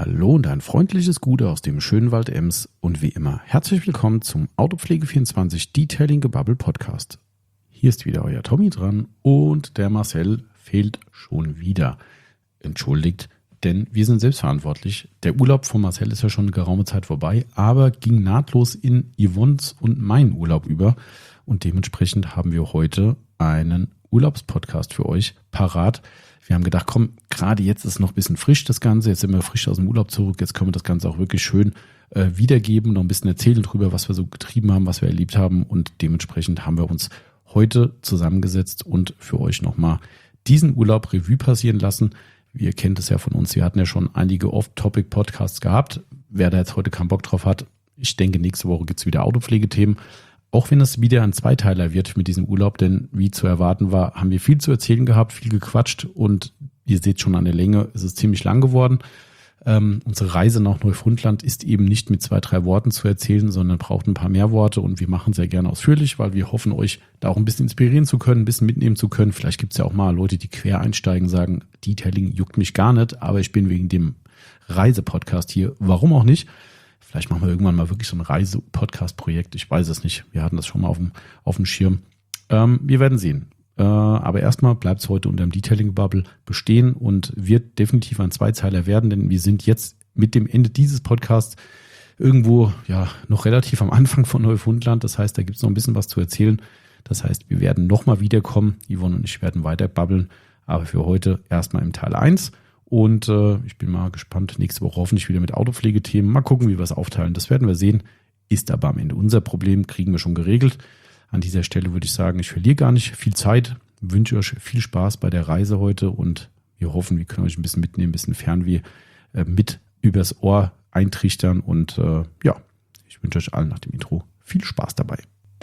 Hallo und ein freundliches Gute aus dem schönen Wald Ems und wie immer herzlich willkommen zum Autopflege24 Detailing Gebubble Podcast. Hier ist wieder euer Tommy dran und der Marcel fehlt schon wieder. Entschuldigt, denn wir sind selbstverantwortlich. Der Urlaub von Marcel ist ja schon eine geraume Zeit vorbei, aber ging nahtlos in Yvonnes und meinen Urlaub über und dementsprechend haben wir heute einen Urlaubspodcast für euch parat. Wir haben gedacht, komm, gerade jetzt ist noch ein bisschen frisch das Ganze, jetzt sind wir frisch aus dem Urlaub zurück, jetzt können wir das Ganze auch wirklich schön wiedergeben, noch ein bisschen erzählen drüber, was wir so getrieben haben, was wir erlebt haben und dementsprechend haben wir uns heute zusammengesetzt und für euch nochmal diesen Urlaub Revue passieren lassen. Ihr kennt es ja von uns, wir hatten ja schon einige Off-Topic-Podcasts gehabt. Wer da jetzt heute keinen Bock drauf hat, ich denke, nächste Woche gibt es wieder Autopflegethemen. Auch wenn es wieder ein Zweiteiler wird mit diesem Urlaub, denn wie zu erwarten war, haben wir viel zu erzählen gehabt, viel gequatscht und ihr seht schon an der Länge, es ist ziemlich lang geworden. Unsere Reise nach Neufundland ist eben nicht mit 2-3 Worten zu erzählen, sondern braucht ein paar mehr Worte und wir machen sehr gerne ausführlich, weil wir hoffen, euch da auch ein bisschen inspirieren zu können, ein bisschen mitnehmen zu können. Vielleicht gibt es ja auch mal Leute, die quer einsteigen, sagen, Detailing juckt mich gar nicht, aber ich bin wegen dem Reisepodcast hier. Warum auch nicht? Vielleicht machen wir irgendwann mal wirklich so ein Reise-Podcast-Projekt. Ich weiß es nicht. Wir hatten das schon mal auf dem Schirm. Wir werden sehen. Aber erstmal bleibt es heute unter dem Detailing-Bubble bestehen und wird definitiv ein Zweizeiler werden, denn wir sind jetzt mit dem Ende dieses Podcasts irgendwo ja noch relativ am Anfang von Neufundland. Das heißt, da gibt es noch ein bisschen was zu erzählen. Das heißt, wir werden nochmal wiederkommen. Yvonne und ich werden weiter babbeln. Aber für heute erstmal im Teil 1. Und ich bin mal gespannt, nächste Woche hoffentlich wieder mit Autopflegethemen. Mal gucken, wie wir es aufteilen. Das werden wir sehen. Ist aber am Ende unser Problem, kriegen wir schon geregelt. An dieser Stelle würde ich sagen, ich verliere gar nicht viel Zeit. Wünsche euch viel Spaß bei der Reise heute und wir hoffen, wir können euch ein bisschen mitnehmen, ein bisschen Fernweh mit übers Ohr eintrichtern. Und ja, ich wünsche euch allen nach dem Intro viel Spaß dabei.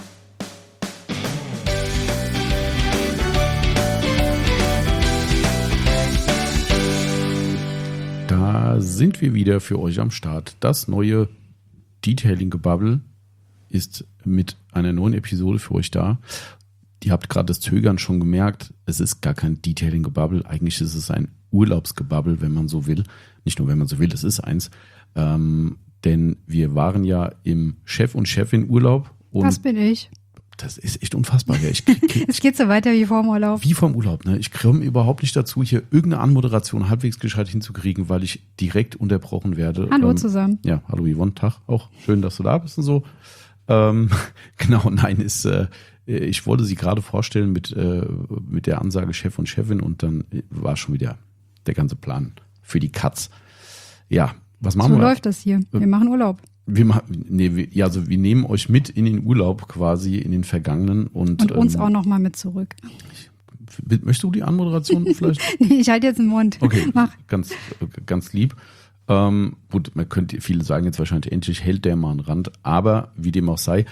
Da sind wir wieder für euch am Start. Das neue Detailing-Gebubble ist mit einer neuen Episode für euch da. Ihr habt gerade das Zögern schon gemerkt, es ist gar kein Detailing-Gebubble. Eigentlich ist es ein Urlaubsgebubble, wenn man so will. Nicht nur, wenn man so will, es ist eins. Denn wir waren ja im Chef- und Chefin-Urlaub. Das bin ich. Das ist echt unfassbar. Ja, Es geht so weiter wie vorm Urlaub. Wie vorm Urlaub, ne? Ich komme überhaupt nicht dazu, hier irgendeine Anmoderation halbwegs gescheit hinzukriegen, weil ich direkt unterbrochen werde. Hallo zusammen. Ja, hallo Yvonne, Tag auch. Schön, dass du da bist und so. Genau, nein, ich wollte sie gerade vorstellen mit der Ansage Chef und Chefin und dann war schon wieder der ganze Plan für die Katz. Ja, was machen wir? So läuft das hier. Wir machen Urlaub. Wir nehmen euch mit in den Urlaub quasi, in den vergangenen. Und uns auch nochmal mit zurück. Möchtest du die Anmoderation vielleicht? Nee, ich halte jetzt den Mund. Okay, mach. Ganz lieb. Gut, viele sagen jetzt wahrscheinlich, endlich hält der mal einen Rand, aber wie dem auch sei,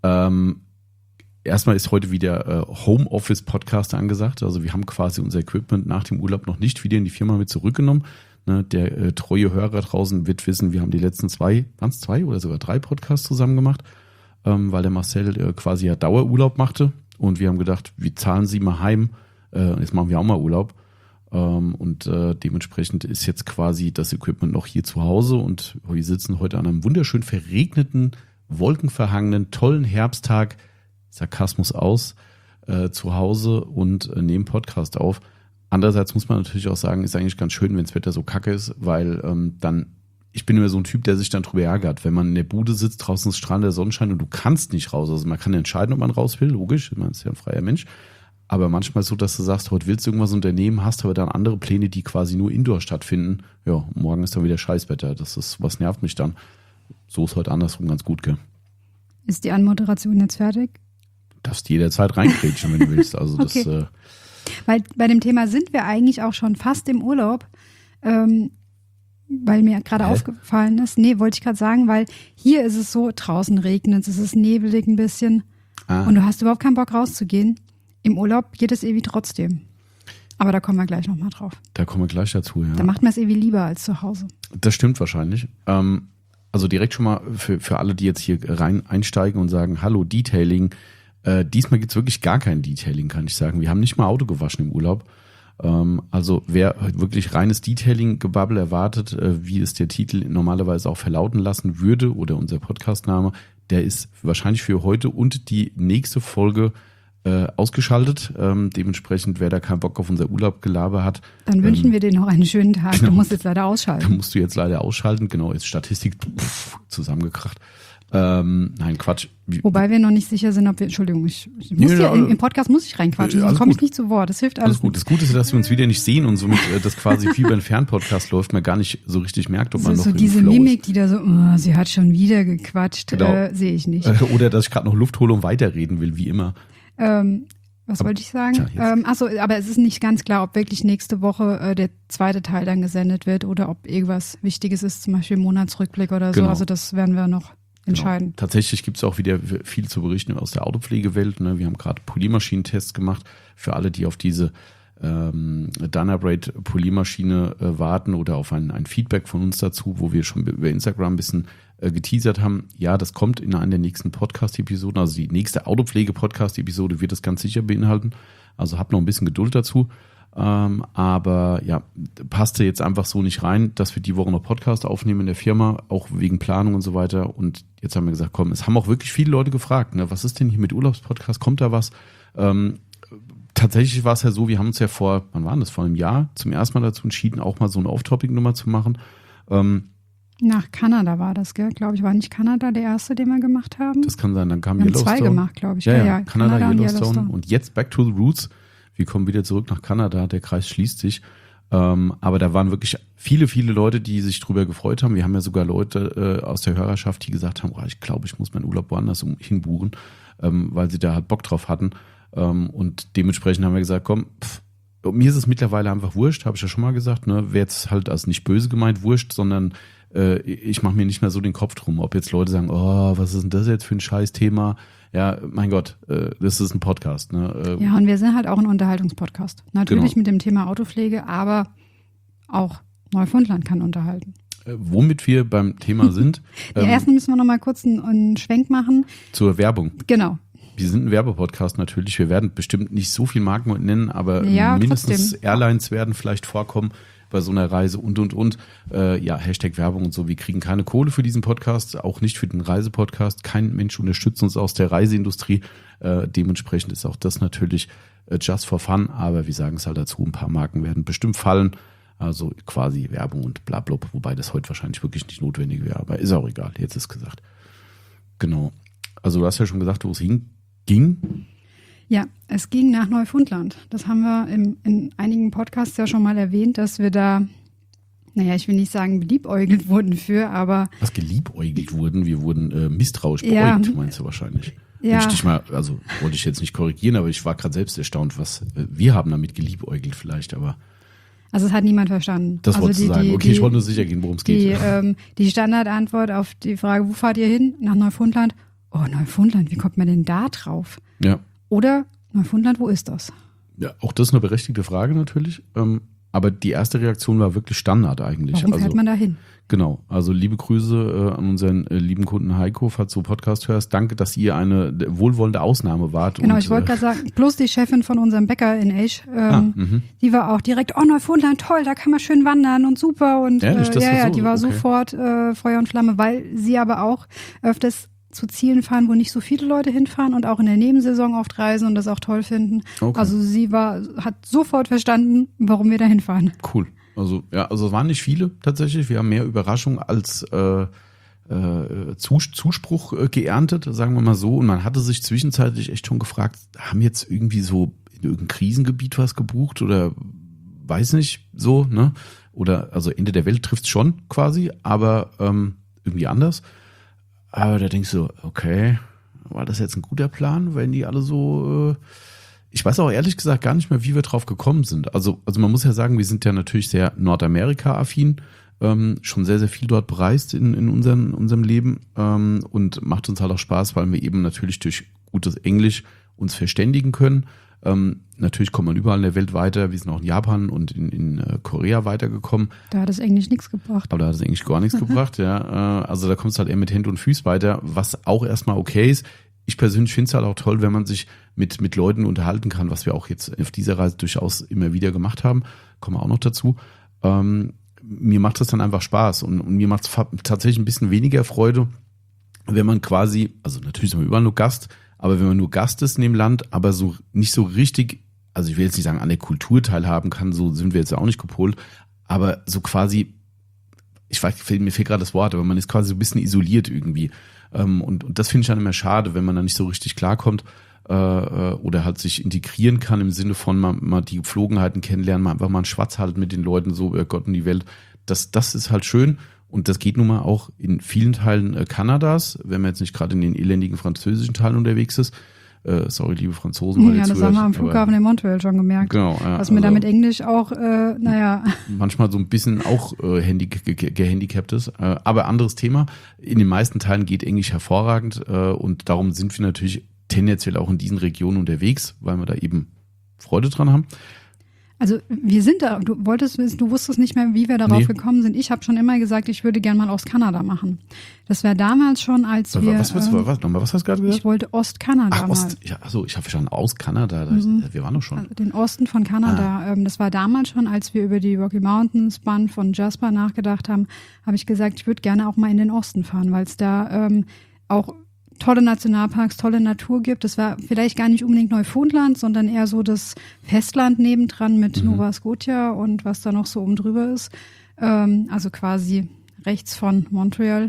erstmal ist heute wieder Homeoffice-Podcast angesagt. Also wir haben quasi unser Equipment nach dem Urlaub noch nicht wieder in die Firma mit zurückgenommen. Ne, der treue Hörer draußen wird wissen, wir haben die letzten 2 oder sogar 3 Podcasts zusammen gemacht, weil der Marcel quasi ja Dauerurlaub machte und wir haben gedacht, wir zahlen sie mal heim, jetzt machen wir auch mal Urlaub und dementsprechend ist jetzt quasi das Equipment noch hier zu Hause und wir sitzen heute an einem wunderschön verregneten, wolkenverhangenen, tollen Herbsttag, Sarkasmus aus, zu Hause und nehmen Podcast auf. Andererseits muss man natürlich auch sagen, ist eigentlich ganz schön, wenn das Wetter so kacke ist, weil ich bin immer so ein Typ, der sich dann drüber ärgert, wenn man in der Bude sitzt, draußen ist strahlender Sonnenschein und du kannst nicht raus. Also man kann entscheiden, ob man raus will, logisch, man ist ja ein freier Mensch. Aber manchmal ist es so, dass du sagst, heute willst du irgendwas unternehmen, hast aber dann andere Pläne, die quasi nur indoor stattfinden. Ja, morgen ist dann wieder Scheißwetter. Was nervt mich dann? So ist heute andersrum ganz gut, gell? Ist die Anmoderation jetzt fertig? Darfst jederzeit reinkrätschen, wenn du willst. Also okay. Das Weil bei dem Thema sind wir eigentlich auch schon fast im Urlaub, weil mir gerade aufgefallen ist, wollte ich gerade sagen, weil hier ist es so, draußen regnet es ist nebelig ein bisschen und du hast überhaupt keinen Bock rauszugehen. Im Urlaub geht es irgendwie trotzdem. Aber da kommen wir gleich nochmal drauf. Da kommen wir gleich dazu, ja. Da macht man es irgendwie lieber als zu Hause. Das stimmt wahrscheinlich. Also direkt schon mal für alle, die jetzt hier rein einsteigen und sagen, hallo Detailing, diesmal gibt es wirklich gar kein Detailing, kann ich sagen. Wir haben nicht mal Auto gewaschen im Urlaub. Also wer wirklich reines Detailing-Gebabbel erwartet, wie es der Titel normalerweise auch verlauten lassen würde oder unser Podcastname, der ist wahrscheinlich für heute und die nächste Folge ausgeschaltet. Dementsprechend, wer da keinen Bock auf unser Urlaubgelaber hat. Dann wünschen wir dir noch einen schönen Tag. Genau, du musst jetzt leider ausschalten. Dann musst du jetzt leider ausschalten. Genau, jetzt Statistik zusammengekracht. Nein, Quatsch. Wobei wir noch nicht sicher sind, ob wir, Entschuldigung, im Podcast muss ich reinquatschen, sonst komme ich nicht zu Wort. Das hilft alles gut. Das Gute ist, dass wir uns wieder nicht sehen und somit das quasi wie beim Fernpodcast läuft, man gar nicht so richtig merkt, ob man noch so im diese Flow Mimik, ist. die da so, sie hat schon wieder gequatscht, Genau. sehe ich nicht. Oder dass ich gerade noch Luft hole und weiterreden will, wie immer. Was wollte ich sagen? Aber es ist nicht ganz klar, ob wirklich nächste Woche der zweite Teil dann gesendet wird oder ob irgendwas Wichtiges ist, zum Beispiel Monatsrückblick oder so. Genau. Also das werden wir noch entscheiden. Genau. Tatsächlich gibt es auch wieder viel zu berichten aus der Autopflegewelt. Ne? Wir haben gerade Poliermaschinentests gemacht für alle, die auf diese Dynabrade Poliermaschine warten oder auf ein Feedback von uns dazu, wo wir schon über Instagram ein bisschen geteasert haben. Ja, das kommt in einer der nächsten Podcast-Episoden, also die nächste Autopflege-Podcast-Episode wird das ganz sicher beinhalten. Also habt noch ein bisschen Geduld dazu. Aber ja, passte jetzt einfach so nicht rein, dass wir die Woche noch Podcast aufnehmen in der Firma, auch wegen Planung und so weiter. Und jetzt haben wir gesagt, komm, es haben auch wirklich viele Leute gefragt, ne, was ist denn hier mit Urlaubspodcast? Kommt da was? Tatsächlich war es ja so, wir haben uns ja vor einem Jahr zum ersten Mal dazu entschieden, auch mal so eine Off-Topic-Nummer zu machen. Nach Kanada war das, gell? Glaube ich, war nicht Kanada der erste, den wir gemacht haben? Das kann sein, dann kam wir haben Yellowstone. 2 gemacht, glaube ich. Ja, Kanada, Yellowstone. Und jetzt Back to the Roots. Wir kommen wieder zurück nach Kanada, der Kreis schließt sich. Aber da waren wirklich viele, viele Leute, die sich drüber gefreut haben. Wir haben ja sogar Leute aus der Hörerschaft, die gesagt haben, ich glaube, ich muss meinen Urlaub woanders hinbuchen, weil sie da halt Bock drauf hatten. Und dementsprechend haben wir gesagt, komm, mir ist es mittlerweile einfach wurscht, habe ich ja schon mal gesagt, ne? Wäre jetzt halt als nicht böse gemeint wurscht, sondern ich mache mir nicht mehr so den Kopf drum, ob jetzt Leute sagen, was ist denn das jetzt für ein Scheiß-Thema? Ja, mein Gott, das ist ein Podcast. Ne? Ja, und wir sind halt auch ein Unterhaltungspodcast. Natürlich genau. Mit dem Thema Autopflege, aber auch Neufundland kann unterhalten. Womit wir beim Thema sind. Erst müssen wir noch mal kurz einen Schwenk machen. Zur Werbung. Genau. Wir sind ein Werbepodcast natürlich. Wir werden bestimmt nicht so viel Marken nennen, aber ja, mindestens trotzdem. Airlines werden vielleicht vorkommen bei so einer Reise und. Hashtag Werbung und so. Wir kriegen keine Kohle für diesen Podcast, auch nicht für den Reisepodcast. Kein Mensch unterstützt uns aus der Reiseindustrie. Dementsprechend ist auch das natürlich just for fun. Aber wir sagen es halt dazu, ein paar Marken werden bestimmt fallen. Also quasi Werbung und blablabla, wobei das heute wahrscheinlich wirklich nicht notwendig wäre. Aber ist auch egal, jetzt ist gesagt. Genau. Also du hast ja schon gesagt, wo es hinging. Ja, es ging nach Neufundland. Das haben wir in einigen Podcasts ja schon mal erwähnt, dass wir da, ich will nicht sagen beliebäugelt wurden aber... Was geliebäugelt wurden? Wir wurden misstrauisch beäugt, meinst du wahrscheinlich. Ja. Wollte ich jetzt nicht korrigieren, aber ich war gerade selbst erstaunt, was wir haben damit geliebäugelt vielleicht, aber... Also es hat niemand verstanden. Das wolltest du sagen. Okay, ich wollte nur sicher gehen, worum es geht. Die Standardantwort auf die Frage, wo fahrt ihr hin? Nach Neufundland. Oh, Neufundland, wie kommt man denn da drauf? Ja. Oder Neufundland, wo ist das? Ja, auch das ist eine berechtigte Frage natürlich. Aber die erste Reaktion war wirklich Standard eigentlich. Warum fährt man da hin? Genau, also liebe Grüße an unseren lieben Kunden Heiko, falls du Podcast hörst. Danke, dass ihr eine wohlwollende Ausnahme wart. Genau, ich wollte gerade sagen, plus die Chefin von unserem Bäcker in Esch, die war auch direkt, Neufundland, toll, da kann man schön wandern und super. Und ehrlich, das war so? Die war sofort Feuer und Flamme, weil sie aber auch öfters zu Zielen fahren, wo nicht so viele Leute hinfahren und auch in der Nebensaison oft reisen und das auch toll finden. Okay. Also sie hat sofort verstanden, warum wir da hinfahren. Cool. Also es waren nicht viele tatsächlich. Wir haben mehr Überraschung als Zuspruch geerntet, sagen wir mal so. Und man hatte sich zwischenzeitlich echt schon gefragt, haben jetzt irgendwie so in irgendeinem Krisengebiet was gebucht oder weiß nicht so, ne? Oder also Ende der Welt trifft's schon quasi, aber irgendwie anders. Aber da denkst du, okay, war das jetzt ein guter Plan, wenn die alle so... Ich weiß auch ehrlich gesagt gar nicht mehr, wie wir drauf gekommen sind. Also man muss ja sagen, wir sind ja natürlich sehr Nordamerika-affin, schon sehr, sehr viel dort bereist in unserem Leben und macht uns halt auch Spaß, weil wir eben natürlich durch gutes Englisch uns verständigen können. Natürlich kommt man überall in der Welt weiter. Wir sind auch in Japan und in Korea weitergekommen. Da hat das Englisch nichts gebracht. Aber da hat das Englisch gar nichts gebracht, ja. Also da kommst du halt eher mit Händen und Füßen weiter, was auch erstmal okay ist. ich persönlich finde es halt auch toll, wenn man sich mit Leuten unterhalten kann, was wir auch jetzt auf dieser Reise durchaus immer wieder gemacht haben. Kommen wir auch noch dazu. Mir macht das dann einfach Spaß und mir macht es tatsächlich ein bisschen weniger Freude, wenn man quasi, also natürlich sind wir überall nur Gast, aber wenn man nur Gast ist in dem Land, aber so nicht so richtig, also ich will jetzt nicht sagen, an der Kultur teilhaben kann, so sind wir jetzt auch nicht gepolt, aber so quasi, mir fehlt gerade das Wort, aber man ist quasi so ein bisschen isoliert irgendwie. Und das finde ich dann immer schade, wenn man da nicht so richtig klarkommt oder halt sich integrieren kann im Sinne von mal die Gepflogenheiten kennenlernen, mal einfach mal einen Schwatz halten mit den Leuten, so Gott und die Welt. Das ist halt schön. Und das geht nun mal auch in vielen Teilen Kanadas, wenn man jetzt nicht gerade in den elendigen französischen Teilen unterwegs ist. Sorry, liebe Franzosen. Ja, das haben wir am Flughafen in Montreal schon gemerkt. Genau. Was mir da mit Englisch auch, manchmal so ein bisschen auch gehandicapt ist. Aber anderes Thema. In den meisten Teilen geht Englisch hervorragend. Und darum sind wir natürlich tendenziell auch in diesen Regionen unterwegs, weil wir da eben Freude dran haben. Also wir sind da, du wusstest nicht mehr, wie wir darauf gekommen sind. Ich habe schon immer gesagt, ich würde gerne mal Ostkanada machen. Das wäre damals schon, als wir... Was hast du gerade gesagt? Ich wollte Ostkanada mal. Ich habe verstanden, aus Kanada. Wir waren doch schon. Also den Osten von Kanada. Das war damals schon, als wir über die Rocky Mountains Band von Jasper nachgedacht haben, habe ich gesagt, ich würde gerne auch mal in den Osten fahren, weil es da auch tolle Nationalparks, tolle Natur gibt. Das war vielleicht gar nicht unbedingt Neufundland, sondern eher so das Festland nebendran mit Nova Scotia und was da noch so oben drüber ist. Also quasi rechts von Montreal.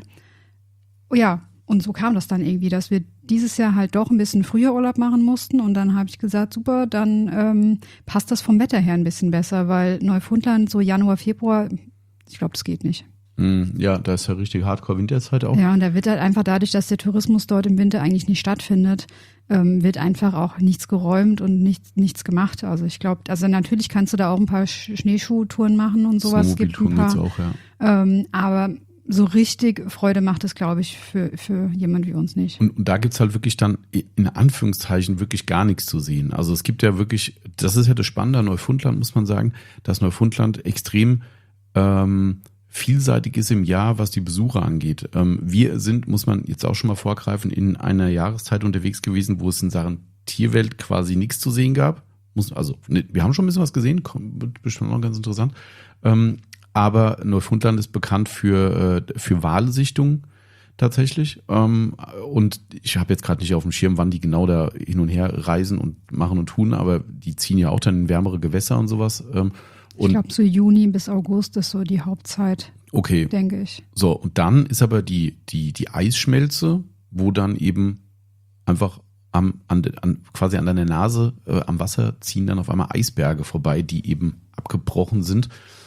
Oh ja, und so kam das dann irgendwie, dass wir dieses Jahr halt doch ein bisschen früher Urlaub machen mussten. Und dann habe ich gesagt, super, dann passt das vom Wetter her ein bisschen besser, weil Neufundland so Januar, Februar, ich glaube, das geht nicht. Ja, da ist ja richtig Hardcore-Winterzeit auch. Ja, und da wird halt einfach dadurch, dass der Tourismus dort im Winter eigentlich nicht stattfindet, wird einfach auch nichts geräumt und nichts gemacht. Also ich glaube, also natürlich kannst du da auch ein paar Schneeschuhtouren machen und sowas. Es gibt ein paar, auch, ja. Aber so richtig Freude macht es, glaube ich, für jemand wie uns nicht. Und da gibt's halt wirklich dann in Anführungszeichen wirklich gar nichts zu sehen. Also es gibt ja wirklich, das ist ja das Spannende an Neufundland, muss man sagen, dass Neufundland extrem vielseitig ist im Jahr, was die Besucher angeht. Wir sind, muss man jetzt auch schon mal vorgreifen, in einer Jahreszeit unterwegs gewesen, wo es in Sachen Tierwelt quasi nichts zu sehen gab. Wir haben schon ein bisschen was gesehen, wird bestimmt noch ganz interessant. Aber Neufundland ist bekannt für Walsichtungen tatsächlich. Und ich habe jetzt gerade nicht auf dem Schirm, wann die genau da hin und her reisen und machen und tun, aber die ziehen ja auch dann in wärmere Gewässer und sowas. Ich glaube, so Juni bis August ist so die Hauptzeit. Okay. Denke ich. So, und dann ist aber die Eisschmelze, wo dann eben einfach quasi an deiner Nase am Wasser ziehen dann auf einmal Eisberge vorbei, die eben abgebrochen sind.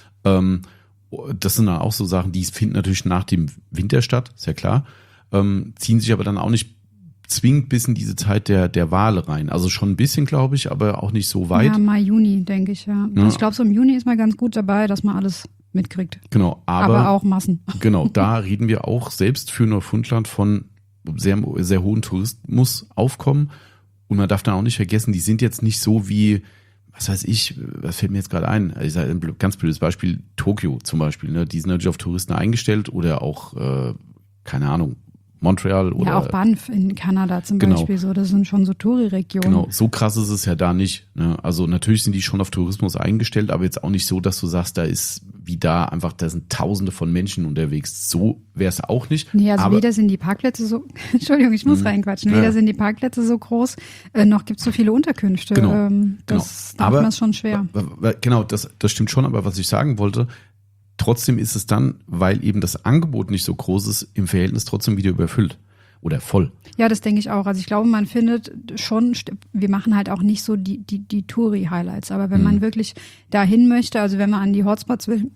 Das sind dann auch so Sachen, die finden natürlich nach dem Winter statt, ist ja klar. Ziehen sich aber dann auch nicht zwingend bis in diese Zeit der Wale rein. Also schon ein bisschen, glaube ich, aber auch nicht so weit. Ja, Mai, Juni, denke ich, ja. Also ich glaube, so im Juni ist man ganz gut dabei, dass man alles mitkriegt. Genau, aber auch Massen. Genau, da reden wir auch selbst für Neufundland von sehr, sehr hohen Tourismusaufkommen. Und man darf dann auch nicht vergessen, die sind jetzt nicht so wie, was weiß ich, was fällt mir jetzt gerade ein? Ich sage ein ganz blödes Beispiel, Tokio zum Beispiel. Ne? Die sind natürlich auf Touristen eingestellt oder auch, keine Ahnung, Montreal oder. Ja, auch Banff in Kanada zum Beispiel, so, das sind schon so Touri-Regionen. Genau, so krass ist es ja da nicht. Ne? Also natürlich sind die schon auf Tourismus eingestellt, aber jetzt auch nicht so, dass du sagst, da ist wie da einfach, da sind Tausende von Menschen unterwegs. So wäre es auch nicht. Nee, also weder sind die Parkplätze so, Entschuldigung, ich muss reinquatschen, weder sind die Parkplätze so groß, noch gibt es so viele Unterkünfte. Das macht man schon schwer. Genau, das stimmt schon, aber was ich sagen wollte, trotzdem ist es dann, weil eben das Angebot nicht so groß ist, im Verhältnis trotzdem wieder überfüllt oder voll. Ja, das denke ich auch. Also ich glaube, man findet schon, wir machen halt auch nicht so die Touri-Highlights, aber wenn man wirklich dahin möchte, also wenn man an die Hotspots will.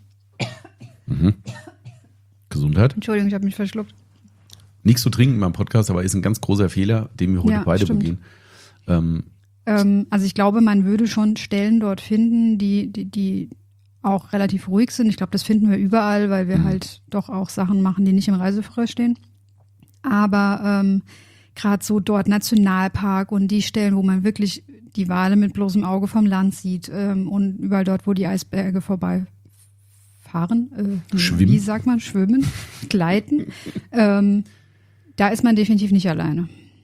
Gesundheit. Entschuldigung, ich habe mich verschluckt. Nichts zu trinken beim Podcast, aber ist ein ganz großer Fehler, den wir heute beide begehen. Also ich glaube, man würde schon Stellen dort finden, die auch relativ ruhig sind. Ich glaube, das finden wir überall, weil wir halt doch auch Sachen machen, die nicht im Reiseführer stehen. Aber gerade so dort Nationalpark und die Stellen, wo man wirklich die Wale mit bloßem Auge vom Land sieht und überall dort, wo die Eisberge vorbeifahren, schwimmen. Wie sagt man, schwimmen, gleiten, da ist man definitiv nicht alleine.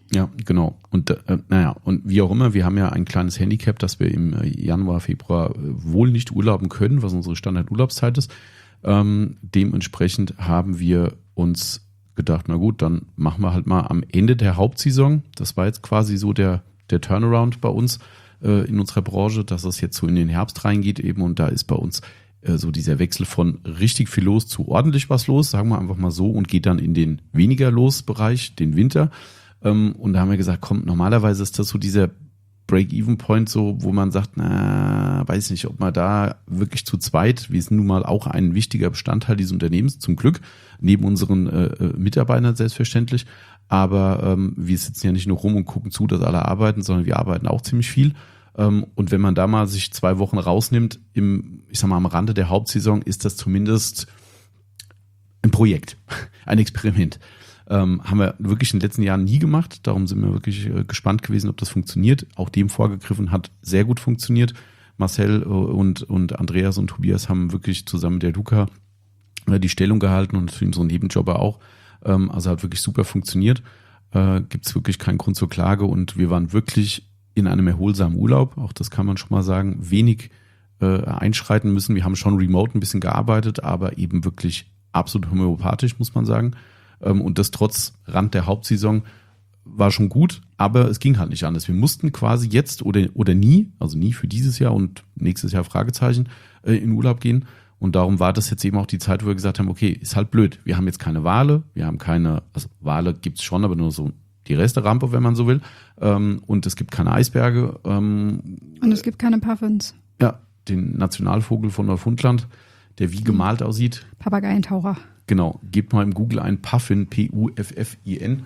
Ja, genau. Und und wie auch immer, wir haben ja ein kleines Handicap, dass wir im Januar, Februar wohl nicht urlauben können, was unsere Standardurlaubszeit ist. Dementsprechend haben wir uns gedacht, na gut, dann machen wir halt mal am Ende der Hauptsaison. Das war jetzt quasi so der Turnaround bei uns in unserer Branche, dass es jetzt so in den Herbst reingeht eben, und da ist bei uns so dieser Wechsel von richtig viel los zu ordentlich was los, sagen wir einfach mal so, und geht dann in den weniger los Bereich, den Winter. Und da haben wir gesagt, komm, normalerweise ist das so dieser Break-Even-Point, so, wo man sagt, na, weiß nicht, ob man da wirklich zu zweit, wir sind nun mal auch ein wichtiger Bestandteil dieses Unternehmens, zum Glück, neben unseren Mitarbeitern selbstverständlich, aber wir sitzen ja nicht nur rum und gucken zu, dass alle arbeiten, sondern wir arbeiten auch ziemlich viel. Und wenn man da mal sich 2 Wochen rausnimmt, am Rande der Hauptsaison, ist das zumindest ein Projekt, ein Experiment. Haben wir wirklich in den letzten Jahren nie gemacht. Darum sind wir wirklich gespannt gewesen, ob das funktioniert. Auch dem vorgegriffen, hat sehr gut funktioniert. Marcel und Andreas und Tobias haben wirklich zusammen mit der Luca die Stellung gehalten und für unsere Nebenjobber auch. Also hat wirklich super funktioniert. Gibt es wirklich keinen Grund zur Klage, und wir waren wirklich in einem erholsamen Urlaub. Auch das kann man schon mal sagen. Wenig einschreiten müssen. Wir haben schon remote ein bisschen gearbeitet, aber eben wirklich absolut homöopathisch, muss man sagen. Und das trotz Rand der Hauptsaison war schon gut, aber es ging halt nicht anders. Wir mussten quasi jetzt oder nie, also nie für dieses Jahr und nächstes Jahr Fragezeichen, in Urlaub gehen. Und darum war das jetzt eben auch die Zeit, wo wir gesagt haben, okay, ist halt blöd. Wir haben jetzt keine Wale, also Wale gibt's schon, aber nur so die Resterampe, wenn man so will. Und es gibt keine Eisberge. Und es gibt keine Puffins. Ja, den Nationalvogel von Neufundland, der wie gemalt aussieht. Papageientaucher. Genau, gebt mal im Google ein Puffin, Puffin.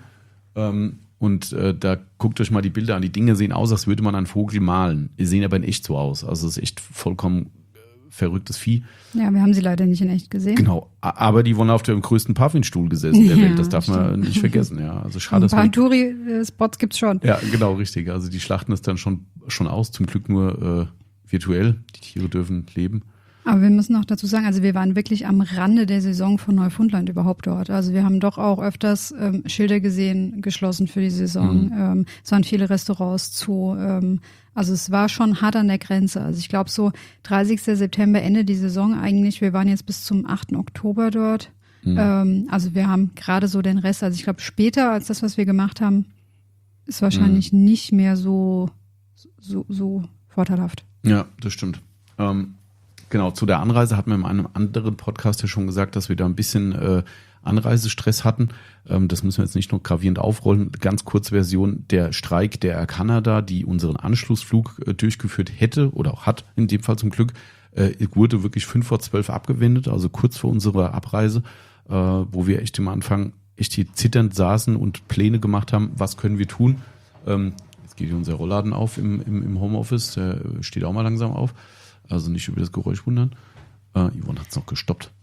Und da guckt euch mal die Bilder an. Die Dinge sehen aus, als würde man einen Vogel malen. Die sehen aber in echt so aus. Also es ist echt vollkommen verrücktes Vieh. Ja, wir haben sie leider nicht in echt gesehen. Genau, aber die wurden auf dem größten Puffinstuhl gesessen der Welt. Das darf man nicht vergessen. Ja, also schade. Ein paar Touri-Spots gibt's schon. Ja, genau, richtig. Also die schlachten es dann schon aus. Zum Glück nur virtuell. Die Tiere dürfen leben. Aber wir müssen auch dazu sagen, also wir waren wirklich am Rande der Saison von Neufundland überhaupt dort. Also wir haben doch auch öfters Schilder gesehen, geschlossen für die Saison. Es waren viele Restaurants zu. Also es war schon hart an der Grenze. Also ich glaube so 30. September, Ende die Saison eigentlich. Wir waren jetzt bis zum 8. Oktober dort. Also wir haben gerade so den Rest. Also ich glaube später als das, was wir gemacht haben, ist wahrscheinlich nicht mehr so vorteilhaft. Ja, das stimmt. Genau, zu der Anreise hatten wir in einem anderen Podcast ja schon gesagt, dass wir da ein bisschen Anreisestress hatten. Das müssen wir jetzt nicht nur gravierend aufrollen. Ganz kurze Version, der Streik der Air Canada, die unseren Anschlussflug durchgeführt hätte oder auch hat, in dem Fall zum Glück, wurde wirklich 11:55 abgewendet, also kurz vor unserer Abreise, wo wir echt am Anfang echt hier zitternd saßen und Pläne gemacht haben, was können wir tun. Jetzt geht hier unser Rollladen auf im Homeoffice, der steht auch mal langsam auf. Also nicht über das Geräusch wundern. Yvonne hat es noch gestoppt.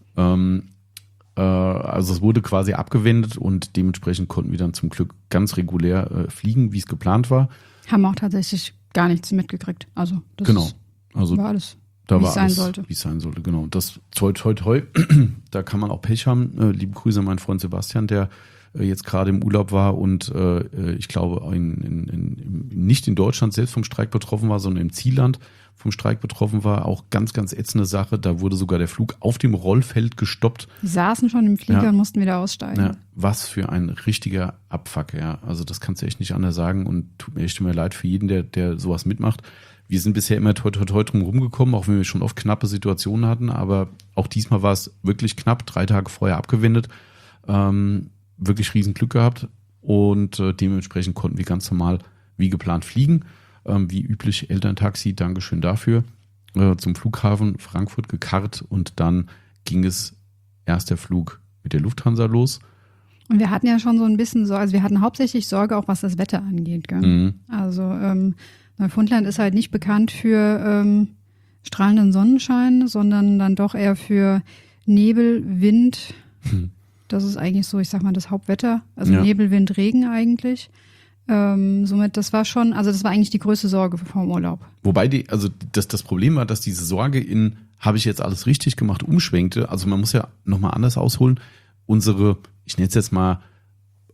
Also es wurde quasi abgewendet und dementsprechend konnten wir dann zum Glück ganz regulär fliegen, wie es geplant war. Haben auch tatsächlich gar nichts mitgekriegt. Also das war alles, wie es sein sollte. Wie es sein sollte, genau. Das toi, da kann man auch Pech haben. Liebe Grüße an meinen Freund Sebastian, der jetzt gerade im Urlaub war und ich glaube nicht in Deutschland selbst vom Streik betroffen war, sondern im Zielland vom Streik betroffen war. Auch ganz, ganz ätzende Sache. Da wurde sogar der Flug auf dem Rollfeld gestoppt. Die saßen schon im Flieger und mussten wieder aussteigen. Ja, was für ein richtiger Abfuck. Ja. Also das kannst du echt nicht anders sagen und tut mir echt immer leid für jeden, der sowas mitmacht. Wir sind bisher immer toi drum rumgekommen, auch wenn wir schon oft knappe Situationen hatten. Aber auch diesmal war es wirklich knapp, 3 Tage vorher abgewendet. Wirklich riesen Glück gehabt und dementsprechend konnten wir ganz normal wie geplant fliegen. Wie üblich Elterntaxi, Dankeschön dafür, zum Flughafen Frankfurt gekarrt und dann ging es erster Flug mit der Lufthansa los. Und wir hatten ja schon so ein bisschen Sorge, also wir hatten hauptsächlich Sorge auch, was das Wetter angeht. Gell? Also Neufundland ist halt nicht bekannt für strahlenden Sonnenschein, sondern dann doch eher für Nebel, Wind. Das ist eigentlich so, ich sag mal, das Hauptwetter. Also Nebel, Wind, Regen eigentlich. Somit, das war eigentlich die größte Sorge vom Urlaub. Wobei das Problem war, dass diese Sorge habe ich jetzt alles richtig gemacht, umschwenkte. Also man muss ja nochmal anders ausholen. Unsere, ich nenne es jetzt mal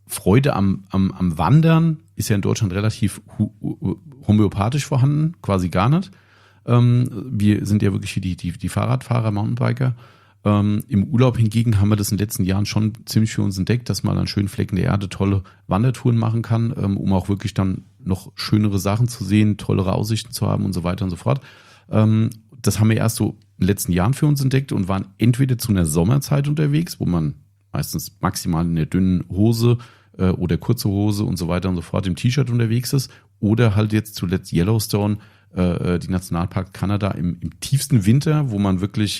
Freude am Wandern ist ja in Deutschland relativ homöopathisch vorhanden, quasi gar nicht. Wir sind ja wirklich die Fahrradfahrer, Mountainbiker. Im Urlaub hingegen haben wir das in den letzten Jahren schon ziemlich für uns entdeckt, dass man an schönen Flecken der Erde tolle Wandertouren machen kann, um auch wirklich dann noch schönere Sachen zu sehen, tollere Aussichten zu haben und so weiter und so fort. Das haben wir erst so in den letzten Jahren für uns entdeckt und waren entweder zu einer Sommerzeit unterwegs, wo man meistens maximal in der dünnen Hose oder kurze Hose und so weiter und so fort im T-Shirt unterwegs ist, oder halt jetzt zuletzt Yellowstone, die Nationalpark Kanada im tiefsten Winter, wo man wirklich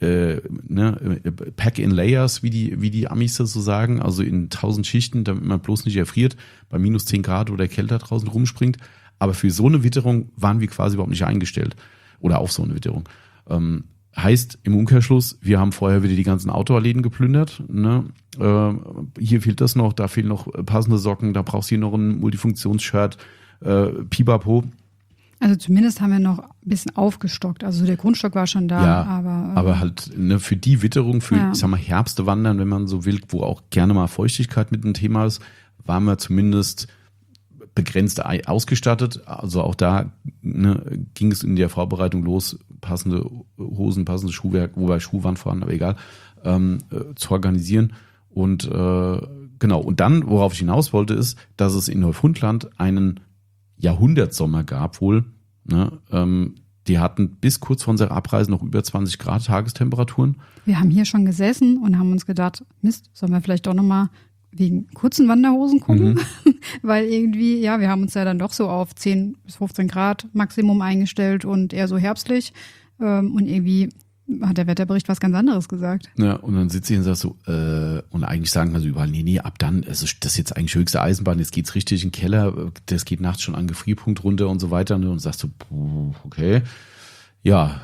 Pack in Layers, wie die Amis das so sagen, also in 1000 Schichten, damit man bloß nicht erfriert, bei minus 10 Grad oder kälter draußen rumspringt. Aber für so eine Witterung waren wir quasi überhaupt nicht eingestellt. Oder auf so eine Witterung. Heißt im Umkehrschluss, wir haben vorher wieder die ganzen Outdoor-Läden geplündert. Ne? Hier fehlt das noch, da fehlen noch passende Socken, da brauchst du hier noch ein Multifunktionsshirt, Pipapo. Also zumindest haben wir noch ein bisschen aufgestockt. Also der Grundstock war schon da. Ja, aber halt für die Witterung, ich sag mal Herbstwandern, wenn man so will, wo auch gerne mal Feuchtigkeit mit einem Thema ist, waren wir zumindest begrenzt ausgestattet. Also auch da ging es in der Vorbereitung los, passende Hosen, passendes Schuhwerk, wobei Schuhe waren vorhanden, aber egal, zu organisieren. Und genau, und dann, worauf ich hinaus wollte, ist, dass es in Neufundland einen Jahrhundertsommer gab wohl. Ne? Die hatten bis kurz vor unserer Abreise noch über 20 Grad Tagestemperaturen. Wir haben hier schon gesessen und haben uns gedacht, Mist, sollen wir vielleicht doch nochmal wegen kurzen Wanderhosen gucken? Weil irgendwie, ja, wir haben uns ja dann doch so auf 10 bis 15 Grad Maximum eingestellt und eher so herbstlich. Und irgendwie hat der Wetterbericht was ganz anderes gesagt. Ja, und dann sitzt sie und sagt so, und eigentlich sagen also überall, nee, ab dann, das ist jetzt eigentlich höchste Eisenbahn, jetzt geht's richtig in den Keller, das geht nachts schon an Gefrierpunkt runter und so weiter. Und sagst so, okay. Ja,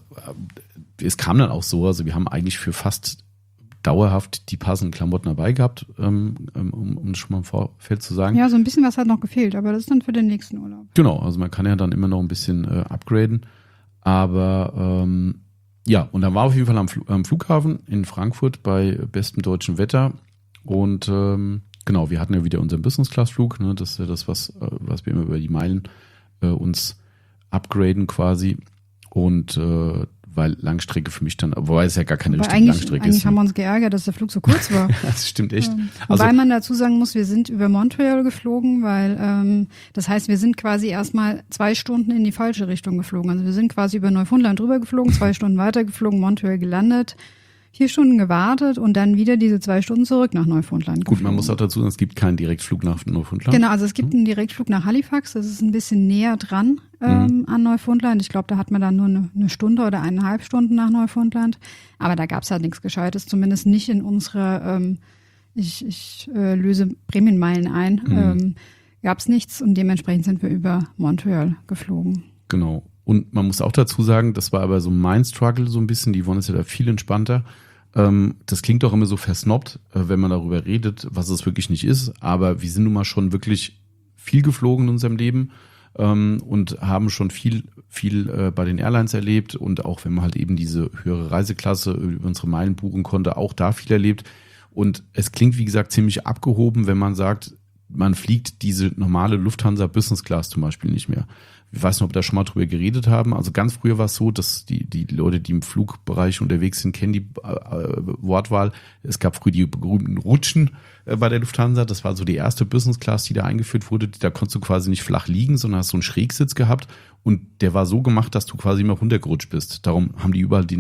es kam dann auch so, also wir haben eigentlich für fast dauerhaft die passenden Klamotten dabei gehabt, um schon mal im Vorfeld zu sagen. Ja, so ein bisschen was hat noch gefehlt, aber das ist dann für den nächsten Urlaub. Genau, also man kann ja dann immer noch ein bisschen upgraden, aber ja, und dann war auf jeden Fall am Flughafen in Frankfurt bei bestem deutschen Wetter und genau, wir hatten ja wieder unseren Business-Class-Flug, ne, das ist ja das, was wir immer über die Meilen uns upgraden quasi und weil Langstrecke für mich dann, wobei es ja gar keine richtige Langstrecke ist. Eigentlich haben wir uns geärgert, dass der Flug so kurz war. Das stimmt echt. Wobei man dazu sagen muss, wir sind über Montreal geflogen, weil das heißt, wir sind quasi erstmal 2 Stunden in die falsche Richtung geflogen. Also wir sind quasi über Neufundland drüber geflogen, 2 Stunden weiter geflogen, Montreal gelandet, 4 Stunden gewartet und dann wieder diese 2 Stunden zurück nach Neufundland geflogen. Gut, man muss auch dazu sagen, es gibt keinen Direktflug nach Neufundland. Genau, also es gibt einen Direktflug nach Halifax, das ist ein bisschen näher dran an Neufundland. Ich glaube, da hat man dann nur eine Stunde oder 1,5 Stunden nach Neufundland. Aber da gab es halt nichts Gescheites, zumindest nicht in unserer, ich löse Prämienmeilen ein, gab es nichts und dementsprechend sind wir über Montreal geflogen. Genau. Und man muss auch dazu sagen, das war aber so mein Struggle so ein bisschen, die Yvonne ist ja da viel entspannter. Das klingt doch immer so versnobbt, wenn man darüber redet, was es wirklich nicht ist. Aber wir sind nun mal schon wirklich viel geflogen in unserem Leben und haben schon viel bei den Airlines erlebt. Und auch wenn man halt eben diese höhere Reiseklasse über unsere Meilen buchen konnte, auch da viel erlebt. Und es klingt, wie gesagt, ziemlich abgehoben, wenn man sagt, man fliegt diese normale Lufthansa Business Class zum Beispiel nicht mehr. Ich weiß nicht, ob wir da schon mal drüber geredet haben. Also ganz früher war es so, dass die Leute, die im Flugbereich unterwegs sind, kennen die Wortwahl. Es gab früher die berühmten Rutschen bei der Lufthansa. Das war so die erste Business Class, die da eingeführt wurde. Da konntest du quasi nicht flach liegen, sondern hast so einen Schrägsitz gehabt. Und der war so gemacht, dass du quasi immer runtergerutscht bist. Darum haben die überall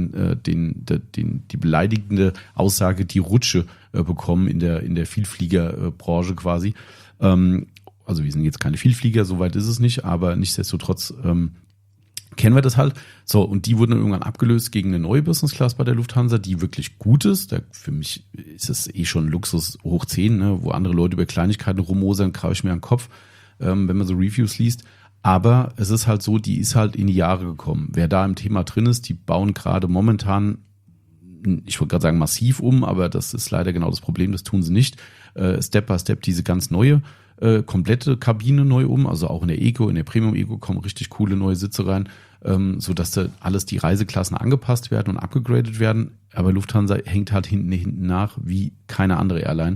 die beleidigende Aussage, die Rutsche bekommen in der Vielfliegerbranche quasi. Also wir sind jetzt keine Vielflieger, soweit ist es nicht, aber nichtsdestotrotz kennen wir das halt. So, und die wurden dann irgendwann abgelöst gegen eine neue Business Class bei der Lufthansa, die wirklich gut ist. Für mich ist es schon Luxus hoch 10, ne? Wo andere Leute über Kleinigkeiten rummosern, krauche ich mir an den Kopf, wenn man so Reviews liest. Aber es ist halt so, die ist halt in die Jahre gekommen. Wer da im Thema drin ist, die bauen gerade momentan, ich wollte gerade sagen massiv um, aber das ist leider genau das Problem, das tun sie nicht. Step by Step diese ganz neue komplette Kabine neu um, also auch in der Eco, in der Premium Eco kommen richtig coole neue Sitze rein, sodass da alles die Reiseklassen angepasst werden und abgegradet werden. Aber Lufthansa hängt halt hinten nach wie keine andere Airline.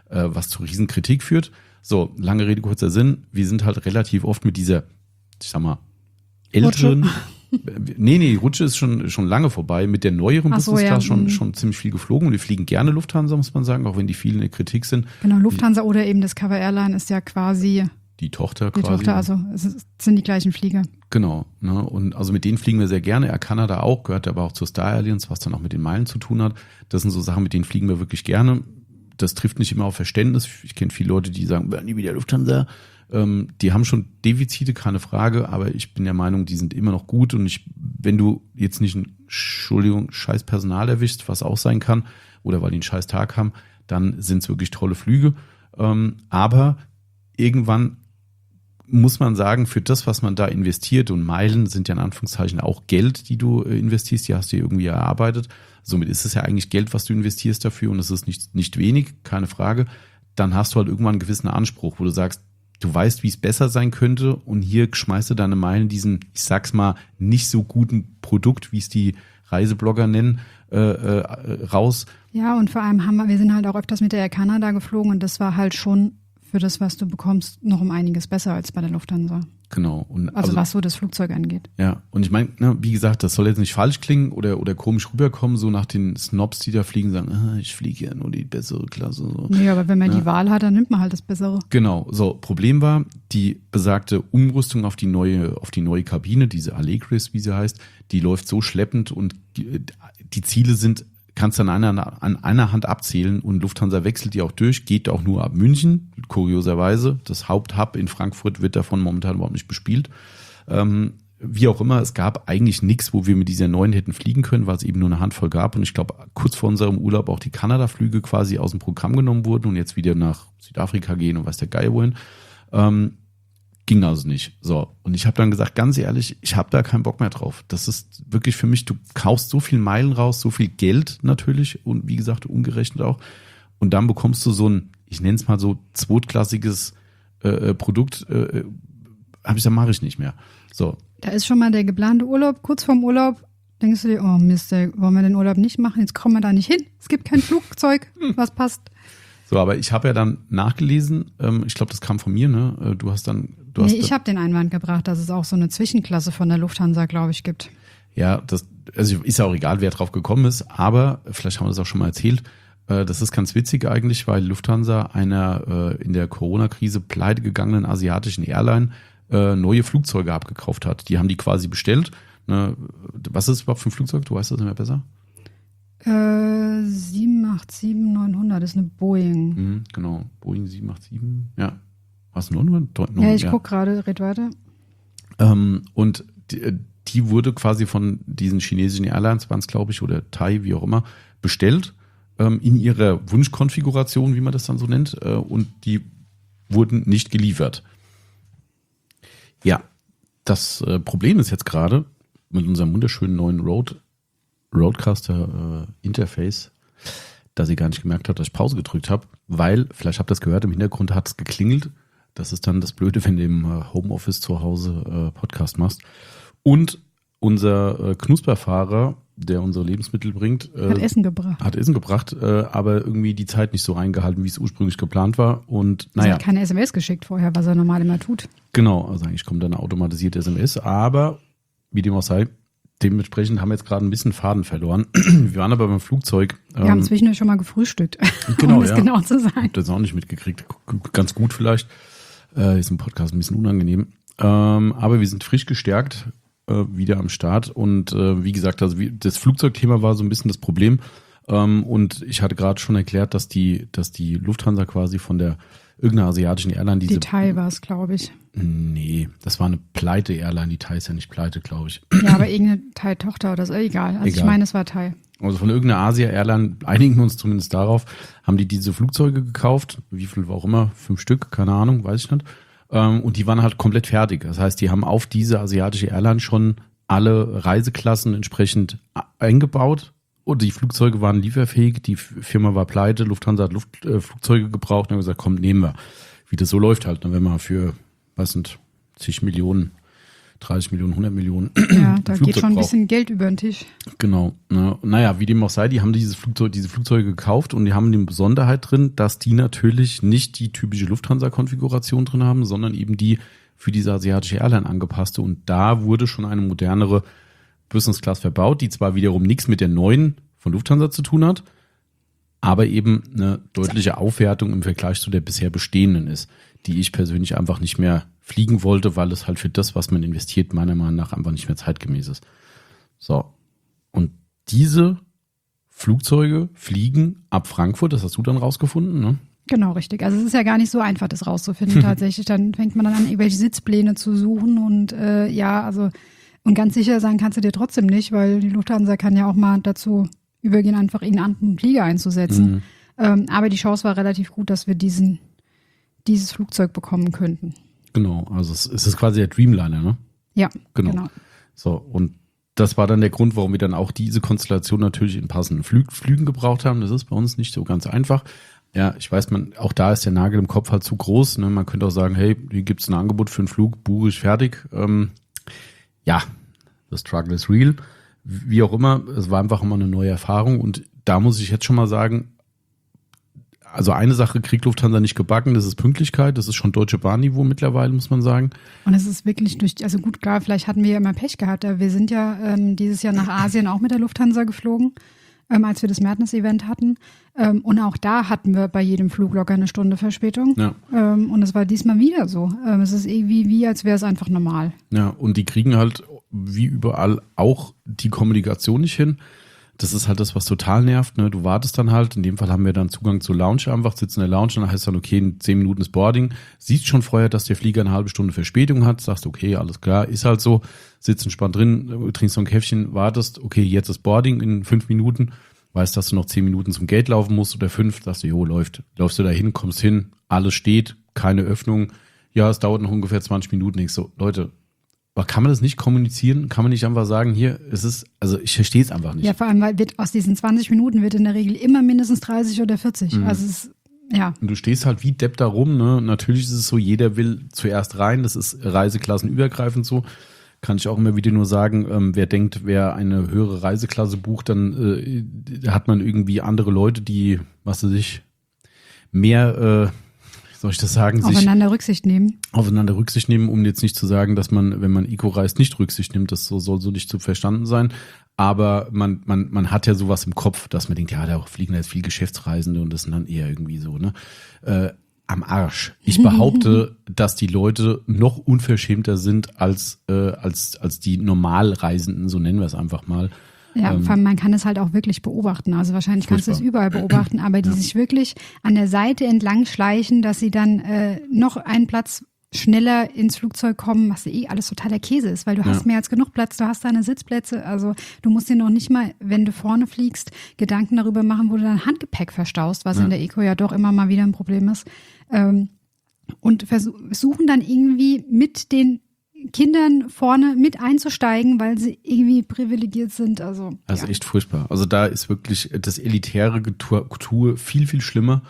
was zu Riesenkritik führt. So, lange Rede, kurzer Sinn. Wir sind halt relativ oft mit dieser, ich sag mal, älteren... Nee, Rutsche ist schon lange vorbei. Mit der neueren Business Class schon ziemlich viel geflogen. Und wir fliegen gerne Lufthansa, muss man sagen, auch wenn die vielen in der Kritik sind. Genau, Lufthansa oder eben Discover Airline ist ja quasi die Tochter. Also es sind die gleichen Flieger. Genau, ne? Und also mit denen fliegen wir sehr gerne. Air Canada auch, gehört aber auch zur Star Alliance, was dann auch mit den Meilen zu tun hat. Das sind so Sachen, mit denen fliegen wir wirklich gerne. Das trifft nicht immer auf Verständnis. Ich kenne viele Leute, die sagen, nie wieder Lufthansa. Die haben schon Defizite, keine Frage, aber ich bin der Meinung, die sind immer noch gut. Und wenn du jetzt nicht scheiß Personal erwischst, was auch sein kann, oder weil die einen scheiß Tag haben, dann sind es wirklich tolle Flüge. Aber irgendwann muss man sagen, für das, was man da investiert, und Meilen sind ja in Anführungszeichen auch Geld, die du investierst, die hast du irgendwie erarbeitet. Somit ist es ja eigentlich Geld, was du investierst dafür, und es ist nicht wenig, keine Frage. Dann hast du halt irgendwann einen gewissen Anspruch, wo du sagst, du weißt, wie es besser sein könnte, und hier schmeißt du deine Meilen diesen, ich sag's mal, nicht so guten Produkt, wie es die Reiseblogger nennen, raus. Ja, und vor allem wir sind halt auch öfters mit der Air Canada geflogen, und das war halt schon für das, was du bekommst, noch um einiges besser als bei der Lufthansa. Genau. Und also was so das Flugzeug angeht. Ja, und ich meine, wie gesagt, das soll jetzt nicht falsch klingen oder komisch rüberkommen, so nach den Snobs, die da fliegen, sagen, ich fliege ja nur die bessere Klasse. So. Nee, aber wenn man die Wahl hat, dann nimmt man halt das Bessere. Genau. So, Problem war, die besagte Umrüstung auf die neue Kabine, diese Allegris, wie sie heißt, die läuft so schleppend, und die Ziele kannst du an einer Hand abzählen, und Lufthansa wechselt die auch durch, geht auch nur ab München, kurioserweise. Das Haupthub in Frankfurt wird davon momentan überhaupt nicht bespielt. Wie auch immer, es gab eigentlich nichts, wo wir mit dieser neuen hätten fliegen können, weil es eben nur eine Handvoll gab. Und ich glaube, kurz vor unserem Urlaub auch die Kanada-Flüge quasi aus dem Programm genommen wurden und jetzt wieder nach Südafrika gehen und weiß der Geier wohin. Ging also nicht. So, und ich habe dann gesagt, ganz ehrlich, ich habe da keinen Bock mehr drauf. Das ist wirklich für mich, du kaufst so viel Meilen raus, so viel Geld natürlich, und wie gesagt, umgerechnet auch. Und dann bekommst du so ein, ich nenne es mal so, zweitklassiges Produkt, habe ich gesagt, mache ich nicht mehr. So. Da ist schon mal der geplante Urlaub, kurz vorm Urlaub, denkst du dir, oh Mist, wollen wir den Urlaub nicht machen, jetzt kommen wir da nicht hin. Es gibt kein Flugzeug, was passt. So, aber ich habe ja dann nachgelesen, ich glaube, das kam von mir, ne? Ich habe den Einwand gebracht, dass es auch so eine Zwischenklasse von der Lufthansa, glaube ich, gibt. Ja, also ist ja auch egal, wer drauf gekommen ist, aber vielleicht haben wir das auch schon mal erzählt. Das ist ganz witzig eigentlich, weil Lufthansa einer in der Corona-Krise pleite gegangenen asiatischen Airline neue Flugzeuge abgekauft hat. Die haben die quasi bestellt. Ne? Was ist es überhaupt für ein Flugzeug? Du weißt das nicht mehr besser? 787-900 ist eine Boeing. Genau, Boeing 787. Ja. Was, 900? Ja, ich gucke gerade, red weiter. Und die wurde quasi von diesen chinesischen Airlines, waren es glaube ich, oder Thai, wie auch immer, bestellt in ihrer Wunschkonfiguration, wie man das dann so nennt, und die wurden nicht geliefert. Ja, das Problem ist jetzt gerade mit unserem wunderschönen neuen Roadcaster Interface, dass ich gar nicht gemerkt habe, dass ich Pause gedrückt habe, weil, vielleicht habt ihr das gehört, im Hintergrund hat es geklingelt. Das ist dann das Blöde, wenn du im Homeoffice zu Hause Podcast machst. Und unser Knusperfahrer, der unsere Lebensmittel bringt, hat Essen gebracht, aber irgendwie die Zeit nicht so reingehalten, wie es ursprünglich geplant war. Und naja. Er hat keine SMS geschickt vorher, was er normal immer tut. Genau, also eigentlich kommt dann eine automatisierte SMS, aber wie dem auch sei, dementsprechend haben wir jetzt gerade ein bisschen Faden verloren. Wir waren aber beim Flugzeug. Wir haben zwischendurch schon mal gefrühstückt, genau, um es genau zu sagen. Ich habe das auch nicht mitgekriegt. Ganz gut vielleicht. Ist im Podcast ein bisschen unangenehm. Aber wir sind frisch gestärkt wieder am Start. Und wie gesagt, also das Flugzeugthema war so ein bisschen das Problem. Und ich hatte gerade schon erklärt, dass die Lufthansa quasi von der irgendeiner asiatischen Airline die Thai war es, glaube ich. Nee, das war eine Pleite-Airline. Die Thai ist ja nicht pleite, glaube ich. Ja, aber irgendeine Thai-Tochter oder so, egal. Also ich meine, es war Thai. Also von irgendeiner Asia-Airline, einigen wir uns zumindest darauf, haben die diese Flugzeuge gekauft. Wie viel war auch immer, 5 Stück, keine Ahnung, weiß ich nicht. Und die waren halt komplett fertig. Das heißt, die haben auf diese asiatische Airline schon alle Reiseklassen entsprechend eingebaut. Und die Flugzeuge waren lieferfähig, die Firma war pleite, Lufthansa hat Flugzeuge gebraucht und haben gesagt, komm, nehmen wir. Wie das so läuft halt, wenn man für, was sind, zig Millionen 30 Millionen, 100 Millionen. Ja, da geht schon ein bisschen Geld über den Tisch. Genau. Naja, wie dem auch sei, die haben diese Flugzeuge gekauft und die haben die Besonderheit drin, dass die natürlich nicht die typische Lufthansa-Konfiguration drin haben, sondern eben die für diese asiatische Airline angepasste. Und da wurde schon eine modernere Business Class verbaut, die zwar wiederum nichts mit der neuen von Lufthansa zu tun hat, aber eben eine deutliche Aufwertung im Vergleich zu der bisher bestehenden ist, die ich persönlich einfach nicht mehr fliegen wollte, weil es halt für das, was man investiert, meiner Meinung nach einfach nicht mehr zeitgemäß ist. So. Und diese Flugzeuge fliegen ab Frankfurt, das hast du dann rausgefunden, ne? Genau, richtig. Also es ist ja gar nicht so einfach, das rauszufinden tatsächlich. Dann fängt man dann an, irgendwelche Sitzpläne zu suchen und und ganz sicher sein kannst du dir trotzdem nicht, weil die Lufthansa kann ja auch mal dazu übergehen, einfach irgendeinen anderen Flieger einzusetzen. Aber die Chance war relativ gut, dass wir dieses Flugzeug bekommen könnten. Genau, also es ist quasi der Dreamliner, ne? Ja, genau. So, und das war dann der Grund, warum wir dann auch diese Konstellation natürlich in passenden Flügen gebraucht haben. Das ist bei uns nicht so ganz einfach. Ja, ich weiß, auch da ist der Nagel im Kopf halt zu groß. Ne? Man könnte auch sagen, hey, hier gibt es ein Angebot für einen Flug, buche ich fertig. Ja, the struggle is real. Wie auch immer, es war einfach immer eine neue Erfahrung. Und da muss ich jetzt schon mal sagen, also eine Sache kriegt Lufthansa nicht gebacken, das ist Pünktlichkeit. Das ist schon Deutsche Bahn-Niveau mittlerweile, muss man sagen. Und es ist wirklich also gut, klar, vielleicht hatten wir ja immer Pech gehabt. Aber wir sind ja dieses Jahr nach Asien auch mit der Lufthansa geflogen, als wir das Madness-Event hatten. Und auch da hatten wir bei jedem Flug locker eine Stunde Verspätung. Ja. Und es war diesmal wieder so. Es ist irgendwie als wäre es einfach normal. Ja, und die kriegen halt wie überall auch die Kommunikation nicht hin. Das ist halt das, was total nervt. Ne? Du wartest dann halt, in dem Fall haben wir dann Zugang zur Lounge einfach, sitzen in der Lounge, dann heißt dann, okay, in 10 Minuten ist Boarding. Siehst schon vorher, dass der Flieger eine halbe Stunde Verspätung hat, sagst, okay, alles klar, ist halt so, sitzt entspannt drin, trinkst so ein Käffchen, wartest, okay, jetzt ist Boarding in 5 Minuten, weißt, dass du noch 10 Minuten zum Gate laufen musst oder 5, sagst du, jo, läuft. Läufst du da hin, kommst hin, alles steht, keine Öffnung, ja, es dauert noch ungefähr 20 Minuten. Ich so, Leute, aber kann man das nicht kommunizieren? Kann man nicht einfach sagen, hier, ich verstehe es einfach nicht. Ja, vor allem, weil aus diesen 20 Minuten wird in der Regel immer mindestens 30 oder 40. Also es ist, ja. Und du stehst halt wie Depp da rum, ne? Natürlich ist es so, jeder will zuerst rein, das ist reiseklassenübergreifend so. Kann ich auch immer wieder nur sagen, wer denkt, wer eine höhere Reiseklasse bucht, dann hat man irgendwie andere Leute, die, was weiß ich, mehr soll ich das sagen? Aufeinander Rücksicht nehmen, um jetzt nicht zu sagen, dass man, wenn man Eco reist, nicht Rücksicht nimmt. Das soll so nicht zu verstanden sein. Aber man hat ja sowas im Kopf, dass man denkt, ja, da fliegen jetzt viel Geschäftsreisende und das sind dann eher irgendwie so, ne? Am Arsch. Ich behaupte, dass die Leute noch unverschämter sind als die Normalreisenden, so nennen wir es einfach mal. Ja, vor allem man kann es halt auch wirklich beobachten. Also wahrscheinlich kannst du es überall beobachten, aber die sich wirklich an der Seite entlang schleichen, dass sie dann noch einen Platz schneller ins Flugzeug kommen, was alles totaler Käse ist, weil du hast mehr als genug Platz, du hast deine Sitzplätze, also du musst dir noch nicht mal, wenn du vorne fliegst, Gedanken darüber machen, wo du dein Handgepäck verstaust, was in der Eco ja doch immer mal wieder ein Problem ist. Und versuchen dann irgendwie mit den Kindern vorne mit einzusteigen, weil sie irgendwie privilegiert sind. Also echt furchtbar. Also da ist wirklich das elitäre Getue viel, viel schlimmer.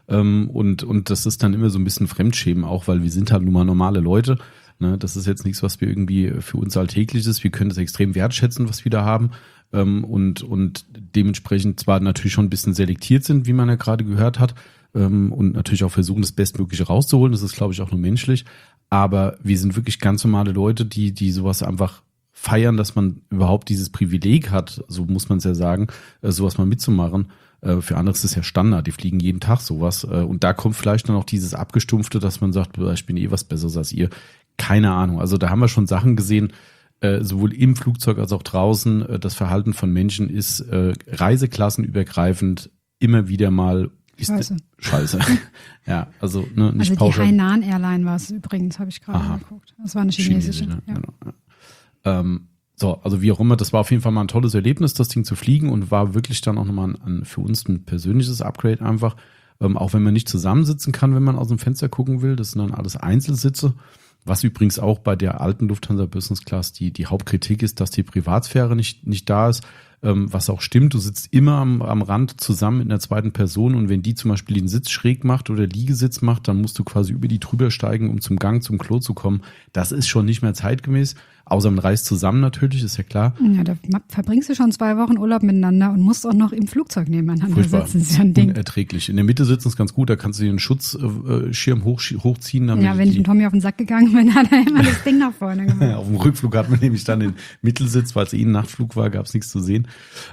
Und das ist dann immer so ein bisschen Fremdschämen auch, weil wir sind halt nun mal normale Leute. Ne? Das ist jetzt nichts, was wir irgendwie für uns alltäglich ist. Wir können das extrem wertschätzen, was wir da haben. Und dementsprechend zwar natürlich schon ein bisschen selektiert sind, wie man ja gerade gehört hat. Und natürlich auch versuchen, das Bestmögliche rauszuholen. Das ist, glaube ich, auch nur menschlich. Aber wir sind wirklich ganz normale Leute, die sowas einfach feiern, dass man überhaupt dieses Privileg hat, so muss man es ja sagen, sowas mal mitzumachen. Für andere ist es ja Standard, die fliegen jeden Tag sowas. Und da kommt vielleicht dann auch dieses Abgestumpfte, dass man sagt, ich bin was Besseres als ihr. Keine Ahnung. Also da haben wir schon Sachen gesehen, sowohl im Flugzeug als auch draußen. Das Verhalten von Menschen ist reiseklassenübergreifend immer wieder mal Scheiße. Ja, also nicht pauschal. Also die Hainan Airline war es übrigens, habe ich gerade geguckt. Das war eine chinesische. Ne? Ja. Genau. So, also wie auch immer, das war auf jeden Fall mal ein tolles Erlebnis, das Ding zu fliegen und war wirklich dann auch nochmal für uns ein persönliches Upgrade einfach. Auch wenn man nicht zusammensitzen kann, wenn man aus dem Fenster gucken will. Das sind dann alles Einzelsitze. Was übrigens auch bei der alten Lufthansa Business Class die Hauptkritik ist, dass die Privatsphäre nicht da ist. was auch stimmt. Du sitzt immer am Rand zusammen in der zweiten Person und wenn die zum Beispiel den Sitz schräg macht oder Liegesitz macht, dann musst du quasi über die drüber steigen, um zum Gang, zum Klo zu kommen. Das ist schon nicht mehr zeitgemäß. Außer man reist zusammen natürlich, ist ja klar. Ja, da verbringst du schon 2 Wochen Urlaub miteinander und musst auch noch im Flugzeug nebeneinander Furchtbar. sitzen. Das ist ja ein Ding. Unerträglich. In der Mitte sitzen ist ganz gut, da kannst du dir einen Schutzschirm hochziehen. Ja, wenn ich dem Tommy auf den Sack gegangen bin, hat er immer das Ding nach vorne gemacht. Auf dem Rückflug hat man nämlich dann den Mittelsitz, weil es ein Nachtflug war, gab es nichts zu sehen.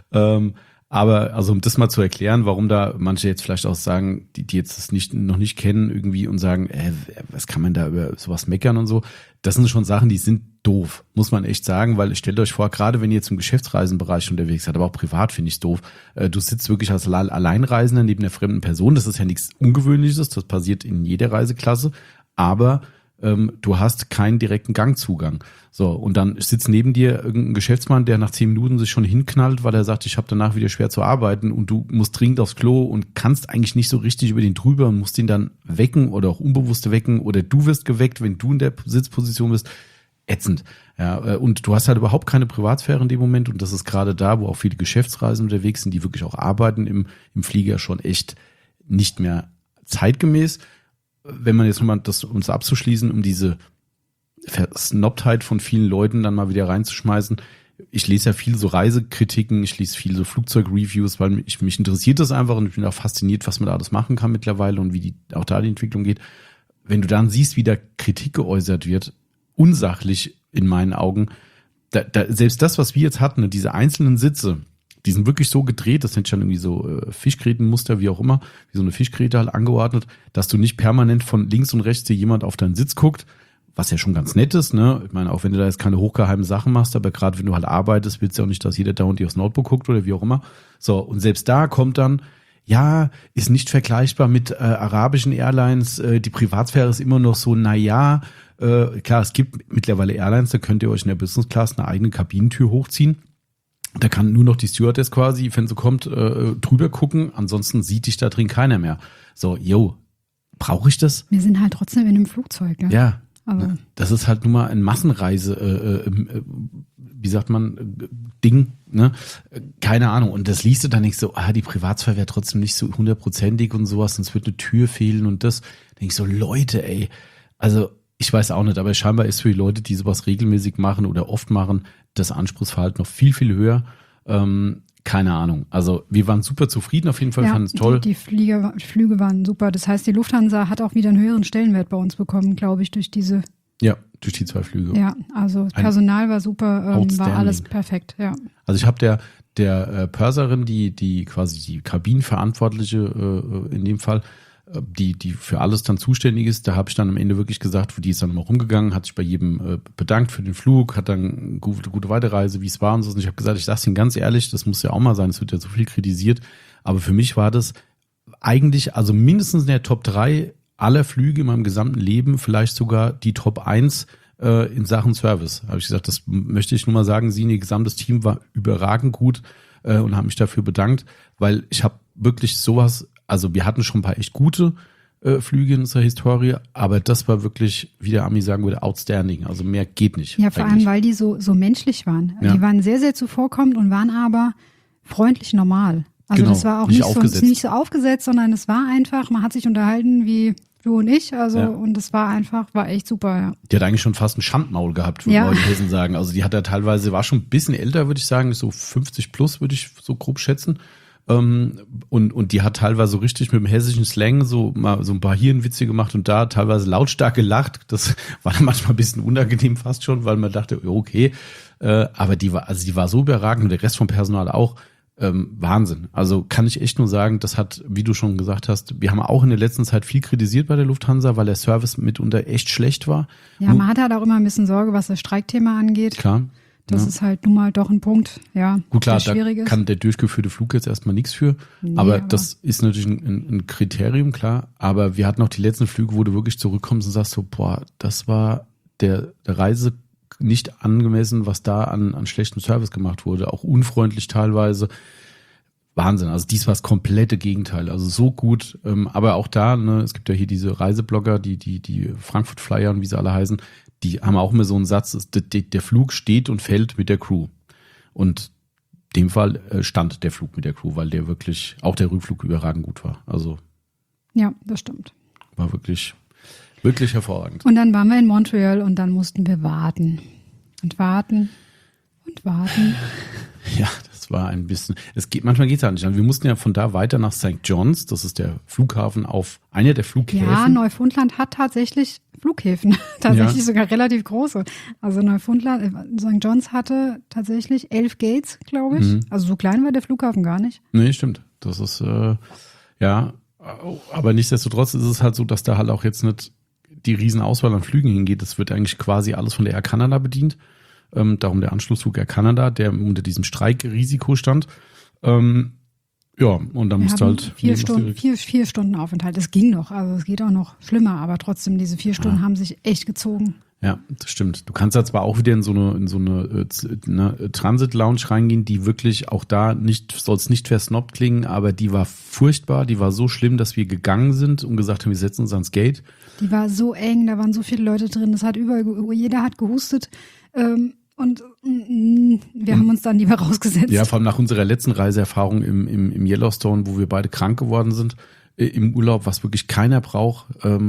Aber also um das mal zu erklären, warum da manche jetzt vielleicht auch sagen, die jetzt das noch nicht kennen irgendwie und sagen, was kann man da über sowas meckern und so. Das sind schon Sachen, die sind doof, muss man echt sagen, weil stellt euch vor, gerade wenn ihr jetzt im Geschäftsreisenbereich unterwegs seid, aber auch privat finde ich es doof. Du sitzt wirklich als Alleinreisender neben einer fremden Person. Das ist ja nichts Ungewöhnliches, das passiert in jeder Reiseklasse, aber du hast keinen direkten Gangzugang. So, und dann sitzt neben dir irgendein Geschäftsmann, der nach 10 Minuten sich schon hinknallt, weil er sagt, ich habe danach wieder schwer zu arbeiten und du musst dringend aufs Klo und kannst eigentlich nicht so richtig über den drüber und musst ihn dann wecken oder auch unbewusst wecken oder du wirst geweckt, wenn du in der Sitzposition bist. Ätzend. Ja, und du hast halt überhaupt keine Privatsphäre in dem Moment und das ist gerade da, wo auch viele Geschäftsreisen unterwegs sind, die wirklich auch arbeiten im Flieger, schon echt nicht mehr zeitgemäß. Wenn man jetzt nochmal um es abzuschließen, um diese Versnobtheit von vielen Leuten dann mal wieder reinzuschmeißen. Ich lese ja viel so Reisekritiken, ich lese viel so Flugzeugreviews, weil mich interessiert das einfach und ich bin auch fasziniert, was man da alles machen kann mittlerweile und wie auch da die Entwicklung geht. Wenn du dann siehst, wie da Kritik geäußert wird, unsachlich in meinen Augen, selbst das, was wir jetzt hatten, diese einzelnen Sitze, die sind wirklich so gedreht, das sind schon irgendwie so Fischgrätenmuster, wie auch immer, wie so eine Fischgräte halt angeordnet, dass du nicht permanent von links und rechts dir jemand auf deinen Sitz guckt, was ja schon ganz nett ist, ne? Ich meine, auch wenn du da jetzt keine hochgeheimen Sachen machst, aber gerade wenn du halt arbeitest, willst du ja auch nicht, dass jeder da und dir aufs Notebook guckt oder wie auch immer. So, und selbst da kommt dann, ja, ist nicht vergleichbar mit arabischen Airlines, die Privatsphäre ist immer noch so, klar, es gibt mittlerweile Airlines, da könnt ihr euch in der Business Class eine eigene Kabinentür hochziehen. Da kann nur noch die Stewardess quasi, wenn sie kommt, drüber gucken. Ansonsten sieht dich da drin keiner mehr. So, brauche ich das? Wir sind halt trotzdem in einem Flugzeug, ja. Ja, aber das ist halt nun mal ein Massenreise, wie sagt man, Ding, ne? Keine Ahnung. Und das liest du dann nicht so, die Privatsphäre wäre trotzdem nicht so 100%ig und sowas, sonst wird eine Tür fehlen und das. Denke ich so, Leute, ey, also ich weiß auch nicht, aber scheinbar ist für die Leute, die sowas regelmäßig machen oder oft machen, das Anspruchsverhalten noch viel, viel höher. Keine Ahnung. Also wir waren super zufrieden, auf jeden Fall, fanden es toll. Die Flüge waren super. Das heißt, die Lufthansa hat auch wieder einen höheren Stellenwert bei uns bekommen, glaube ich, durch diese. Ja, durch die 2 Flüge. Ja, also Personal war super, war alles perfekt, ja. Also ich habe der Purserin, die quasi die Kabinenverantwortliche in dem Fall, die für alles dann zuständig ist, da habe ich dann am Ende wirklich gesagt, die ist dann immer rumgegangen, hat sich bei jedem bedankt für den Flug, hat dann gute Weiterreise, wie es war und so. Und ich habe gesagt, ich sag's Ihnen ganz ehrlich, das muss ja auch mal sein, es wird ja so viel kritisiert, aber für mich war das eigentlich, also mindestens in der Top 3 aller Flüge in meinem gesamten Leben, vielleicht sogar die Top 1 in Sachen Service. Habe ich gesagt, das möchte ich nur mal sagen, ihr gesamtes Team war überragend gut und habe mich dafür bedankt, weil ich habe wirklich sowas. Also wir hatten schon ein paar echt gute Flüge in unserer Historie, aber das war wirklich, wie der Ami sagen würde, outstanding. Also mehr geht nicht. Ja, vor allem, weil die so menschlich waren. Ja. Die waren sehr, sehr zuvorkommend und waren aber freundlich normal. Also genau, das war auch nicht so aufgesetzt, sondern es war einfach, man hat sich unterhalten wie du und ich, und es war echt super, ja. Die hat eigentlich schon fast ein Schandmaul gehabt, würde Leute in Hessen sagen. Also die hat ja teilweise, war schon ein bisschen älter, würde ich sagen, so 50 plus, würde ich so grob schätzen. Und die hat teilweise so richtig mit dem hessischen Slang so mal so ein paar Hirnwitze gemacht und da teilweise lautstark gelacht. Das war dann manchmal ein bisschen unangenehm fast schon, weil man dachte, okay, aber die war so überragend und der Rest vom Personal auch. Wahnsinn. Also kann ich echt nur sagen, das hat, wie du schon gesagt hast, wir haben auch in der letzten Zeit viel kritisiert bei der Lufthansa, weil der Service mitunter echt schlecht war. Ja, man hat halt auch immer ein bisschen Sorge, was das Streikthema angeht. Klar. Das ist halt nun mal doch ein Punkt, ja. Gut, klar, da kann der durchgeführte Flug jetzt erstmal nichts für. Aber das ist natürlich ein Kriterium, klar. Aber wir hatten auch die letzten Flüge, wo du wirklich zurückkommst und sagst so, das war der Reise nicht angemessen, was da an schlechtem Service gemacht wurde. Auch unfreundlich teilweise. Wahnsinn. Also dies war das komplette Gegenteil. Also so gut. Aber auch da, ne, es gibt ja hier diese Reiseblogger, die Frankfurt Flyer und wie sie alle heißen, die haben auch immer so einen Satz, der Flug steht und fällt mit der Crew. Und dem Fall stand der Flug mit der Crew, weil der wirklich, auch der Rückflug überragend gut war. Also ja, das stimmt. War wirklich, wirklich hervorragend. Und dann waren wir in Montreal und dann mussten wir warten. Und warten. Und warten. Ja, das war ein bisschen, manchmal geht es ja nicht. Wir mussten ja von da weiter nach St. John's, das ist der Flughafen einer der Flughäfen. Ja, Neufundland hat tatsächlich Flughäfen, tatsächlich sogar relativ große. Also Neufundland, St. John's hatte tatsächlich 11 Gates, glaube ich. Also so klein war der Flughafen gar nicht. Nee, stimmt. Das ist, aber nichtsdestotrotz ist es halt so, dass da halt auch jetzt nicht die Riesenauswahl an Flügen hingeht. Das wird eigentlich quasi alles von der Air Canada bedient. Darum der Anschlussflug Air Canada, der unter diesem Streikrisiko stand. Und dann musst du halt... 4 Stunden Aufenthalt. Das ging noch, also es geht auch noch schlimmer, aber trotzdem, diese 4 Stunden haben sich echt gezogen. Ja, das stimmt. Du kannst ja zwar auch wieder in so eine Transit-Lounge reingehen, die wirklich auch da soll es nicht versnobbt klingen, aber die war furchtbar, die war so schlimm, dass wir gegangen sind und gesagt haben, wir setzen uns ans Gate. Die war so eng, da waren so viele Leute drin, das hat jeder hat gehustet. Und wir haben uns dann lieber rausgesetzt. Ja, vor allem nach unserer letzten Reiseerfahrung im Yellowstone, wo wir beide krank geworden sind, im Urlaub, was wirklich keiner braucht.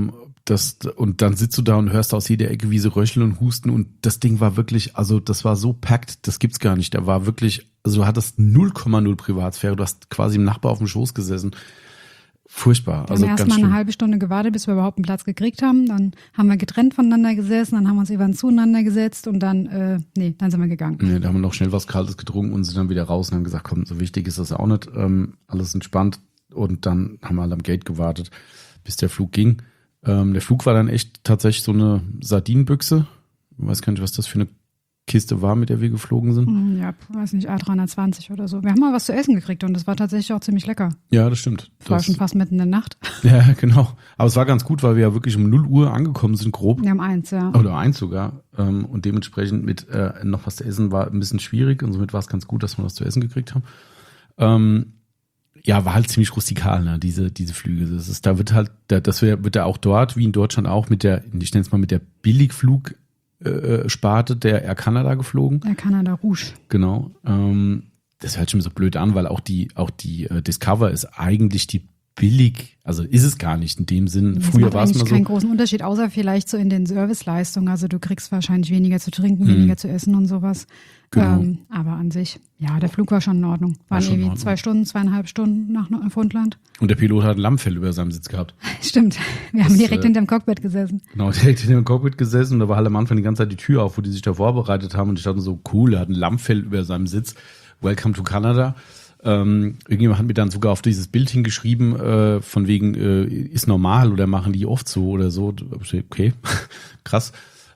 Und dann sitzt du da und hörst aus jeder Ecke, wie sie röcheln und husten. Und das Ding war wirklich, also das war so packt, das gibt's gar nicht. Da war wirklich, also du hattest 0,0 Privatsphäre. Du hast quasi im Nachbar auf dem Schoß gesessen. Furchtbar. Wir haben erstmal eine halbe Stunde gewartet, bis wir überhaupt einen Platz gekriegt haben. Dann haben wir getrennt voneinander gesessen, dann haben wir uns irgendwann zueinander gesetzt und dann sind wir gegangen. Nee, da haben wir noch schnell was Kaltes getrunken und sind dann wieder raus und haben gesagt, komm, so wichtig ist das auch nicht. Alles entspannt. Und dann haben wir alle am Gate gewartet, bis der Flug ging. Der Flug war dann echt tatsächlich so eine Sardinenbüchse. Ich weiß gar nicht, was das für eine Kiste war, mit der wir geflogen sind. Ja, weiß nicht, A320 oder so. Wir haben mal was zu essen gekriegt und das war tatsächlich auch ziemlich lecker. Ja, das stimmt. Das war schon fast mitten in der Nacht. Ja, genau. Aber es war ganz gut, weil wir ja wirklich um 0 Uhr angekommen sind, grob. Ja, um 1, ja. Oder 1 sogar. Und dementsprechend mit noch was zu essen war ein bisschen schwierig und somit war es ganz gut, dass wir was zu essen gekriegt haben. Ja, war halt ziemlich rustikal, ne, diese Flüge. Das wird da auch dort, wie in Deutschland auch, ich nenne es mal mit der Billigflug Sparte der Air Canada geflogen. Air Canada Rouge. Genau. Das hört schon so blöd an, weil auch die Discover ist eigentlich die billig, also ist es gar nicht in dem Sinn. Das Früher macht war es mal so. keinen großen Unterschied, außer vielleicht so in den Serviceleistungen. Also du kriegst wahrscheinlich weniger zu trinken, weniger zu essen und sowas. Genau. Aber an sich, ja, der Flug war schon in Ordnung. Waren irgendwie 2,5 Stunden nach Neufundland. Und der Pilot hat ein Lammfell über seinem Sitz gehabt. Stimmt. Wir haben direkt hinterm Cockpit gesessen. Genau, direkt hinterm Cockpit gesessen und da war halt am Anfang die ganze Zeit die Tür auf, wo die sich da vorbereitet haben und ich dachte so, cool, er hat ein Lammfell über seinem Sitz. Welcome to Canada. Irgendjemand hat mir dann sogar auf dieses Bild hingeschrieben, von wegen, ist normal oder machen die oft so oder so. Okay, krass.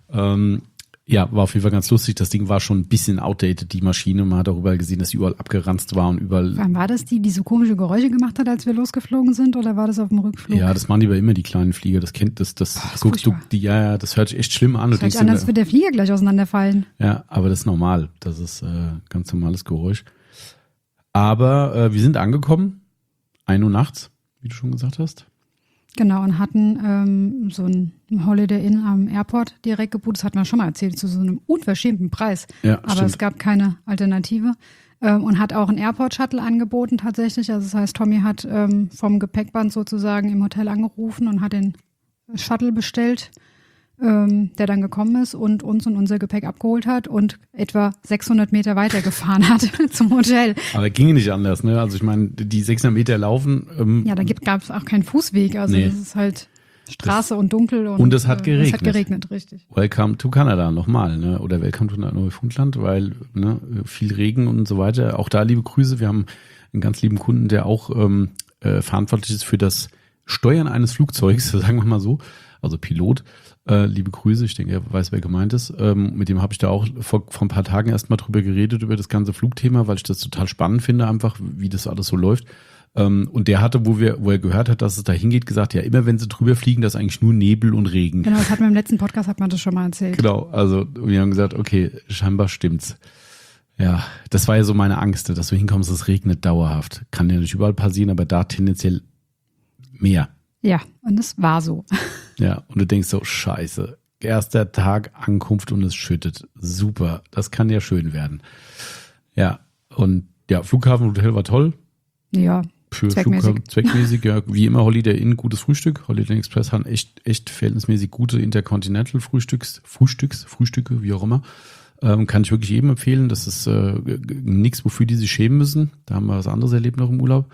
Ja, war auf jeden Fall ganz lustig. Das Ding war schon ein bisschen outdated, die Maschine. Man hat auch überall gesehen, dass sie überall abgeranzt war und überall. Wann war das die so komische Geräusche gemacht hat, als wir losgeflogen sind, oder war das auf dem Rückflug? Ja, das machen die aber immer, die kleinen Flieger. Das kennt das guckst du, das hört sich echt schlimm an. Das hört sich an, als würde der Flieger gleich auseinanderfallen. Ja, aber das ist normal. Das ist ganz normales Geräusch. Aber wir sind angekommen, 1 Uhr nachts, wie du schon gesagt hast. Genau, und hatten so ein Holiday Inn am Airport direkt gebucht. Das hatten wir schon mal erzählt, zu so einem unverschämten Preis. Ja, aber stimmt. es gab keine Alternative. Und hat auch einen Airport-Shuttle angeboten tatsächlich. Also das heißt, Tommy hat vom Gepäckband sozusagen im Hotel angerufen und hat den Shuttle bestellt, der dann gekommen ist und uns und unser Gepäck abgeholt hat und etwa 600 Meter weiter gefahren hat zum Hotel. Aber ging nicht anders, ne? Also ich meine, die 600 Meter laufen. Ja, da gab es auch keinen Fußweg. Also das ist halt Straße und dunkel. Und es hat geregnet. Es hat geregnet, richtig. Welcome to Canada nochmal, ne? Oder Welcome to Neufundland, weil viel Regen und so weiter. Auch da liebe Grüße. Wir haben einen ganz lieben Kunden, der auch verantwortlich ist für das Steuern eines Flugzeugs, sagen wir mal so. Also Pilot. Liebe Grüße, ich denke, er weiß, wer gemeint ist. Mit dem habe ich da auch vor ein paar Tagen erst mal drüber geredet, über das ganze Flugthema, weil ich das total spannend finde, einfach, wie das alles so läuft. Und der hatte, wo er gehört hat, dass es da hingeht, gesagt, ja, immer wenn sie drüber fliegen, das ist eigentlich nur Nebel und Regen. Genau, das hat man im letzten Podcast, hat man das schon mal erzählt. Genau, also wir haben gesagt, okay, scheinbar stimmt's. Ja, das war ja so meine Angst, dass du hinkommst, es regnet dauerhaft. Kann ja nicht überall passieren, aber da tendenziell mehr. Ja, und es war so. Ja, und du denkst so, scheiße, erster Tag Ankunft und es schüttet. Super, das kann ja schön werden. Ja, und Ja, Flughafenhotel war toll. Ja, für zweckmäßig. Zweckmäßig, ja, wie immer Holiday Inn, gutes Frühstück. Holiday Inn Express haben echt verhältnismäßig gute Intercontinental Frühstücke, wie auch immer. Kann ich wirklich jedem empfehlen. Das ist nichts, wofür die sich schämen müssen. Da haben wir was anderes erlebt noch im Urlaub.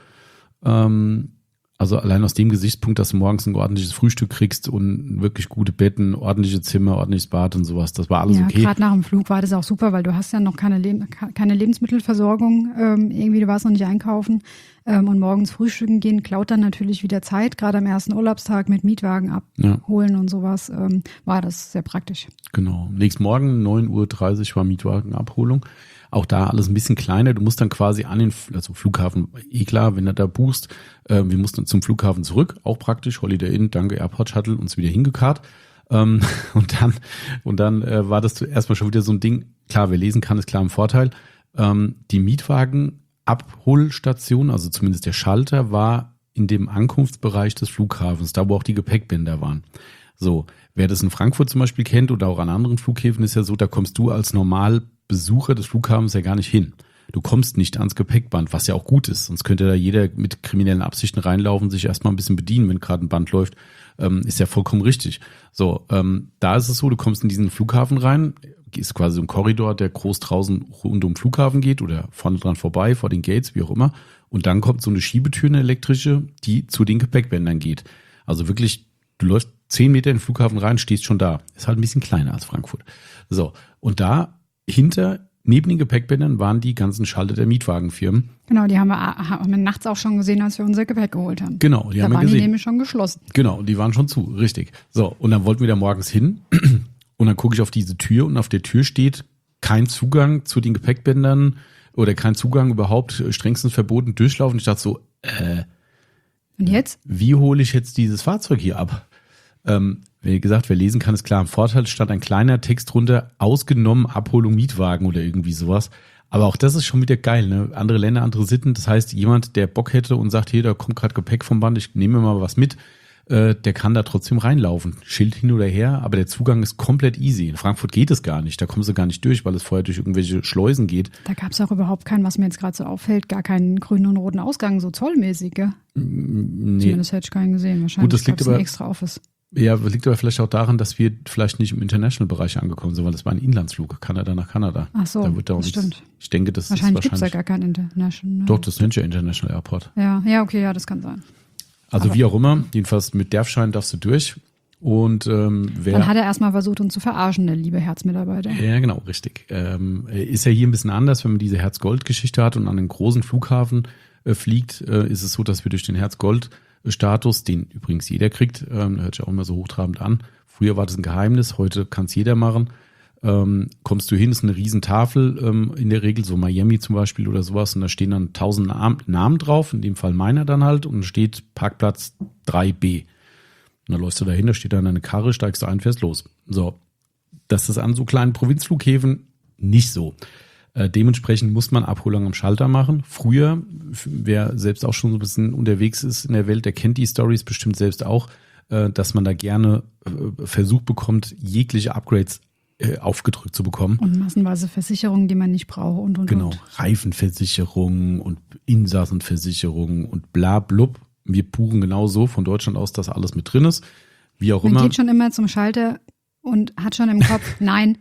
Also allein aus dem Gesichtspunkt, dass du morgens ein ordentliches Frühstück kriegst und wirklich gute Betten, ordentliche Zimmer, ordentliches Bad und sowas. Das war alles okay. Ja, gerade nach dem Flug war das auch super, weil du hast ja noch keine Lebensmittelversorgung. Irgendwie, du warst noch nicht einkaufen. Und morgens frühstücken gehen klaut dann natürlich wieder Zeit. Gerade am ersten Urlaubstag mit Mietwagen abholen und sowas war das sehr praktisch. Genau. Nächsten Morgen 9:30 Uhr war Mietwagenabholung. Auch da alles ein bisschen kleiner. Du musst dann quasi an den Flughafen, klar, wenn du da buchst, wir mussten zum Flughafen zurück, auch praktisch, Holiday Inn, danke Airport Shuttle, uns wieder hingekarrt. Und dann war das erstmal schon wieder so ein Ding, klar, wer lesen kann, ist klar ein Vorteil. Die Mietwagenabholstation, also zumindest der Schalter, war in dem Ankunftsbereich des Flughafens, da wo auch die Gepäckbänder waren. So, wer das in Frankfurt zum Beispiel kennt oder auch an anderen Flughäfen, ist ja so, da kommst du als Normalbesucher des Flughafens ja gar nicht hin. Du kommst nicht ans Gepäckband, was ja auch gut ist. Sonst könnte da jeder mit kriminellen Absichten reinlaufen, sich erstmal ein bisschen bedienen, wenn gerade ein Band läuft. Ist ja vollkommen richtig. So, da ist es so, du kommst in diesen Flughafen rein, ist quasi so ein Korridor, der groß draußen rund um den Flughafen geht oder vorne dran vorbei, vor den Gates, wie auch immer. Und dann kommt so eine Schiebetür, eine elektrische, die zu den Gepäckbändern geht. Also wirklich, du läufst 10 Meter in den Flughafen rein, stehst schon da. Ist halt ein bisschen kleiner als Frankfurt. So, und da neben den Gepäckbändern waren die ganzen Schalter der Mietwagenfirmen. Genau, die haben wir nachts auch schon gesehen, als wir unser Gepäck geholt haben. Genau, die haben wir gesehen. Da waren die nämlich schon geschlossen. Genau, die waren schon zu, richtig. So, und dann wollten wir da morgens hin und dann gucke ich auf diese Tür und auf der Tür steht kein Zugang zu den Gepäckbändern oder kein Zugang überhaupt, strengstens verboten, durchlaufen. Ich dachte so, und jetzt? Wie hole ich jetzt dieses Fahrzeug hier ab? Wie gesagt, wer lesen kann, ist klar im Vorteil, stand ein kleiner Text drunter, ausgenommen Abholung Mietwagen oder irgendwie sowas. Aber auch das ist schon wieder geil, ne? Andere Länder, andere Sitten. Das heißt, jemand, der Bock hätte und sagt, hier, da kommt gerade Gepäck vom Band, ich nehme mir mal was mit, der kann da trotzdem reinlaufen. Schild hin oder her, aber der Zugang ist komplett easy. In Frankfurt geht es gar nicht, da kommst du gar nicht durch, weil es vorher durch irgendwelche Schleusen geht. Da gab es auch überhaupt keinen, was mir jetzt gerade so auffällt, gar keinen grünen und roten Ausgang, so zollmäßig, gell? Nee. Zumindest hätte ich keinen gesehen. Wahrscheinlich gut, das liegt aber ein extra Office. Ja, liegt aber vielleicht auch daran, dass wir vielleicht nicht im International-Bereich angekommen sind, weil das war ein Inlandsflug, Kanada nach Kanada. Ach so, da wird da das stimmt. Ich denke, das wahrscheinlich ist gibt es ja gar kein International. Doch, das nennt ja International Airport. Ja, okay, ja, das kann sein. Also wie auch immer, jedenfalls mit DERF-Schein darfst du durch. Und dann hat er erstmal versucht, uns zu verarschen, der liebe Herzmitarbeiter. Ja, genau, richtig. Ist ja hier ein bisschen anders, wenn man diese Herz-Gold-Geschichte hat und an einen großen Flughafen fliegt, ist es so, dass wir durch den Herz-Gold-Status, den übrigens jeder kriegt, hört sich auch immer so hochtrabend an. Früher war das ein Geheimnis, heute kann es jeder machen. Kommst du hin, ist eine riesen Tafel, in der Regel, so Miami zum Beispiel oder sowas, und da stehen dann 1000 Namen drauf, in dem Fall meiner dann halt, und steht Parkplatz 3B. Und dann läufst du dahin, da steht dann eine Karre, steigst du ein, fährst los. So, das ist an so kleinen Provinzflughäfen nicht so. Dementsprechend muss man Abholung am Schalter machen. Früher, wer selbst auch schon so ein bisschen unterwegs ist in der Welt, der kennt die Stories bestimmt selbst auch, dass man da gerne versucht bekommt, jegliche Upgrades aufgedrückt zu bekommen. Und massenweise Versicherungen, die man nicht braucht und. Genau, Reifenversicherungen und Insassenversicherungen und bla blub. Wir buchen genauso von Deutschland aus, dass alles mit drin ist. Wie auch immer. Man geht schon immer zum Schalter und hat schon im Kopf, nein,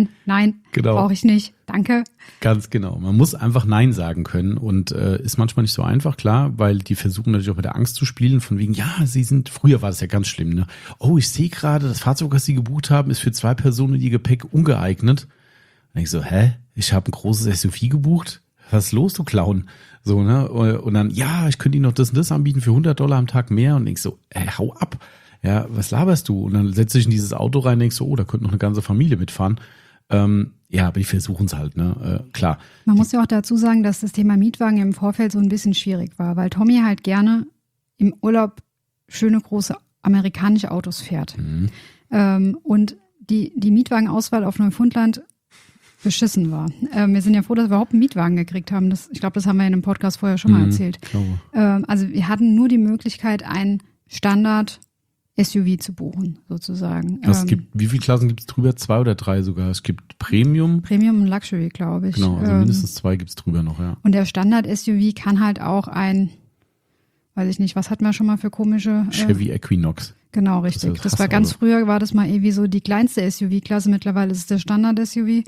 genau. Brauche ich nicht, danke. Ganz genau. Man muss einfach Nein sagen können und ist manchmal nicht so einfach, klar, weil die versuchen natürlich auch mit der Angst zu spielen, von wegen, ja, früher war das ja ganz schlimm, ne? Oh, ich sehe gerade, das Fahrzeug, das Sie gebucht haben, ist für 2 Personen ihr Gepäck ungeeignet. Und ich so, ich habe ein großes SUV gebucht? Was ist los, du Clown? So, ne? Und dann, ja, ich könnte Ihnen noch das und das anbieten für $100 am Tag mehr. Und ich so, hau ab. Ja, was laberst du? Und dann setze ich in dieses Auto rein und denkst so, da könnte noch eine ganze Familie mitfahren. Ja, aber die versuchen es halt, ne? Klar. Man muss ja auch dazu sagen, dass das Thema Mietwagen im Vorfeld so ein bisschen schwierig war, weil Tommy halt gerne im Urlaub schöne, große amerikanische Autos fährt. Mhm. Und die Mietwagenauswahl auf Neufundland beschissen war. Wir sind ja froh, dass wir überhaupt einen Mietwagen gekriegt haben. Ich glaube, das haben wir in einem Podcast vorher schon mal erzählt. Also wir hatten nur die Möglichkeit, einen Standard SUV zu buchen, sozusagen. Wie viele Klassen gibt es drüber? 2 oder 3 sogar. Es gibt Premium. Premium und Luxury, glaube ich. Genau, also mindestens 2 gibt es drüber noch, ja. Und der Standard-SUV kann halt auch weiß ich nicht, was hatten wir schon mal für komische... Chevy Equinox. Genau, richtig. Das war ganz früher, war das mal irgendwie so die kleinste SUV-Klasse. Mittlerweile ist es der Standard-SUV.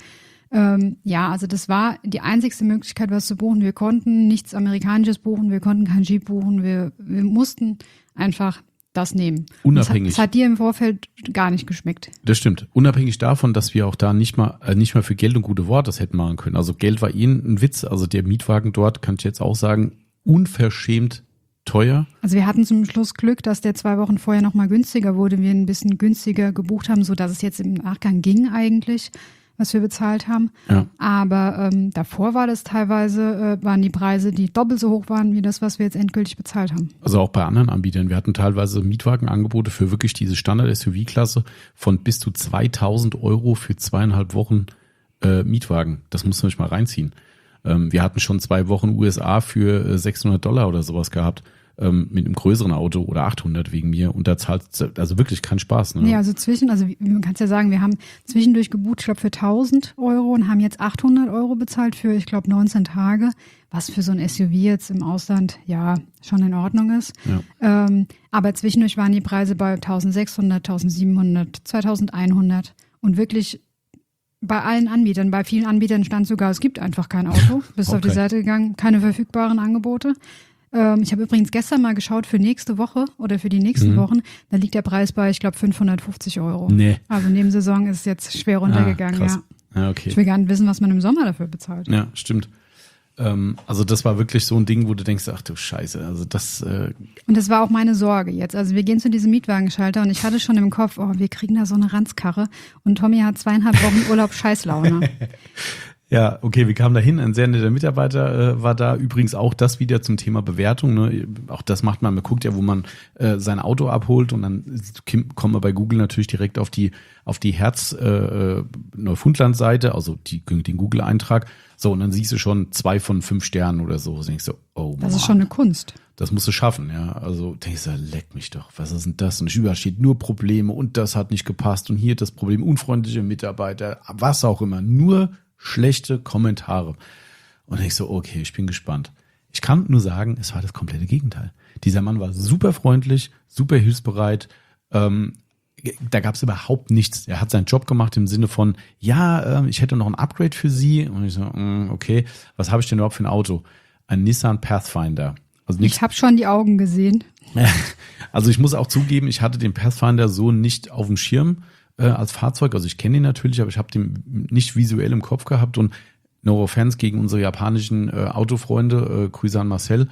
Also das war die einzigste Möglichkeit, was zu buchen. Wir konnten nichts Amerikanisches buchen, wir konnten kein Jeep buchen. Wir mussten einfach das nehmen. Unabhängig. Das hat dir im Vorfeld gar nicht geschmeckt. Das stimmt. Unabhängig davon, dass wir auch da nicht mal für Geld und gute Worte das hätten machen können. Also Geld war ein Witz. Also der Mietwagen dort, kann ich jetzt auch sagen, unverschämt teuer. Also wir hatten zum Schluss Glück, dass der 2 Wochen vorher nochmal günstiger wurde. Wir ein bisschen günstiger gebucht haben, sodass es jetzt im Nachgang ging eigentlich, was wir bezahlt haben. Ja. Aber davor war das teilweise, waren die Preise, die doppelt so hoch waren, wie das, was wir jetzt endgültig bezahlt haben. Also auch bei anderen Anbietern. Wir hatten teilweise Mietwagenangebote für wirklich diese Standard-SUV-Klasse von bis zu 2.000 € für 2,5 Wochen Mietwagen. Das muss man sich mal reinziehen. Wir hatten schon 2 Wochen USA für $600 oder sowas gehabt. Mit einem größeren Auto oder 800 wegen mir und da zahlt also wirklich keinen Spaß. Ne? Ja, also man kann es ja sagen, wir haben zwischendurch gebucht, ich glaube für 1.000 € und haben jetzt 800 € bezahlt für, ich glaube, 19 Tage, was für so ein SUV jetzt im Ausland ja schon in Ordnung ist. Ja. Aber zwischendurch waren die Preise bei 1.600, 1.700, 2.100 und wirklich bei allen Anbietern, bei vielen Anbietern stand sogar, es gibt einfach kein Auto, bist auf die Seite gegangen, keine verfügbaren Angebote. Ich habe übrigens gestern mal geschaut für nächste Woche oder für die nächsten Wochen. Da liegt der Preis bei, ich glaube, 550 €. Nee. Also neben Saison ist es jetzt schwer runtergegangen. Krass. Ja, okay. Ich will gar nicht wissen, was man im Sommer dafür bezahlt. Ja, stimmt. Also das war wirklich so ein Ding, wo du denkst, ach du Scheiße, also das... Und das war auch meine Sorge jetzt. Also wir gehen zu diesem Mietwagenschalter und ich hatte schon im Kopf, wir kriegen da so eine Ranzkarre und Tommy hat 2,5 Wochen Urlaub Scheißlaune. Ja, okay, wir kamen da hin, ein sehr netter Mitarbeiter war da. Übrigens auch das wieder zum Thema Bewertung. Ne? Auch das macht man guckt ja, wo man sein Auto abholt und dann kommt man bei Google natürlich direkt auf die Herz Neufundland-Seite, also den Google-Eintrag. So, und dann siehst du schon 2 von 5 Sternen oder so. Und denkst du, oh Mann. Das ist schon eine Kunst. Das musst du schaffen, ja. Also denkst du, leck mich doch, was ist denn das? Und überall steht nur Probleme und das hat nicht gepasst und hier das Problem, unfreundliche Mitarbeiter, was auch immer, nur schlechte Kommentare. Und ich so, okay, ich bin gespannt. Ich kann nur sagen, es war das komplette Gegenteil. Dieser Mann war super freundlich, super hilfsbereit. Da gab es überhaupt nichts. Er hat seinen Job gemacht im Sinne von, ja, ich hätte noch ein Upgrade für Sie. Und ich so, okay, was habe ich denn überhaupt für ein Auto? Ein Nissan Pathfinder. Also ich habe schon die Augen gesehen. Also ich muss auch zugeben, ich hatte den Pathfinder so nicht auf dem Schirm als Fahrzeug. Also ich kenne ihn natürlich, aber ich habe den nicht visuell im Kopf gehabt. Und no offense gegen unsere japanischen Autofreunde, Grüße an Marcel.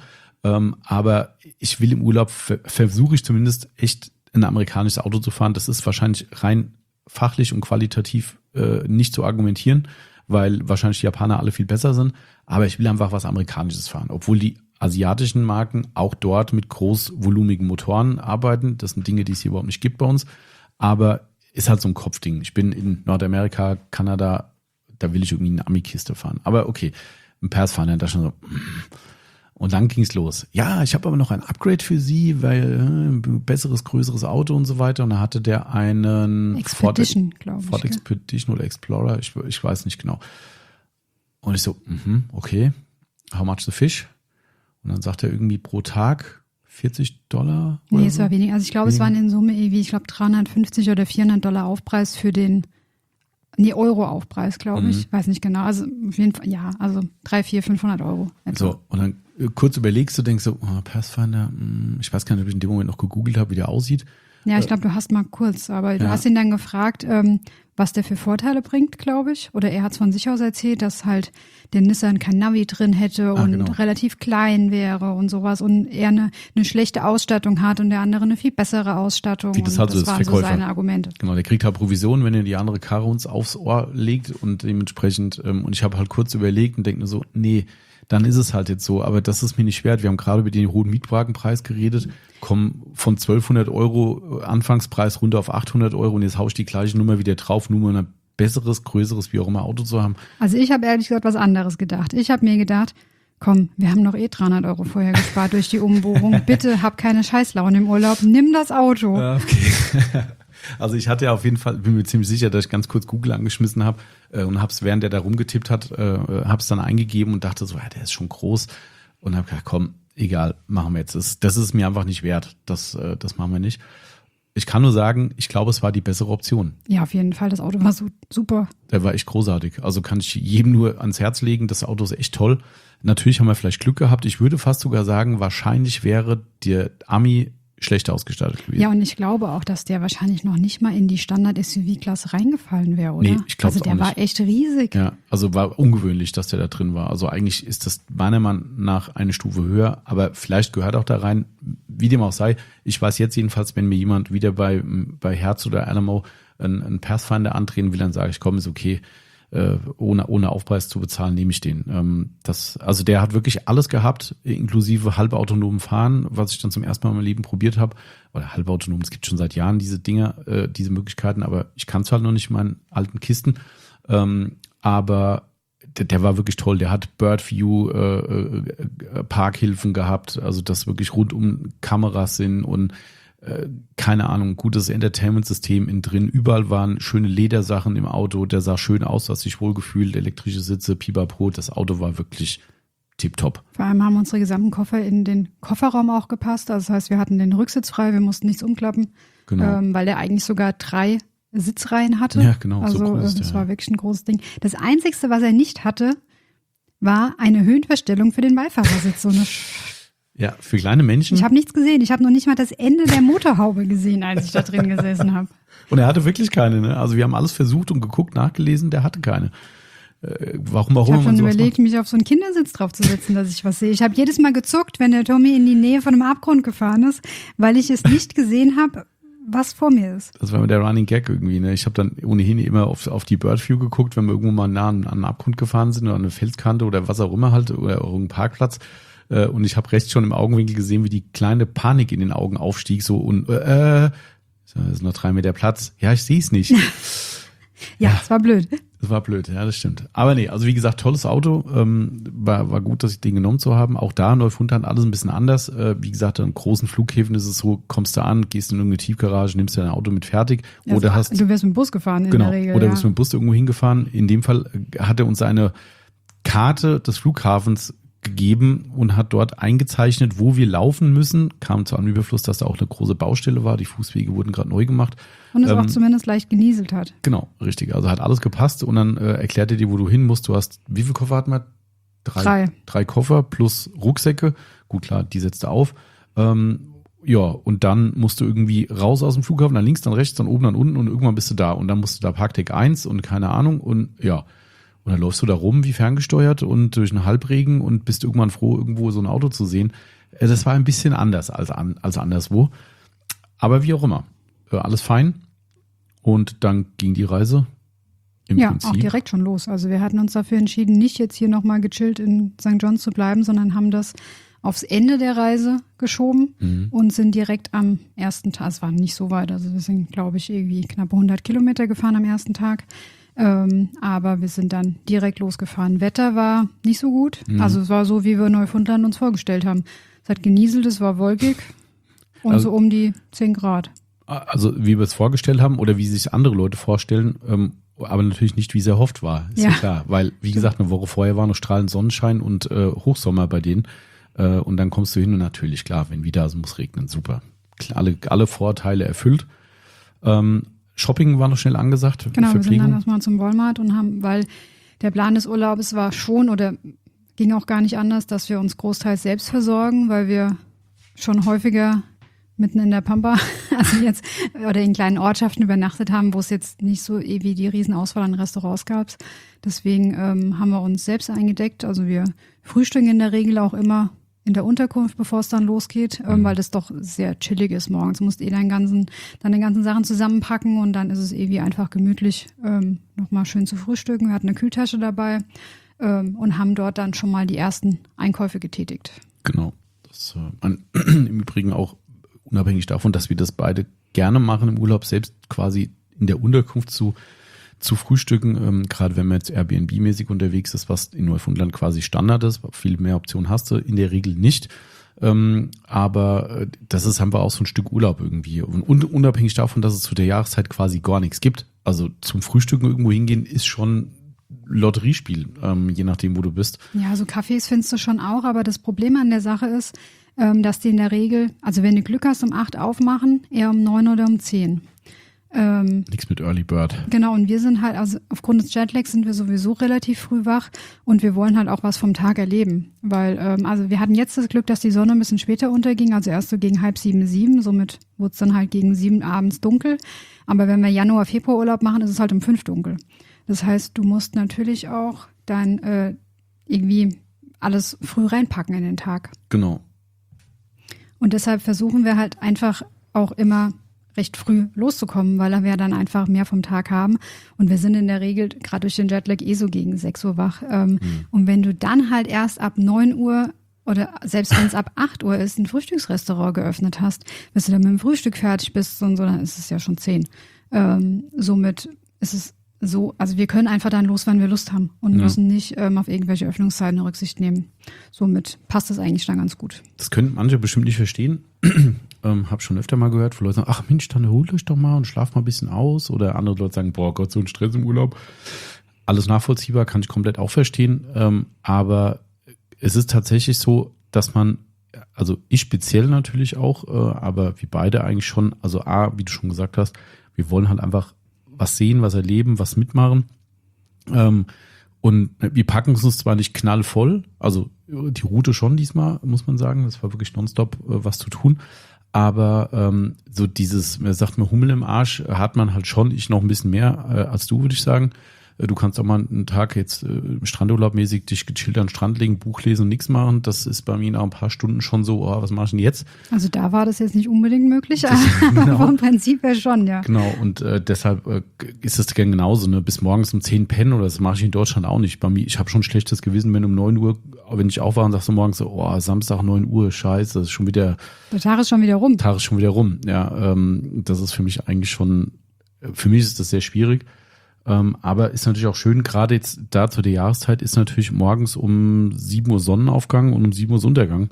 Aber ich will im Urlaub, versuche ich zumindest echt ein amerikanisches Auto zu fahren. Das ist wahrscheinlich rein fachlich und qualitativ nicht zu argumentieren, weil wahrscheinlich die Japaner alle viel besser sind. Aber ich will einfach was Amerikanisches fahren. Obwohl die asiatischen Marken auch dort mit großvolumigen Motoren arbeiten. Das sind Dinge, die es hier überhaupt nicht gibt bei uns. Aber ist halt so ein Kopfding. Ich bin in Nordamerika, Kanada, da will ich irgendwie eine Ami-Kiste fahren. Aber okay, ein Pathfinder, da schon so. Und dann ging's los. Ja, ich habe aber noch ein Upgrade für Sie, weil besseres, größeres Auto und so weiter. Und da hatte der einen Expedition, glaube ich. Ford Expedition oder Explorer, ich weiß nicht genau. Und ich so, okay, how much the fish? Und dann sagt er irgendwie pro Tag $40. Nee, es war weniger. Also ich glaube, es waren in Summe irgendwie, ich glaube, 350 oder $400 Aufpreis für den, Euro-Aufpreis, glaube ich. Weiß nicht genau. Also auf jeden Fall, ja, also 300, 400, 500 Euro. Etwa. So, und dann kurz überlegst du, denkst so, Pathfinder, ich weiß gar nicht, ob ich in dem Moment noch gegoogelt habe, wie der aussieht. Ja, ich glaube, du hast mal kurz, aber du hast ihn dann gefragt, was der für Vorteile bringt, glaube ich. Oder er hat es von sich aus erzählt, dass halt der Nissan kein Navi drin hätte und relativ klein wäre und sowas und er eine schlechte Ausstattung hat und der andere eine viel bessere Ausstattung. Wie das halt so ist, Verkäufer. So seine Argumente. Genau, der kriegt halt Provision, wenn er die andere Karre uns aufs Ohr legt und dementsprechend, und ich habe halt kurz überlegt und denke mir so, nee, dann ist es halt jetzt so, aber das ist mir nicht wert. Wir haben gerade über den hohen Mietwagenpreis geredet, kommen von 1.200 Euro Anfangspreis runter auf 800 Euro und jetzt haue ich die gleiche Nummer wieder drauf, nur um ein besseres, größeres, wie auch immer Auto zu haben. Also ich habe ehrlich gesagt was anderes gedacht. Ich habe mir gedacht, komm, wir haben noch 300 Euro vorher gespart durch die Umbuchung. Bitte hab keine Scheißlaune im Urlaub, nimm das Auto. Okay. Also ich hatte ja auf jeden Fall, bin mir ziemlich sicher, dass ich ganz kurz Google angeschmissen habe und habe es, während der da rumgetippt hat, habe es dann eingegeben und dachte so, ja, der ist schon groß. Und habe gedacht, komm, egal, machen wir jetzt. Das ist mir einfach nicht wert. Das machen wir nicht. Ich kann nur sagen, ich glaube, es war die bessere Option. Ja, auf jeden Fall. Das Auto war super. Der war echt großartig. Also kann ich jedem nur ans Herz legen. Das Auto ist echt toll. Natürlich haben wir vielleicht Glück gehabt. Ich würde fast sogar sagen, wahrscheinlich wäre der Ami schlechter ausgestattet gewesen. Ja, und ich glaube auch, dass der wahrscheinlich noch nicht mal in die Standard-SUV-Klasse reingefallen wäre, oder? Nee, ich glaube also der war echt riesig. Ja, also war ungewöhnlich, dass der da drin war. Also eigentlich ist das meiner Meinung nach eine Stufe höher, aber vielleicht gehört auch da rein, wie dem auch sei. Ich weiß jetzt jedenfalls, wenn mir jemand wieder bei Hertz oder Alamo einen Pathfinder andrehen will, dann sage ich, komm, ist okay, ohne Aufpreis zu bezahlen, nehme ich den. Also der hat wirklich alles gehabt, inklusive halbautonomen Fahren, was ich dann zum ersten Mal in meinem Leben probiert habe. Oder halbautonom, es gibt schon seit Jahren diese Dinger, diese Möglichkeiten, aber ich kann es halt noch nicht in meinen alten Kisten. Aber der war wirklich toll. Der hat Birdview Parkhilfen gehabt, also dass wirklich rundum Kameras sind und keine Ahnung, gutes Entertainment-System innen drin. Überall waren schöne Ledersachen im Auto. Der sah schön aus, hat sich wohlgefühlt. Elektrische Sitze, Pipapo. Das Auto war wirklich tipptopp. Vor allem haben unsere gesamten Koffer in den Kofferraum auch gepasst. Also das heißt, wir hatten den Rücksitz frei, wir mussten nichts umklappen, genau. Weil der eigentlich sogar 3 Sitzreihen hatte. Ja, genau. Also so groß, das war wirklich ein großes Ding. Das Einzige, was er nicht hatte, war eine Höhenverstellung für den Beifahrersitz. So eine ja, für kleine Menschen. Ich habe nichts gesehen. Ich habe noch nicht mal das Ende der Motorhaube gesehen, als ich da drin gesessen habe. Und er hatte wirklich keine. Ne? Also wir haben alles versucht und geguckt, nachgelesen, der hatte keine. Warum ich habe schon überlegt, macht? mich auf so einen Kindersitz draufzusetzen, dass ich was sehe. Ich habe jedes Mal gezuckt, wenn der Tommy in die Nähe von einem Abgrund gefahren ist, weil ich es nicht gesehen habe, was vor mir ist. Das war mit der Running Gag irgendwie. Ne? Ich habe dann ohnehin immer auf die Birdview geguckt, wenn wir irgendwo mal nah an einen Abgrund gefahren sind oder an eine Felskante oder was auch immer halt oder irgendeinen Parkplatz. Und ich habe rechts schon im Augenwinkel gesehen, wie die kleine Panik in den Augen aufstieg. So und es ist noch 3 Meter Platz. Ja, ich sehe es nicht. Ja, es war blöd. Das war blöd, ja, das stimmt. Aber nee, also wie gesagt, tolles Auto. War gut, dass ich den genommen zu haben. Auch da Neufundland alles ein bisschen anders. Wie gesagt, an großen Flughäfen ist es so, kommst du an, gehst in irgendeine Tiefgarage, nimmst dein Auto mit fertig. Ja, oder du wärst mit dem Bus gefahren in genau, der Regel. Oder ja. bist mit dem Bus irgendwo hingefahren. In dem Fall hat er uns eine Karte des Flughafens gegeben und hat dort eingezeichnet, wo wir laufen müssen. Kam zu einem Überfluss, dass da auch eine große Baustelle war. Die Fußwege wurden gerade neu gemacht. Und es auch zumindest leicht genieselt hat. Genau, richtig. Also hat alles gepasst und dann erklärt er dir, wo du hin musst. Du hast, wie viele Koffer hatten wir? 3 Koffer plus Rucksäcke. Gut, klar, die setzt du auf. Ja, und dann musst du irgendwie raus aus dem Flughafen, dann links, dann rechts, dann oben, dann unten und irgendwann bist du da. Und dann musst du da Parkdeck 1 und keine Ahnung und ja. Und dann läufst du da rum wie ferngesteuert und durch einen Halbregen und bist irgendwann froh, irgendwo so ein Auto zu sehen. Das war ein bisschen anders als anderswo. Aber wie auch immer. Alles fein. Und dann ging die Reise im Prinzip. Ja, auch direkt schon los. Also wir hatten uns dafür entschieden, nicht jetzt hier nochmal gechillt in St. John's zu bleiben, sondern haben das aufs Ende der Reise geschoben und sind direkt am ersten Tag, es war nicht so weit, also wir sind, glaube ich, irgendwie knapp 100 Kilometer gefahren am ersten Tag. Aber wir sind dann direkt losgefahren. Wetter war nicht so gut. Also es war so, wie wir Neufundland uns vorgestellt haben. Es hat genieselt, es war wolkig und also, so um die 10 Grad. Also wie wir es vorgestellt haben oder wie sich andere Leute vorstellen, aber natürlich nicht, wie es erhofft war. Ist ja klar. Weil, wie gesagt, eine Woche vorher war noch strahlend Sonnenschein und Hochsommer bei denen. Und dann kommst du hin und natürlich, klar, wenn wieder, es muss regnen, super. Alle Vorteile erfüllt. Shopping war noch schnell angesagt. Genau, wir sind dann erstmal zum Walmart und haben, weil der Plan des Urlaubs war schon oder ging auch gar nicht anders, dass wir uns großteils selbst versorgen, weil wir schon häufiger mitten in der Pampa, also jetzt, oder in kleinen Ortschaften übernachtet haben, wo es jetzt nicht so wie die Riesenauswahl an Restaurants gab. Deswegen haben wir uns selbst eingedeckt. Also wir frühstücken in der Regel auch immer in der Unterkunft, bevor es dann losgeht, weil das doch sehr chillig ist morgens. Du musst deine ganzen Sachen zusammenpacken und dann ist es irgendwie einfach gemütlich, nochmal schön zu frühstücken. Wir hatten eine Kühltasche dabei und haben dort dann schon mal die ersten Einkäufe getätigt. Genau. Das im Übrigen auch unabhängig davon, dass wir das beide gerne machen im Urlaub, selbst quasi in der Unterkunft zu zu frühstücken, gerade wenn man jetzt Airbnb-mäßig unterwegs ist, was in Neufundland quasi Standard ist. Viel mehr Optionen hast du in der Regel nicht. Aber das ist einfach auch so ein Stück Urlaub irgendwie. Und unabhängig davon, dass es zu der Jahreszeit quasi gar nichts gibt. Also zum Frühstücken irgendwo hingehen ist schon Lotteriespiel, je nachdem, wo du bist. Ja, so Cafés findest du schon auch, aber das Problem an der Sache ist, dass die in der Regel, also wenn du Glück hast, um 8 aufmachen, eher um 9 oder um 10. Nichts mit Early Bird. Genau, und wir sind halt, also aufgrund des Jetlags sind wir sowieso relativ früh wach und wir wollen halt auch was vom Tag erleben. Weil, also wir hatten jetzt das Glück, dass die Sonne ein bisschen später unterging, also erst so gegen 6:30, 7, somit wurde es dann halt gegen 7 abends dunkel. Aber wenn wir Januar, Februar Urlaub machen, ist es halt um 5 dunkel. Das heißt, du musst natürlich auch dann irgendwie alles früh reinpacken in den Tag. Genau. Und deshalb versuchen wir halt einfach auch immer recht früh loszukommen, weil wir dann einfach mehr vom Tag haben. Und wir sind in der Regel, gerade durch den Jetlag, so gegen 6 Uhr wach. Und wenn du dann halt erst ab 9 Uhr oder selbst wenn es ab 8 Uhr ist, ein Frühstücksrestaurant geöffnet hast, bis du dann mit dem Frühstück fertig bist und so, dann ist es ja schon 10. Somit ist es so, also wir können einfach dann los, wann wir Lust haben und müssen nicht auf irgendwelche Öffnungszeiten Rücksicht nehmen. Somit passt das eigentlich dann ganz gut. Das können manche bestimmt nicht verstehen. Hab schon öfter mal gehört, wo Leute sagen, ach Mensch, dann erholt euch doch mal und schlaft mal ein bisschen aus. Oder andere Leute sagen, boah Gott, so ein Stress im Urlaub. Alles nachvollziehbar, kann ich komplett auch verstehen. Aber es ist tatsächlich so, dass man, also ich speziell natürlich auch, aber wir beide eigentlich schon, also A, wie du schon gesagt hast, wir wollen halt einfach was sehen, was erleben, was mitmachen. Und wir packen es uns zwar nicht knallvoll, also die Route schon diesmal, muss man sagen, das war wirklich nonstop was zu tun, aber so dieses, sagt man Hummel im Arsch, hat man halt schon, ich noch ein bisschen mehr als du, würde ich sagen. Du kannst auch mal einen Tag jetzt Strandurlaubmäßig dich gechillt an den Strand legen, Buch lesen und nichts machen. Das ist bei mir nach ein paar Stunden schon so, oh, was mach ich denn jetzt? Also da war das jetzt nicht unbedingt möglich, aber im Prinzip ja schon, ja. Genau, und deshalb ist das genauso, ne? Bis morgens um 10 pennen oder das mache ich in Deutschland auch nicht. Bei mir, ich habe schon schlechtes Gewissen, wenn um 9 Uhr, wenn ich aufwache und sag so morgens so, oh, Samstag 9 Uhr, scheiße, das ist schon wieder. Der Tag ist schon wieder rum. Der Tag ist schon wieder rum, ja. Das ist für mich eigentlich schon, für mich ist das sehr schwierig. Aber ist natürlich auch schön, gerade jetzt da zu der Jahreszeit ist natürlich morgens um 7 Uhr Sonnenaufgang und um 7 Uhr Sonnenuntergang.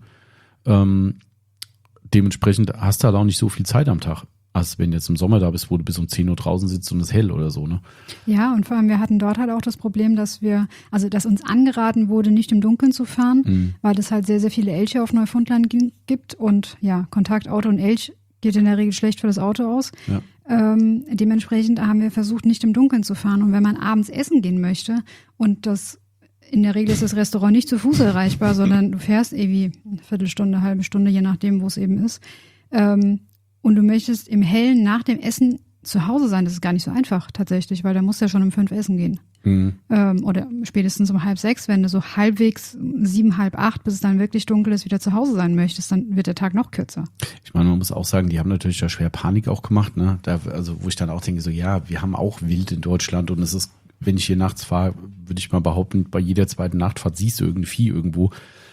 Dementsprechend hast du halt auch nicht so viel Zeit am Tag, als wenn du jetzt im Sommer da bist, wo du bis um 10 Uhr draußen sitzt und es hell oder so, ne? Ja, und vor allem wir hatten dort halt auch das Problem, dass uns angeraten wurde, nicht im Dunkeln zu fahren, weil es halt sehr, sehr viele Elche auf Neufundland gibt und ja, Kontakt Auto und Elch geht in der Regel schlecht für das Auto aus. Ja. Dementsprechend haben wir versucht, nicht im Dunkeln zu fahren. Und wenn man abends essen gehen möchte und in der Regel ist das Restaurant nicht zu Fuß erreichbar, sondern du fährst irgendwie eine Viertelstunde, eine halbe Stunde, je nachdem, wo es eben ist. Und du möchtest im Hellen nach dem Essen zu Hause sein. Das ist gar nicht so einfach tatsächlich, weil da musst du ja schon um 5 essen gehen. Oder spätestens um 5:30, wenn du so halbwegs 7, halb 8, bis es dann wirklich dunkel ist, wieder zu Hause sein möchtest, dann wird der Tag noch kürzer. Ich meine, man muss auch sagen, die haben natürlich da schwer Panik auch gemacht, ne? Also wo ich dann auch denke, so ja, wir haben auch Wild in Deutschland und es ist, wenn ich hier nachts fahre, würde ich mal behaupten, bei jeder zweiten Nachtfahrt siehst du irgendwie Vieh irgendwo.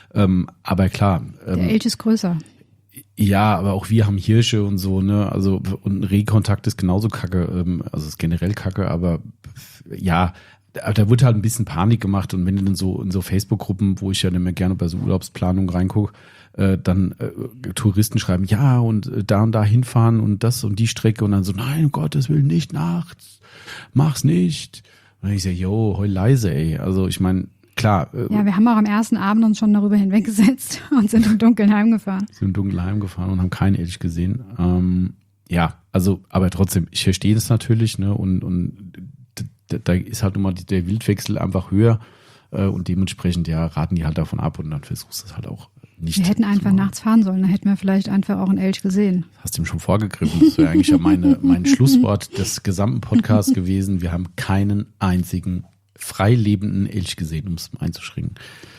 Aber klar. Der Elch ist größer. Ja, aber auch wir haben Hirsche und so, ne? Also, und ein Rehkontakt ist genauso kacke, also ist generell kacke, aber ja, da wird halt ein bisschen Panik gemacht und wenn du dann so in so Facebook-Gruppen, wo ich ja nicht mehr gerne bei so Urlaubsplanungen reingucke, dann Touristen schreiben, ja, und da hinfahren und das und die Strecke und dann so, nein, um Gottes Willen, nicht nachts, mach's nicht. Und dann ich sage, yo, heul leise, ey. Also ich meine, klar. Ja, wir haben auch am ersten Abend uns schon darüber hinweggesetzt und sind im Dunkeln heimgefahren. Und haben keinen Elch gesehen. Ja, also, aber trotzdem, ich verstehe es natürlich, ne, und da ist halt nun mal der Wildwechsel einfach höher und dementsprechend, ja, raten die halt davon ab und dann versuchst du es halt auch nicht. Wir hätten einfach nachts fahren sollen, dann hätten wir vielleicht einfach auch einen Elch gesehen. Hast du ihm schon vorgegriffen? Das wäre eigentlich ja mein Schlusswort des gesamten Podcasts gewesen. Wir haben keinen einzigen frei lebenden Elch gesehen, um es einzuschränken.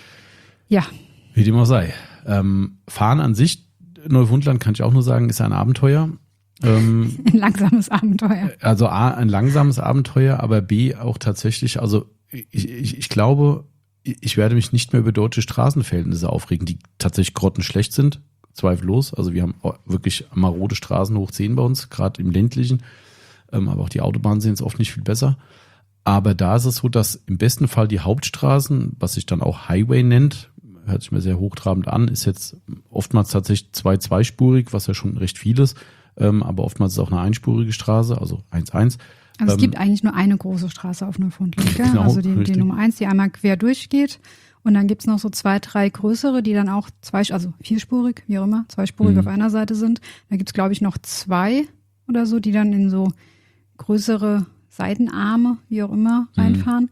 Ja. Wie dem auch sei. Fahren an sich, Neufundland kann ich auch nur sagen, ist ein Abenteuer. Ein langsames Abenteuer. Also A, ein langsames Abenteuer, aber B, auch tatsächlich, also ich glaube, ich werde mich nicht mehr über deutsche Straßenverhältnisse aufregen, die tatsächlich grottenschlecht sind, zweifellos. Also wir haben wirklich marode Straßen hoch 10 bei uns, gerade im ländlichen, aber auch die Autobahnen sehen es oft nicht viel besser. Aber da ist es so, dass im besten Fall die Hauptstraßen, was sich dann auch Highway nennt, hört sich mir sehr hochtrabend an, ist jetzt oftmals tatsächlich zweispurig, was ja schon recht viel ist. Aber oftmals ist es auch eine einspurige Straße, also 1-1. Also es gibt eigentlich nur eine große Straße auf Neufundland, gell? Genau, also die Nummer 1, die einmal quer durchgeht. Und dann gibt's noch so 2, 3 größere, die dann auch vierspurig, wie auch immer, zweispurig auf einer Seite sind. Da gibt's, glaube ich, noch 2 oder so, die dann in so größere Seitenarme, wie auch immer, reinfahren.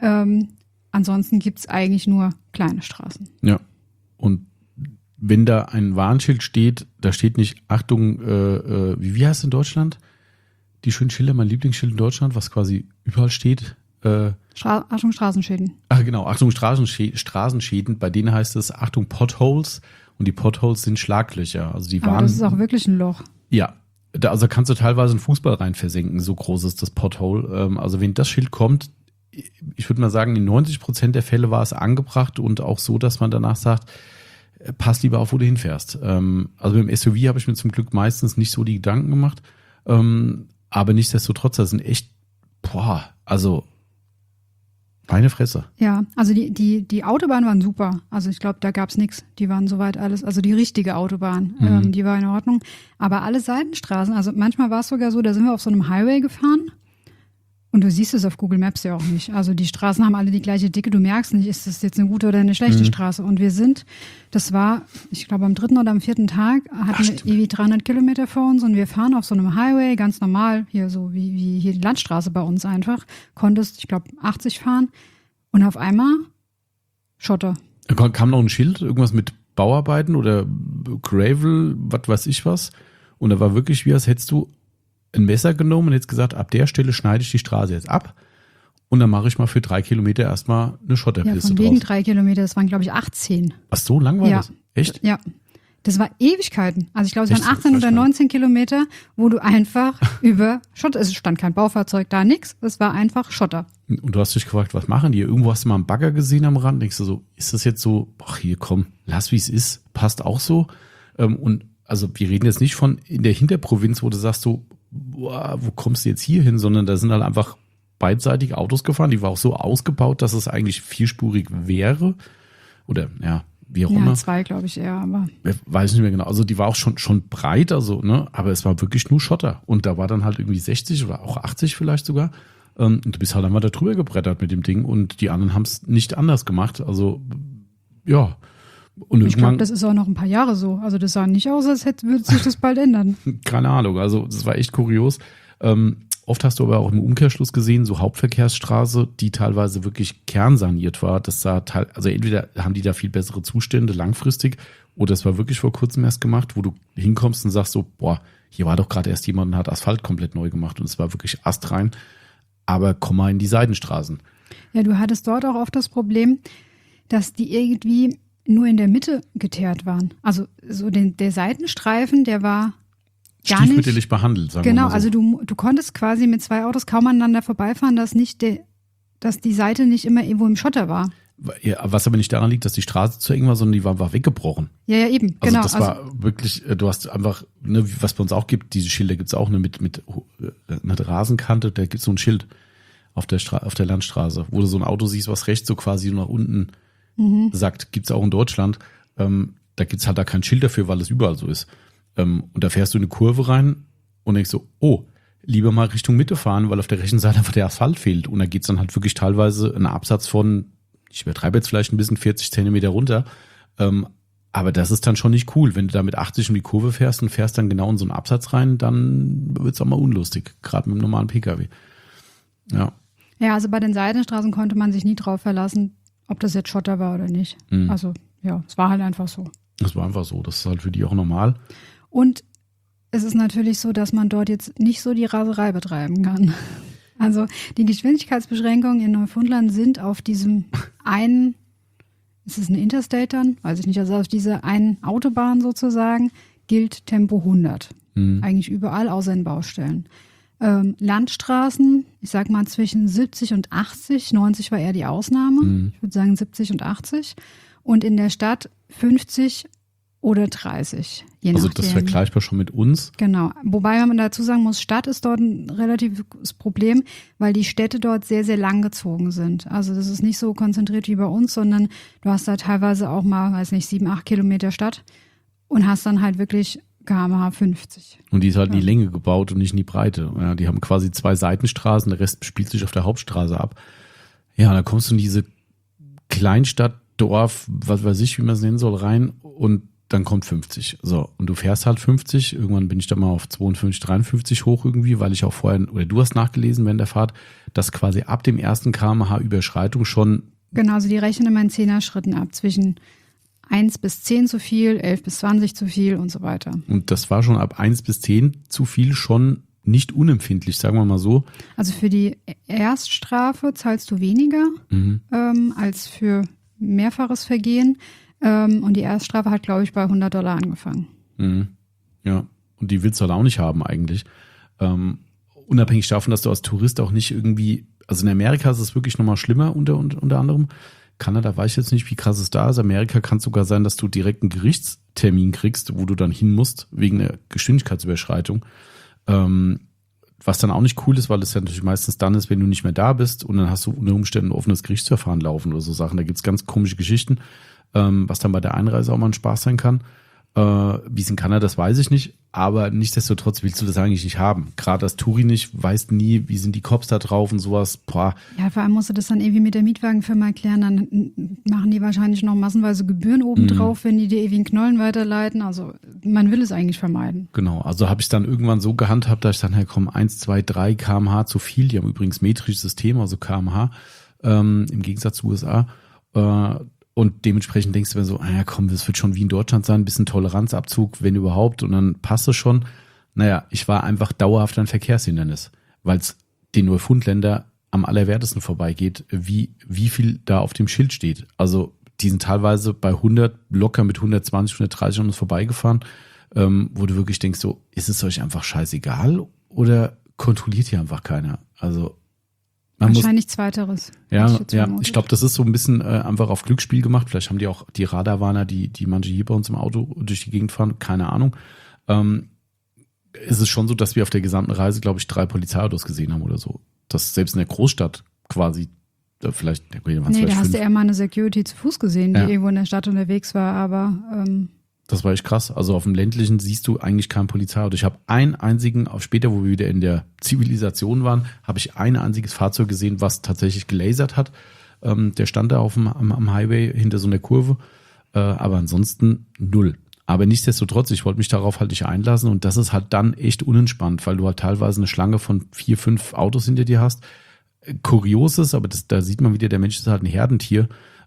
Ansonsten gibt's eigentlich nur kleine Straßen. Ja. Und wenn da ein Warnschild steht, da steht nicht, Achtung, wie heißt es in Deutschland? Die schönen Schilder, mein Lieblingsschild in Deutschland, was quasi überall steht. Achtung, Straßenschäden. Genau, Achtung, Straßenschäden. Bei denen heißt es Achtung, Potholes. Und die Potholes sind Schlaglöcher. Also die Aber das ist auch wirklich ein Loch. Ja, also kannst du teilweise einen Fußball rein versenken, so groß ist das Pothole. Also wenn das Schild kommt, ich würde mal sagen, in 90% der Fälle war es angebracht und auch so, dass man danach sagt, pass lieber auf, wo du hinfährst. Also mit dem SUV habe ich mir zum Glück meistens nicht so die Gedanken gemacht. Aber nichtsdestotrotz, das sind echt, also meine Fresse. Ja, also die Autobahnen waren super. Also ich glaube, da gab's nichts. Die waren soweit alles, also die richtige Autobahn, die war in Ordnung. Aber alle Seitenstraßen, also manchmal war es sogar so, da sind wir auf so einem Highway gefahren und du siehst es auf Google Maps ja auch nicht. Also die Straßen haben alle die gleiche Dicke, du merkst nicht, ist das jetzt eine gute oder eine schlechte Straße. Und das war, ich glaube am 3. oder am 4. Tag, hatten wir irgendwie 300 Kilometer vor uns und wir fahren auf so einem Highway, ganz normal, hier so wie hier die Landstraße bei uns einfach. Konntest, ich glaube, 80 fahren und auf einmal Schotter. Kam noch ein Schild, irgendwas mit Bauarbeiten oder Gravel, was weiß ich was. Und da war wirklich, wie als hättest du ein Messer genommen und jetzt gesagt, ab der Stelle schneide ich die Straße jetzt ab und dann mache ich mal für 3 Kilometer erstmal eine Schotterpiste drauf. Ja, von wegen 3 Kilometer, das waren glaube ich 18. Ach, so lang war das? Echt? Ja. Das war Ewigkeiten. Also ich glaube, es waren 18 oder 19 Kilometer, wo du einfach über Schotter, es stand kein Baufahrzeug da, nix, es war einfach Schotter. Und du hast dich gefragt, was machen die? Irgendwo hast du mal einen Bagger gesehen am Rand, denkst du so, ist das jetzt so, hier komm, lass wie es ist, passt auch so. Und also wir reden jetzt nicht von in der Hinterprovinz, wo du sagst so, wo kommst du jetzt hier hin, sondern da sind halt einfach beidseitig Autos gefahren, die war auch so ausgebaut, dass es eigentlich vierspurig wäre oder ja, wie auch immer. Ja, 2 glaube ich eher, aber. Weiß nicht mehr genau. Also die war auch schon breit, also, ne, aber es war wirklich nur Schotter. Und da war dann halt irgendwie 60 oder auch 80 vielleicht sogar. Und du bist halt einmal da drüber gebrettert mit dem Ding und die anderen haben es nicht anders gemacht. Also, ja. Und ich glaube, das ist auch noch ein paar Jahre so. Also das sah nicht aus, als würde sich das bald ändern. Keine Ahnung, also das war echt kurios. Oft hast du aber auch im Umkehrschluss gesehen, so Hauptverkehrsstraße, die teilweise wirklich kernsaniert war. Das sah also entweder haben die da viel bessere Zustände langfristig oder es war wirklich vor kurzem erst gemacht, wo du hinkommst und sagst so, hier war doch gerade erst jemand und hat Asphalt komplett neu gemacht und es war wirklich astrein. Aber komm mal in die Seitenstraßen. Ja, du hattest dort auch oft das Problem, dass die irgendwie nur in der Mitte geteert waren. Also so der Seitenstreifen, der war gar nicht stiefmütterlich behandelt, sagen wir mal so. Also du konntest quasi mit 2 Autos kaum aneinander vorbeifahren, dass die Seite nicht immer irgendwo im Schotter war. Ja, was aber nicht daran liegt, dass die Straße zu eng war, sondern die war einfach weggebrochen. Ja, eben, also genau. Das war wirklich, du hast einfach, ne, was bei uns auch gibt, diese Schilder gibt's auch, ne, mit einer Rasenkante, da gibt's so ein Schild auf der Landstraße, wo du so ein Auto siehst, was rechts so quasi nach unten sagt, gibt's auch in Deutschland. Da gibt's halt da kein Schild dafür, weil es überall so ist. Und da fährst du in eine Kurve rein und denkst so, lieber mal Richtung Mitte fahren, weil auf der rechten Seite einfach der Asphalt fehlt. Und da geht's dann halt wirklich teilweise einen Absatz von, ich übertreibe jetzt vielleicht ein bisschen, 40 Zentimeter runter. Aber das ist dann schon nicht cool. Wenn du da mit 80 um die Kurve fährst und fährst dann genau in so einen Absatz rein, dann wird's auch mal unlustig. Gerade mit einem normalen Pkw. Ja. Ja, also bei den Seitenstraßen konnte man sich nie drauf verlassen, ob das jetzt Schotter war oder nicht. Also ja, es war halt einfach so. Es war einfach so. Das ist halt für die auch normal. Und es ist natürlich so, dass man dort jetzt nicht so die Raserei betreiben kann. Also die Geschwindigkeitsbeschränkungen in Neufundland sind auf diesem einen, ist es eine Interstate dann? Weiß ich nicht, also auf dieser einen Autobahn sozusagen gilt Tempo 100. Eigentlich überall, außer in Baustellen. Landstraßen, ich sag mal zwischen 70 und 80, 90 war eher die Ausnahme. Ich würde sagen 70 und 80. Und in der Stadt 50 oder 30, je also nachdem. Das ist vergleichbar schon mit uns. Genau. Wobei man dazu sagen muss, Stadt ist dort ein relatives Problem, weil die Städte dort sehr, sehr lang gezogen sind. Also das ist nicht so konzentriert wie bei uns, sondern du hast da teilweise auch mal, 7, 8 Kilometer Stadt und hast dann halt wirklich km/h 50. Und die ist halt in die Länge gebaut und nicht in die Breite. Ja, die haben quasi 2 Seitenstraßen, der Rest spielt sich auf der Hauptstraße ab. Ja, da kommst du in diese Kleinstadt, Dorf, was weiß ich, wie man es nennen soll, rein und dann kommt 50. So, und du fährst halt 50. Irgendwann bin ich dann mal auf 52, 53 hoch irgendwie, weil ich auch vorher, oder du hast nachgelesen während der Fahrt, dass quasi ab dem ersten km/h Überschreitung schon. Genau, also die rechnen immer in 10er-Schritten ab, zwischen 1 bis 10 zu viel, 11 bis 20 zu viel und so weiter. Und das war schon ab 1 bis 10 zu viel schon nicht unempfindlich, sagen wir mal so. Also für die Erststrafe zahlst du weniger als für mehrfaches Vergehen. Und die Erststrafe hat, glaube ich, bei $100 angefangen. Mhm. Ja, und die willst du halt auch nicht haben eigentlich. Unabhängig davon, dass du als Tourist auch nicht irgendwie, also in Amerika ist es wirklich nochmal schlimmer unter anderem. Kanada weiß ich jetzt nicht, wie krass es da ist. Amerika kann es sogar sein, dass du direkt einen Gerichtstermin kriegst, wo du dann hin musst, wegen der Geschwindigkeitsüberschreitung. Was dann auch nicht cool ist, weil es ja natürlich meistens dann ist, wenn du nicht mehr da bist und dann hast du unter Umständen ein offenes Gerichtsverfahren laufen oder so Sachen. Da gibt es ganz komische Geschichten, was dann bei der Einreise auch mal ein Spaß sein kann. Wie es in Kanada, das weiß ich nicht, aber nichtsdestotrotz willst du das eigentlich nicht haben. Gerade als Touri nicht, weißt nie, wie sind die Cops da drauf und sowas. Boah. Ja, vor allem musst du das dann irgendwie mit der Mietwagenfirma erklären, dann machen die wahrscheinlich noch massenweise Gebühren obendrauf, wenn die dir irgendwie einen Knollen weiterleiten. Also man will es eigentlich vermeiden. Genau, also habe ich dann irgendwann so gehandhabt, dass ich dann, 1, 2, 3 km/h zu viel. Die haben übrigens metrisches System, also km/h, im Gegensatz zu USA. Und dementsprechend denkst du mir so, das wird schon wie in Deutschland sein, ein bisschen Toleranzabzug, wenn überhaupt, und dann passt es schon. Naja, ich war einfach dauerhaft ein Verkehrshindernis, weil es den Neufundländer am allerwertesten vorbeigeht, wie viel da auf dem Schild steht. Also die sind teilweise bei 100 locker mit 120, 130 an uns vorbeigefahren, wo du wirklich denkst, so, ist es euch einfach scheißegal oder kontrolliert hier einfach keiner? Also wahrscheinlich Zweiteres. Ja, ich glaube, das ist so ein bisschen einfach auf Glücksspiel gemacht. Vielleicht haben die auch die Radarwarner, die manche hier bei uns im Auto durch die Gegend fahren, keine Ahnung. Es ist schon so, dass wir auf der gesamten Reise, glaube ich, 3 Polizeiautos gesehen haben oder so. Das selbst in der Großstadt quasi vielleicht. Nee, da hast du eher mal eine Security zu Fuß gesehen, die irgendwo in der Stadt unterwegs war, aber das war echt krass. Also auf dem ländlichen siehst du eigentlich kein Polizeiauto. Ich habe einen einzigen, auch später, wo wir wieder in der Zivilisation waren, habe ich ein einziges Fahrzeug gesehen, was tatsächlich gelasert hat. Der stand da am Highway hinter so einer Kurve. Aber ansonsten 0. Aber nichtsdestotrotz, ich wollte mich darauf halt nicht einlassen und das ist halt dann echt unentspannt, weil du halt teilweise eine Schlange von 4, 5 Autos hinter dir hast. Kurios ist, aber da sieht man wieder, der Mensch ist halt ein Herdentier.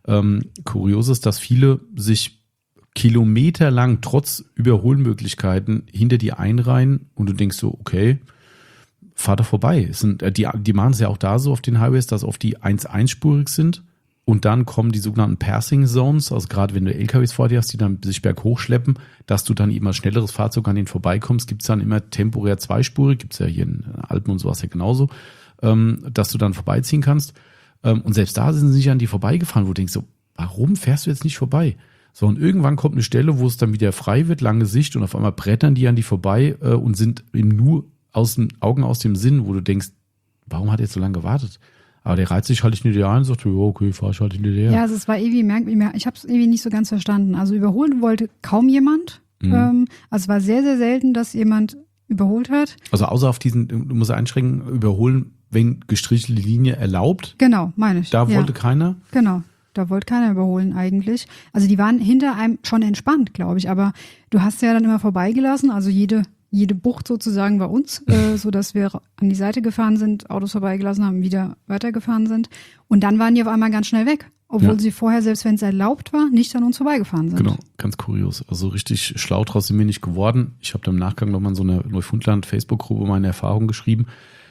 Kurios ist, dass viele sich kilometerlang trotz Überholmöglichkeiten hinter die einreihen und du denkst so, okay, fahr doch vorbei. Die machen es ja auch da so auf den Highways, dass oft die 1-1-spurig sind und dann kommen die sogenannten Passing Zones, also gerade wenn du LKWs vor dir hast, die dann sich berghoch schleppen, dass du dann eben als schnelleres Fahrzeug an denen vorbeikommst, gibt es dann immer temporär 2-spurig, gibt es ja hier in Alpen und sowas ja genauso, dass du dann vorbeiziehen kannst. Und selbst da sind sie nicht an die vorbeigefahren, wo du denkst so, warum fährst du jetzt nicht vorbei? So, und irgendwann kommt eine Stelle, wo es dann wieder frei wird, lange Sicht, und auf einmal brettern die an die vorbei und sind eben nur aus den Augen, aus dem Sinn, wo du denkst, warum hat er jetzt so lange gewartet? Aber der reizt sich halt nicht hinter dir ein und sagt, ja, okay, fahr ich halt hinter dir. Ja, also es war irgendwie merkwürdig. Ich habe es irgendwie nicht so ganz verstanden. Also überholen wollte kaum jemand. Also es war sehr, sehr selten, dass jemand überholt hat. Also außer auf diesen, du musst einschränken, überholen, wenn gestrichelte Linie erlaubt. Genau, meine ich. Da wollte keiner. Genau. Da wollte keiner überholen eigentlich. Also die waren hinter einem schon entspannt, glaube ich. Aber du hast ja dann immer vorbeigelassen. Also jede Bucht sozusagen bei uns, so dass wir an die Seite gefahren sind, Autos vorbeigelassen haben, wieder weitergefahren sind. Und dann waren die auf einmal ganz schnell weg. Obwohl sie vorher, selbst wenn es erlaubt war, nicht an uns vorbeigefahren sind. Genau, ganz kurios. Also richtig schlau draus sind wir nicht geworden. Ich habe dann im Nachgang nochmal in so einer Neufundland-Facebook-Gruppe meine Erfahrungen geschrieben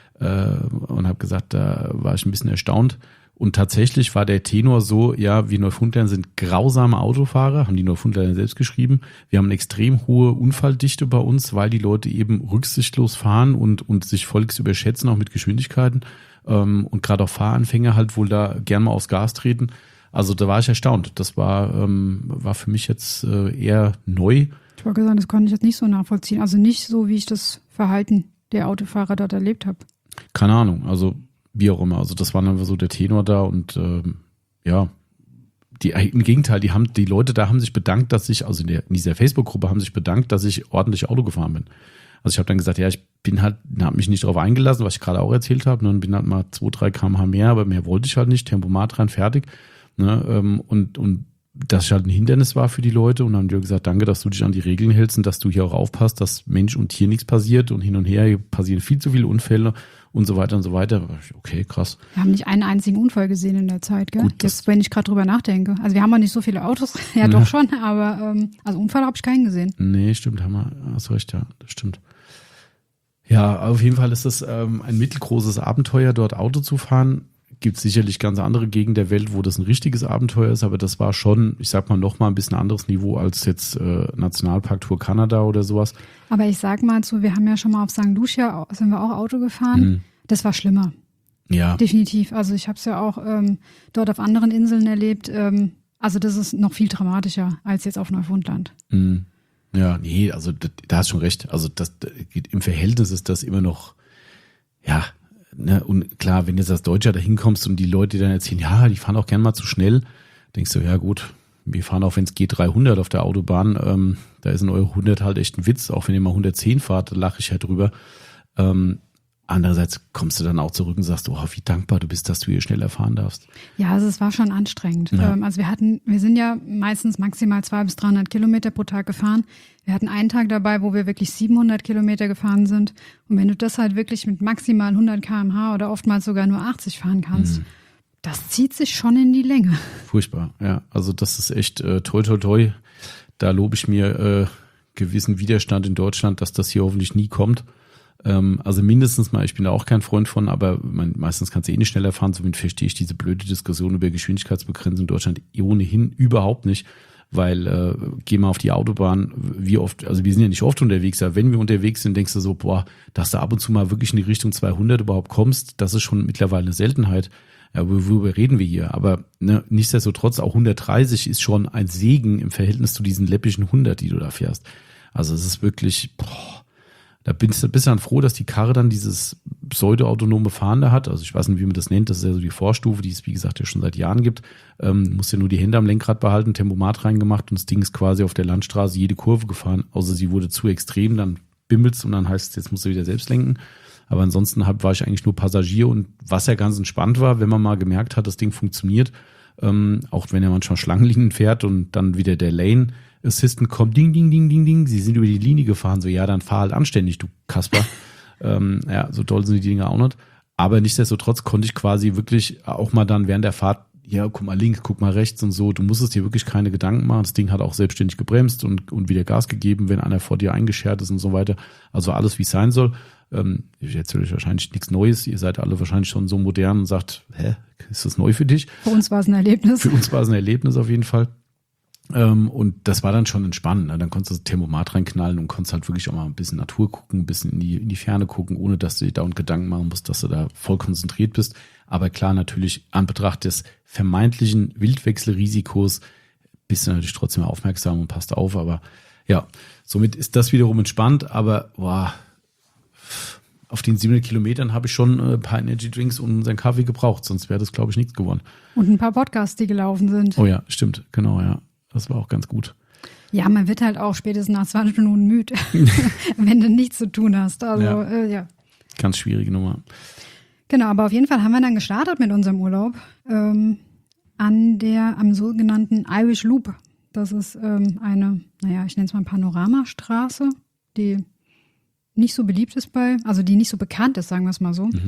und habe gesagt, da war ich ein bisschen erstaunt. Und tatsächlich war der Tenor so, ja, wir Neufundländer sind grausame Autofahrer, haben die Neufundländer selbst geschrieben. Wir haben eine extrem hohe Unfalldichte bei uns, weil die Leute eben rücksichtslos fahren und sich volks überschätzen, auch mit Geschwindigkeiten. Und gerade auch Fahranfänger halt wohl da gern mal aufs Gas treten. Also da war ich erstaunt. Das war für mich jetzt eher neu. Ich wollte sagen, das konnte ich jetzt nicht so nachvollziehen. Also nicht so, wie ich das Verhalten der Autofahrer dort erlebt habe. Keine Ahnung, also wie auch immer. Also das war dann so der Tenor da und im Gegenteil, die Leute da haben sich bedankt, dass ich, also in dieser Facebook-Gruppe haben sich bedankt, dass ich ordentlich Auto gefahren bin. Also ich habe dann gesagt, ja, ich bin halt, habe mich nicht darauf eingelassen, was ich gerade auch erzählt habe, ne, und bin halt mal 2-3 km/h mehr, aber mehr wollte ich halt nicht, Tempomat rein, fertig. Ne, und dass ich halt ein Hindernis war für die Leute und dann haben die gesagt, danke, dass du dich an die Regeln hältst und dass du hier auch aufpasst, dass Mensch und Tier nichts passiert und hin und her, hier passieren viel zu viele Unfälle und so weiter und so weiter. Okay, krass. Wir haben nicht einen einzigen Unfall gesehen in der Zeit, gell? Gut, jetzt, wenn ich gerade drüber nachdenke. Also wir haben auch nicht so viele Autos, ja doch schon, aber also Unfall habe ich keinen gesehen. Nee, stimmt, hast recht, ja, das stimmt. Ja, auf jeden Fall ist das ein mittelgroßes Abenteuer, dort Auto zu fahren. Gibt sicherlich ganz andere Gegenden der Welt, wo das ein richtiges Abenteuer ist, aber das war schon, ich sag mal, noch mal ein bisschen anderes Niveau als jetzt Nationalpark Tour Kanada oder sowas. Aber ich sag mal so, wir haben ja schon mal auf St. Lucia, sind wir auch Auto gefahren. Das war schlimmer. Ja. Definitiv. Also ich habe es ja auch dort auf anderen Inseln erlebt. Also das ist noch viel dramatischer als jetzt auf Neufundland. Ja, nee, also da hast du schon recht. Also im Verhältnis ist das immer noch, ja. Ne, und klar, wenn du jetzt als Deutscher da hinkommst und die Leute dann erzählen, ja, die fahren auch gern mal zu schnell, denkst du, ja gut, wir fahren auch, wenn es geht, 300 auf der Autobahn, da ist ein Euro 100 halt echt ein Witz, auch wenn ihr mal 110 fahrt, da lache ich halt drüber. Andererseits kommst du dann auch zurück und sagst, oh, wie dankbar du bist, dass du hier schneller fahren darfst. Ja, also es war schon anstrengend. Ja. Also wir sind ja meistens maximal 200 bis 300 Kilometer pro Tag gefahren. Wir hatten einen Tag dabei, wo wir wirklich 700 Kilometer gefahren sind. Und wenn du das halt wirklich mit maximal 100 km/h oder oftmals sogar nur 80 fahren kannst, das zieht sich schon in die Länge. Furchtbar, ja. Also das ist echt toi, toi, toi. Da lobe ich mir gewissen Widerstand in Deutschland, dass das hier hoffentlich nie kommt. Also mindestens mal, ich bin da auch kein Freund von, aber meistens kannst du eh nicht schneller fahren, somit verstehe ich diese blöde Diskussion über Geschwindigkeitsbegrenzung in Deutschland ohnehin überhaupt nicht, weil geh mal auf die Autobahn, wie oft, also wir sind ja nicht oft unterwegs, aber wenn wir unterwegs sind, denkst du so, boah, dass du ab und zu mal wirklich in die Richtung 200 überhaupt kommst, das ist schon mittlerweile eine Seltenheit. Ja, worüber reden wir hier? Aber ne, nichtsdestotrotz, auch 130 ist schon ein Segen im Verhältnis zu diesen läppischen 100, die du da fährst. Also es ist wirklich, da bist du dann froh, dass die Karre dann dieses pseudo-autonome Fahren da hat. Also ich weiß nicht, wie man das nennt. Das ist ja so die Vorstufe, die es, wie gesagt, ja schon seit Jahren gibt. Musst ja nur die Hände am Lenkrad behalten, Tempomat reingemacht und das Ding ist quasi auf der Landstraße jede Kurve gefahren. Außer sie wurde zu extrem, dann bimmelt's und dann heißt es, jetzt musst du wieder selbst lenken. Aber ansonsten war ich eigentlich nur Passagier und was ja ganz entspannt war, wenn man mal gemerkt hat, das Ding funktioniert, auch wenn er manchmal Schlangenlinien fährt und dann wieder der Lane Assistant kommt, ding, ding, ding, ding, ding, sie sind über die Linie gefahren, so, ja, dann fahr halt anständig, du Kasper. Ja, so toll sind die Dinge auch nicht. Aber nichtsdestotrotz konnte ich quasi wirklich auch mal dann während der Fahrt, ja, guck mal links, guck mal rechts und so, du musstest dir wirklich keine Gedanken machen. Das Ding hat auch selbstständig gebremst und wieder Gas gegeben, wenn einer vor dir eingeschert ist und so weiter. Also alles, wie es sein soll. Ich erzähle euch wahrscheinlich nichts Neues. Ihr seid alle wahrscheinlich schon so modern und sagt, ist das neu für dich? Für uns war es ein Erlebnis. Für uns war es ein Erlebnis auf jeden Fall. Und das war dann schon entspannend. Ne? Dann konntest du das Thermomat reinknallen und konntest halt wirklich auch mal ein bisschen Natur gucken, ein bisschen in die Ferne gucken, ohne dass du dir dauernd Gedanken machen musst, dass du da voll konzentriert bist. Aber klar, natürlich an Betracht des vermeintlichen Wildwechselrisikos bist du natürlich trotzdem aufmerksam und passt auf. Aber ja, somit ist das wiederum entspannt. Aber auf den 700 Kilometern habe ich schon ein paar Energy Drinks und unseren Kaffee gebraucht. Sonst wäre das, glaube ich, nichts geworden. Und ein paar Podcasts, die gelaufen sind. Oh ja, stimmt. Genau, ja. Das war auch ganz gut. Ja, man wird halt auch spätestens nach 20 Minuten müde, wenn du nichts zu tun hast. Also, ja. Ganz schwierige Nummer. Genau, aber auf jeden Fall haben wir dann gestartet mit unserem Urlaub am sogenannten Irish Loop. Das ist eine, ich nenne es mal Panoramastraße, die nicht so beliebt ist die nicht so bekannt ist, sagen wir es mal so.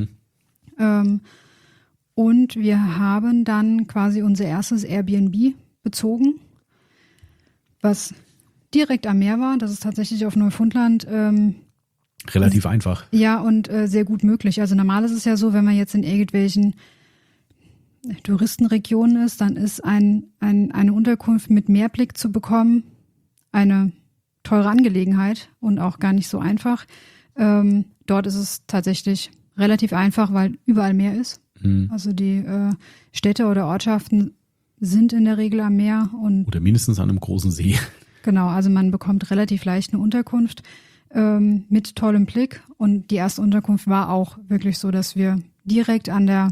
Und wir haben dann quasi unser erstes Airbnb bezogen, was direkt am Meer war. Das ist tatsächlich auf Neufundland relativ einfach. Ja, und sehr gut möglich. Also normal ist es ja so, wenn man jetzt in irgendwelchen Touristenregionen ist, dann ist eine Unterkunft mit Meerblick zu bekommen eine teure Angelegenheit und auch gar nicht so einfach. Dort ist es tatsächlich relativ einfach, weil überall Meer ist. Also die Städte oder Ortschaften sind in der Regel am Meer. Oder mindestens an einem großen See. Genau, also man bekommt relativ leicht eine Unterkunft mit tollem Blick. Und die erste Unterkunft war auch wirklich so, dass wir direkt an der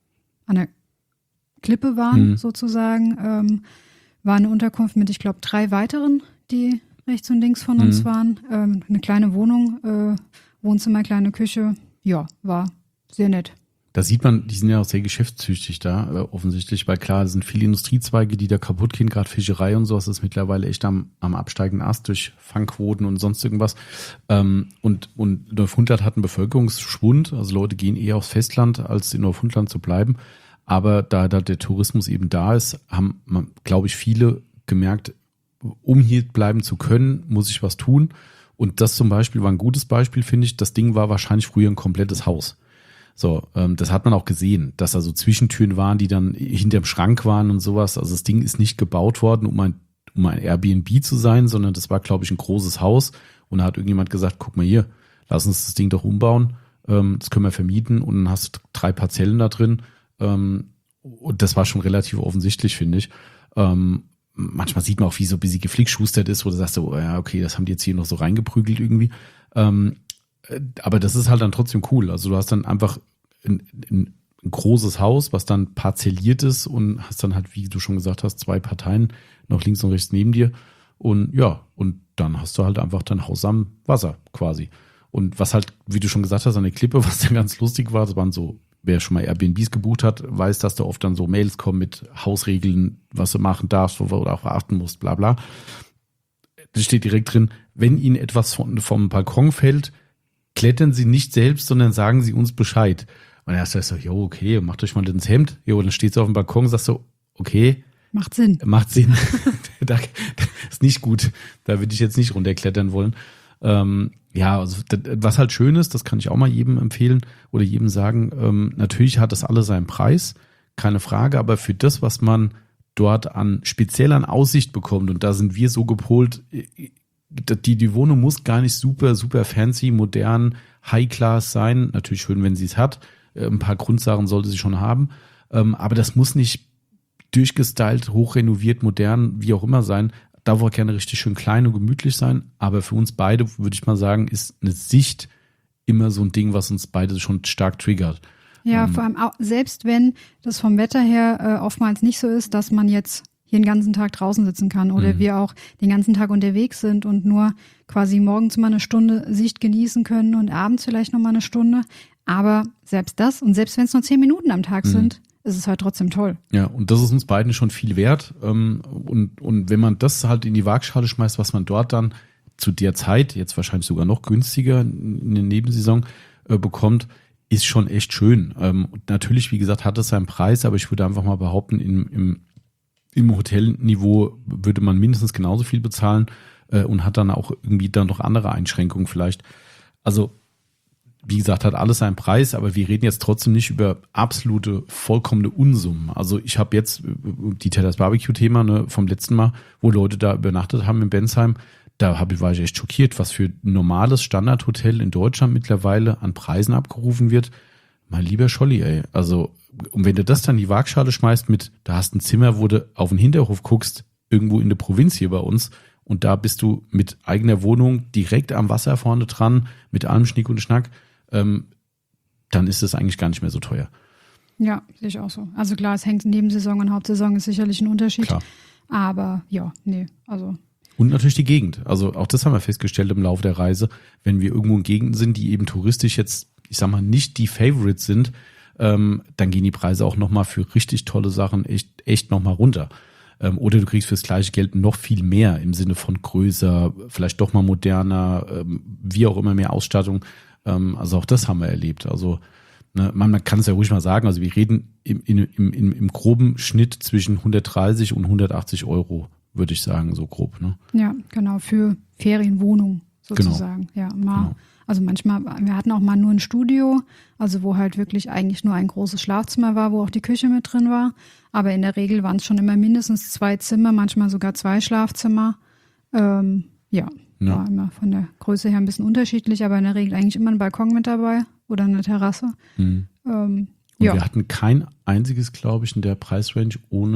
Klippe waren, sozusagen. War eine Unterkunft mit, ich glaube, 3 weiteren, die rechts und links von uns waren. Eine kleine Wohnung, Wohnzimmer, kleine Küche. Ja, war sehr nett. Da sieht man, die sind ja auch sehr geschäftstüchtig da, offensichtlich, weil klar, es sind viele Industriezweige, die da kaputt gehen, gerade Fischerei und sowas ist mittlerweile echt am absteigenden Ast durch Fangquoten und sonst irgendwas. Und Neufundland hat einen Bevölkerungsschwund, also Leute gehen eher aufs Festland, als in Neufundland zu bleiben. Aber da der Tourismus eben da ist, haben, glaube ich, viele gemerkt, um hier bleiben zu können, muss ich was tun. Und das zum Beispiel war ein gutes Beispiel, finde ich. Das Ding war wahrscheinlich früher ein komplettes Haus. So, das hat man auch gesehen, dass da so Zwischentüren waren, die dann hinterm Schrank waren und sowas. Also das Ding ist nicht gebaut worden, um ein Airbnb zu sein, sondern das war, glaube ich, ein großes Haus. Und da hat irgendjemand gesagt, guck mal hier, lass uns das Ding doch umbauen. Das können wir vermieten und dann hast du 3 Parzellen da drin. Und das war schon relativ offensichtlich, finde ich. Manchmal sieht man auch, wie so ein bisschen geflickschustert ist, wo du sagst, oh, ja, okay, das haben die jetzt hier noch so reingeprügelt irgendwie. Aber das ist halt dann trotzdem cool. Also du hast dann einfach ein großes Haus, was dann parzelliert ist und hast dann halt, wie du schon gesagt hast, 2 Parteien noch links und rechts neben dir. Und ja, und dann hast du halt einfach dein Haus am Wasser quasi. Und was halt, wie du schon gesagt hast, an der Klippe, was dann ganz lustig war, das waren so, wer schon mal Airbnbs gebucht hat, weiß, dass da oft dann so Mails kommen mit Hausregeln, was du machen darfst, wo du auch beachten musst, bla bla. Da steht direkt drin, wenn Ihnen etwas vom Balkon fällt, klettern Sie nicht selbst, sondern sagen Sie uns Bescheid. Und er sagt so, jo, okay, macht euch mal ins Hemd. Jo, dann steht sie auf dem Balkon und sagt so, okay. Macht Sinn. Das ist nicht gut. Da würde ich jetzt nicht runterklettern wollen. Ja, also was halt schön ist, das kann ich auch mal jedem empfehlen oder jedem sagen, natürlich hat das alles seinen Preis, keine Frage, aber für das, was man dort speziell an Aussicht bekommt, und da sind wir so gepolt, die Wohnung muss gar nicht super, super fancy, modern, High-Class sein. Natürlich schön, wenn sie es hat. Ein paar Grundsachen sollte sie schon haben. Aber das muss nicht durchgestylt, hochrenoviert, modern, wie auch immer sein. Darf auch gerne richtig schön klein und gemütlich sein. Aber für uns beide, würde ich mal sagen, ist eine Sicht immer so ein Ding, was uns beide schon stark triggert. Ja, vor allem auch, selbst wenn das vom Wetter her oftmals nicht so ist, dass man jetzt hier den ganzen Tag draußen sitzen kann oder wir auch den ganzen Tag unterwegs sind und nur quasi morgens mal eine Stunde Sicht genießen können und abends vielleicht noch mal eine Stunde. Aber selbst das und selbst wenn es nur 10 Minuten am Tag sind, ist es halt trotzdem toll. Ja, und das ist uns beiden schon viel wert. Und wenn man das halt in die Waagschale schmeißt, was man dort dann zu der Zeit, jetzt wahrscheinlich sogar noch günstiger in der Nebensaison bekommt, ist schon echt schön. Und natürlich, wie gesagt, hat es seinen Preis, aber ich würde einfach mal behaupten, im Hotelniveau würde man mindestens genauso viel bezahlen und hat dann auch irgendwie dann noch andere Einschränkungen vielleicht. Also, wie gesagt, hat alles seinen Preis, aber wir reden jetzt trotzdem nicht über absolute, vollkommene Unsummen. Also ich habe jetzt die Tellers Barbecue-Thema, ne, vom letzten Mal, wo Leute da übernachtet haben in Bensheim, war ich echt schockiert, was für ein normales Standardhotel in Deutschland mittlerweile an Preisen abgerufen wird. Mein lieber Scholli, ey, also und wenn du das dann in die Waagschale schmeißt da hast ein Zimmer, wo du auf den Hinterhof guckst, irgendwo in der Provinz hier bei uns, und da bist du mit eigener Wohnung direkt am Wasser vorne dran, mit allem Schnick und Schnack, dann ist es eigentlich gar nicht mehr so teuer. Ja, sehe ich auch so. Also klar, es hängt Nebensaison und Hauptsaison ist sicherlich ein Unterschied. Klar. Aber ja, nee, also. Und natürlich die Gegend. Also auch das haben wir festgestellt im Laufe der Reise, wenn wir irgendwo in Gegenden sind, die eben touristisch jetzt, ich sag mal, nicht die Favorites sind, dann gehen die Preise auch nochmal für richtig tolle Sachen echt nochmal runter. Oder du kriegst fürs gleiche Geld noch viel mehr im Sinne von größer, vielleicht doch mal moderner, wie auch immer mehr Ausstattung. Also auch das haben wir erlebt. Also ne, man kann es ja ruhig mal sagen, also wir reden im groben Schnitt zwischen 130 und 180 Euro, würde ich sagen, so grob. Ne? Ja, genau, für Ferienwohnung sozusagen. Genau. Ja, mal. Genau. Also manchmal, wir hatten auch mal nur ein Studio, also wo halt wirklich eigentlich nur ein großes Schlafzimmer war, wo auch die Küche mit drin war. Aber in der Regel waren es schon immer mindestens 2 Zimmer, manchmal sogar 2 Schlafzimmer. Ja, war immer von der Größe her ein bisschen unterschiedlich, aber in der Regel eigentlich immer ein Balkon mit dabei oder eine Terrasse. Und wir hatten kein einziges, glaube ich, in der Preisrange ohne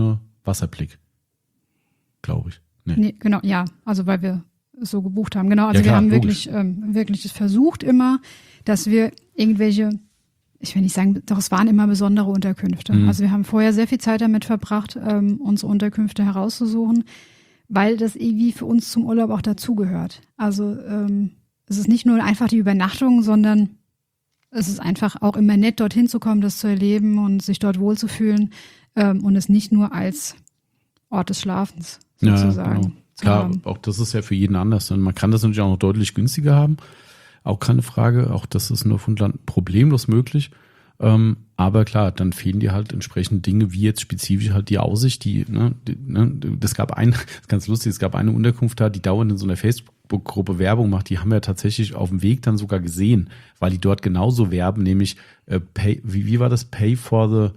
Wasserblick. Glaube ich. Nee, genau, ja. Also weil wir es so gebucht haben. Genau, also Ja, klar, wir haben wirklich versucht immer, dass wir irgendwelche, ich will nicht sagen, doch es waren immer besondere Unterkünfte. Also wir haben vorher sehr viel Zeit damit verbracht, unsere Unterkünfte herauszusuchen, weil das irgendwie für uns zum Urlaub auch dazugehört. Also es ist nicht nur einfach die Übernachtung, sondern es ist einfach auch immer nett, dorthin zu kommen, das zu erleben und sich dort wohlzufühlen und es nicht nur als Ort des Schlafens sozusagen. Ja, genau. Klar, auch das ist ja für jeden anders. Und man kann das natürlich auch noch deutlich günstiger haben. Auch keine Frage. Auch das ist in Neufundland problemlos möglich. Aber klar, dann fehlen dir halt entsprechend Dinge, wie jetzt spezifisch halt die Aussicht, das ist ganz lustig, es gab eine Unterkunft da, die dauernd in so einer Facebook-Gruppe Werbung macht, die haben wir tatsächlich auf dem Weg dann sogar gesehen, weil die dort genauso werben, nämlich wie war das? Pay for the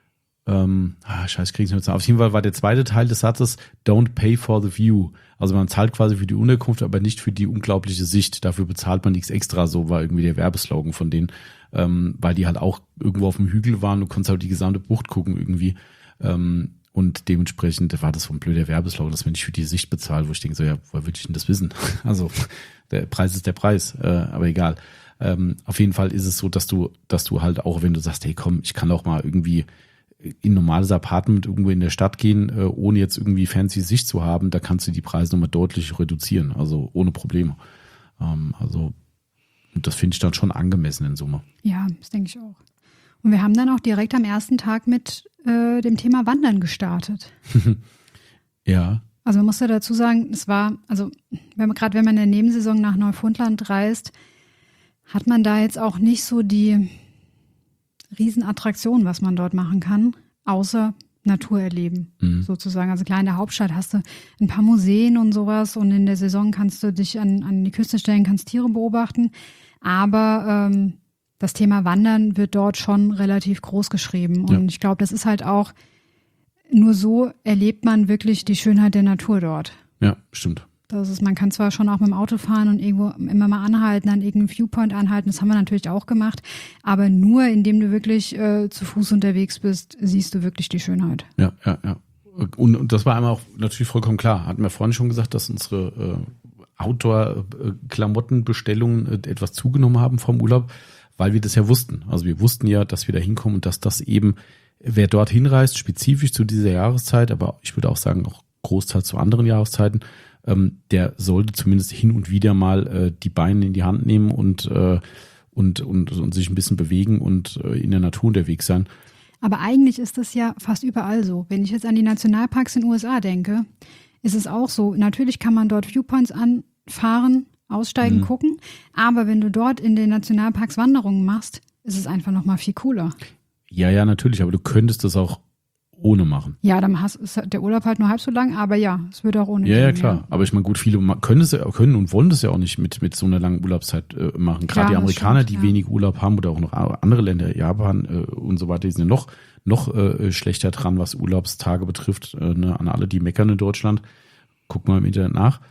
Scheiße, krieg's nicht mehr. Auf jeden Fall war der zweite Teil des Satzes Don't pay for the view. Also man zahlt quasi für die Unterkunft, aber nicht für die unglaubliche Sicht. Dafür bezahlt man nichts extra. So war irgendwie der Werbeslogan von denen, weil die halt auch irgendwo auf dem Hügel waren. Du konntest halt die gesamte Bucht gucken irgendwie. Und dementsprechend war das so ein blöder Werbeslogan, dass man nicht für die Sicht bezahlt, wo ich denke so, ja, woher will ich denn das wissen? Also der Preis ist der Preis, aber egal. Auf jeden Fall ist es so, dass du halt auch, wenn du sagst, hey komm, ich kann auch mal irgendwie in ein normales Apartment irgendwo in der Stadt gehen, ohne jetzt irgendwie fancy Sicht zu haben, da kannst du die Preise nochmal deutlich reduzieren, also ohne Probleme. Und das finde ich dann schon angemessen in Summe. Ja, das denke ich auch. Und wir haben dann auch direkt am ersten Tag mit dem Thema Wandern gestartet. Ja. Also man muss ja dazu sagen, es war, also wenn man in der Nebensaison nach Neufundland reist, hat man da jetzt auch nicht so die Riesenattraktion, was man dort machen kann, außer Natur erleben, sozusagen. Also klar, in der Hauptstadt hast du ein paar Museen und sowas und in der Saison kannst du dich an die Küste stellen, kannst Tiere beobachten, aber das Thema Wandern wird dort schon relativ groß geschrieben und ich glaube, das ist halt auch, nur so erlebt man wirklich die Schönheit der Natur dort. Ja, stimmt. Man kann zwar schon auch mit dem Auto fahren und irgendwo immer mal anhalten, an irgendeinem Viewpoint anhalten, das haben wir natürlich auch gemacht, aber nur indem du wirklich zu Fuß unterwegs bist, siehst du wirklich die Schönheit. Ja. Und das war einmal auch natürlich vollkommen klar. Hatten wir vorhin schon gesagt, dass unsere Outdoor-Klamottenbestellungen etwas zugenommen haben vom Urlaub, weil wir das ja wussten. Also wir wussten ja, dass wir da hinkommen und dass das eben, wer dort hinreist, spezifisch zu dieser Jahreszeit, aber ich würde auch sagen, auch großteils zu anderen Jahreszeiten, der sollte zumindest hin und wieder mal die Beine in die Hand nehmen und sich ein bisschen bewegen und in der Natur unterwegs sein. Aber eigentlich ist das ja fast überall so. Wenn ich jetzt an die Nationalparks in den USA denke, ist es auch so. Natürlich kann man dort Viewpoints anfahren, aussteigen, gucken. Aber wenn du dort in den Nationalparks Wanderungen machst, ist es einfach noch mal viel cooler. Ja, natürlich. Aber du könntest das auch ohne machen. Ja, dann ist der Urlaub halt nur halb so lang, aber ja, es würde auch ohne gehen. Ja, klar. Aber ich meine, gut, viele können und wollen das ja auch nicht mit so einer langen Urlaubszeit machen. Gerade die Amerikaner, die wenig Urlaub haben oder auch noch andere Länder, Japan und so weiter, die sind ja noch schlechter dran, was Urlaubstage betrifft. An alle, die meckern in Deutschland. Guck mal im Internet nach.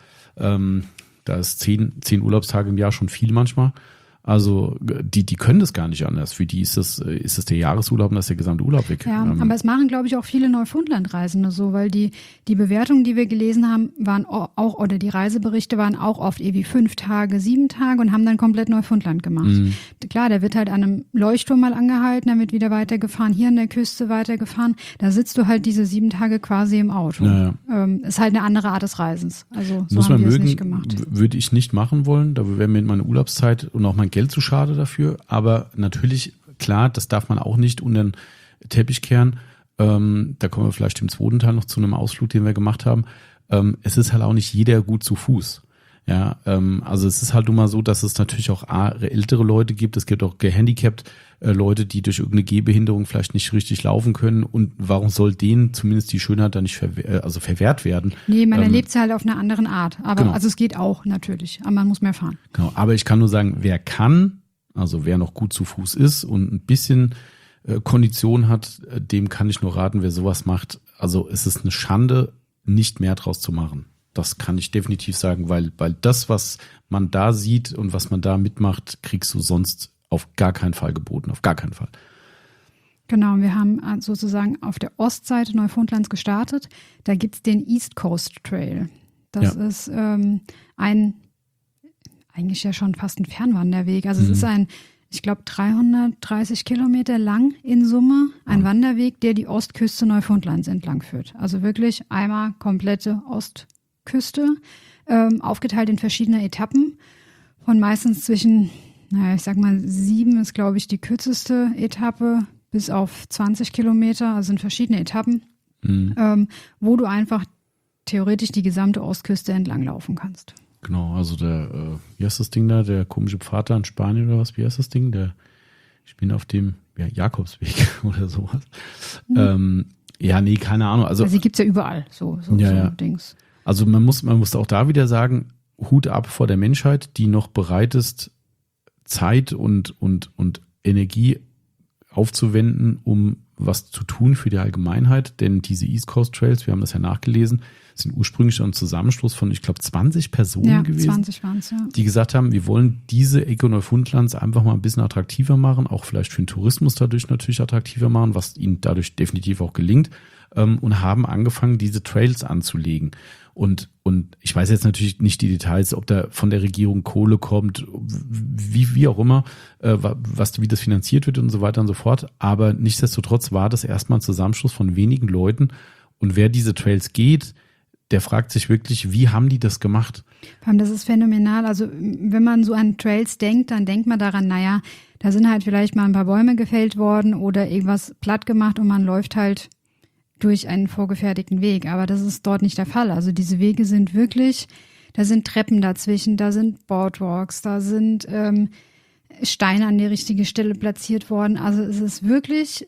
Da ist 10 Urlaubstage im Jahr schon viel manchmal. Also die können das gar nicht anders. Für die ist das der Jahresurlaub und das ist der gesamte Urlaub weg. Ja, aber es machen, glaube ich, auch viele Neufundlandreisende so, weil die Bewertungen, die wir gelesen haben, waren auch, oder die Reiseberichte waren auch oft irgendwie 5 Tage, 7 Tage und haben dann komplett Neufundland gemacht. Klar, da wird halt an einem Leuchtturm mal angehalten, dann wird wieder weitergefahren, hier an der Küste weitergefahren. Da sitzt du halt diese 7 Tage quasi im Auto. Ja. Ist halt eine andere Art des Reisens. Also so muss haben man wir es nicht gemacht. Würde ich nicht machen wollen. Da wäre mir meine Urlaubszeit und auch mein Geld zu schade dafür. Aber natürlich, klar, das darf man auch nicht unter den Teppich kehren. Da kommen wir vielleicht im zweiten Teil noch zu einem Ausflug, den wir gemacht haben. Es ist halt auch nicht jeder gut zu Fuß. Ja, also es ist halt nun mal so, dass es natürlich auch ältere Leute gibt. Es gibt auch gehandicapt Leute, die durch irgendeine Gehbehinderung vielleicht nicht richtig laufen können. Und warum soll denen zumindest die Schönheit dann nicht verwehrt werden? Nee, man erlebt es halt auf eine andere Art. Aber genau. Also es geht auch natürlich, aber man muss mehr fahren. Genau, aber ich kann nur sagen, wer kann, also wer noch gut zu Fuß ist und ein bisschen Kondition hat, dem kann ich nur raten, wer sowas macht. Also es ist eine Schande, nicht mehr draus zu machen. Das kann ich definitiv sagen, weil das, was man da sieht und was man da mitmacht, kriegst du sonst auf gar keinen Fall geboten, auf gar keinen Fall. Genau, wir haben sozusagen auf der Ostseite Neufundlands gestartet. Da gibt es den East Coast Trail. Das ist eigentlich ja schon fast ein Fernwanderweg. Also es ist ich glaube 330 Kilometer lang in Summe, ein Wanderweg, der die Ostküste Neufundlands entlang führt. Also wirklich einmal komplette Ostküste, aufgeteilt in verschiedene Etappen von meistens zwischen, ich sag mal 7 ist glaube ich die kürzeste Etappe, bis auf 20 Kilometer, also sind verschiedene Etappen, wo du einfach theoretisch die gesamte Ostküste entlang laufen kannst. Genau, also wie heißt das Ding da, der komische Pfad da in Spanien oder was, wie heißt das Ding? Ich bin auf dem Jakobsweg oder sowas. Keine Ahnung. Also die gibt es ja überall, so Dings. Also man muss auch da wieder sagen, Hut ab vor der Menschheit, die noch bereit ist, Zeit und Energie aufzuwenden, um was zu tun für die Allgemeinheit. Denn diese East Coast Trails, wir haben das ja nachgelesen, sind ursprünglich ein Zusammenschluss von, ich glaube, 20 Personen gewesen, 20 waren es, die gesagt haben, wir wollen diese Ecke Neufundlands einfach mal ein bisschen attraktiver machen, auch vielleicht für den Tourismus dadurch natürlich attraktiver machen, was ihnen dadurch definitiv auch gelingt, und haben angefangen, diese Trails anzulegen. Und ich weiß jetzt natürlich nicht die Details, ob da von der Regierung Kohle kommt, wie auch immer, wie das finanziert wird und so weiter und so fort. Aber nichtsdestotrotz war das erstmal ein Zusammenschluss von wenigen Leuten. Und wer diese Trails geht, der fragt sich wirklich, wie haben die das gemacht? Das ist phänomenal. Also wenn man so an Trails denkt, dann denkt man daran, da sind halt vielleicht mal ein paar Bäume gefällt worden oder irgendwas platt gemacht und man läuft halt durch einen vorgefertigten Weg. Aber das ist dort nicht der Fall. Also diese Wege sind wirklich, da sind Treppen dazwischen, da sind Boardwalks, da sind Steine an die richtige Stelle platziert worden. Also es ist wirklich,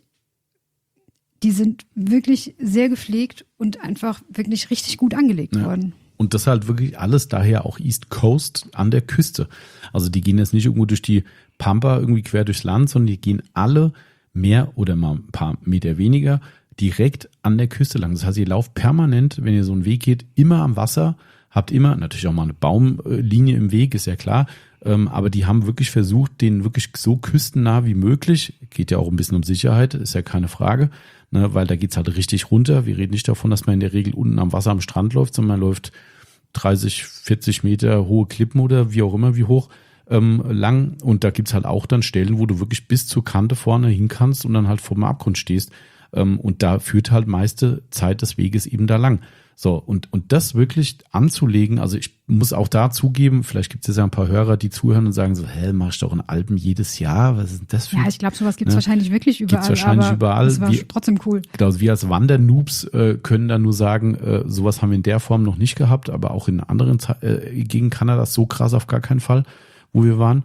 die sind wirklich sehr gepflegt und einfach wirklich richtig gut angelegt worden. Und das halt wirklich alles daher auch East Coast an der Küste. Also die gehen jetzt nicht irgendwo durch die Pampa irgendwie quer durchs Land, sondern die gehen alle mehr oder mal ein paar Meter weniger direkt an der Küste lang. Das heißt, ihr lauft permanent, wenn ihr so einen Weg geht, immer am Wasser, habt immer natürlich auch mal eine Baumlinie im Weg, ist ja klar, aber die haben wirklich versucht, den wirklich so küstennah wie möglich, geht ja auch ein bisschen um Sicherheit, ist ja keine Frage, ne, weil da geht's halt richtig runter. Wir reden nicht davon, dass man in der Regel unten am Wasser am Strand läuft, sondern man läuft 30, 40 Meter hohe Klippen oder wie auch immer, wie hoch, lang. Und da gibt's halt auch dann Stellen, wo du wirklich bis zur Kante vorne hin kannst und dann halt vor dem Abgrund stehst. Und da führt halt meiste Zeit des Weges eben da lang. So, und das wirklich anzulegen, also ich muss auch da zugeben, vielleicht gibt es ja ein paar Hörer, die zuhören und sagen so, mach ich doch in Alpen jedes Jahr, was ist denn das für? Ja, ich glaube, sowas gibt es wahrscheinlich wirklich überall. Gibt's wahrscheinlich überall. Das war trotzdem cool. Genau, wir als Wandernoobs können da nur sagen, sowas haben wir in der Form noch nicht gehabt, aber auch in anderen Gegenden Kanadas so krass auf gar keinen Fall, wo wir waren.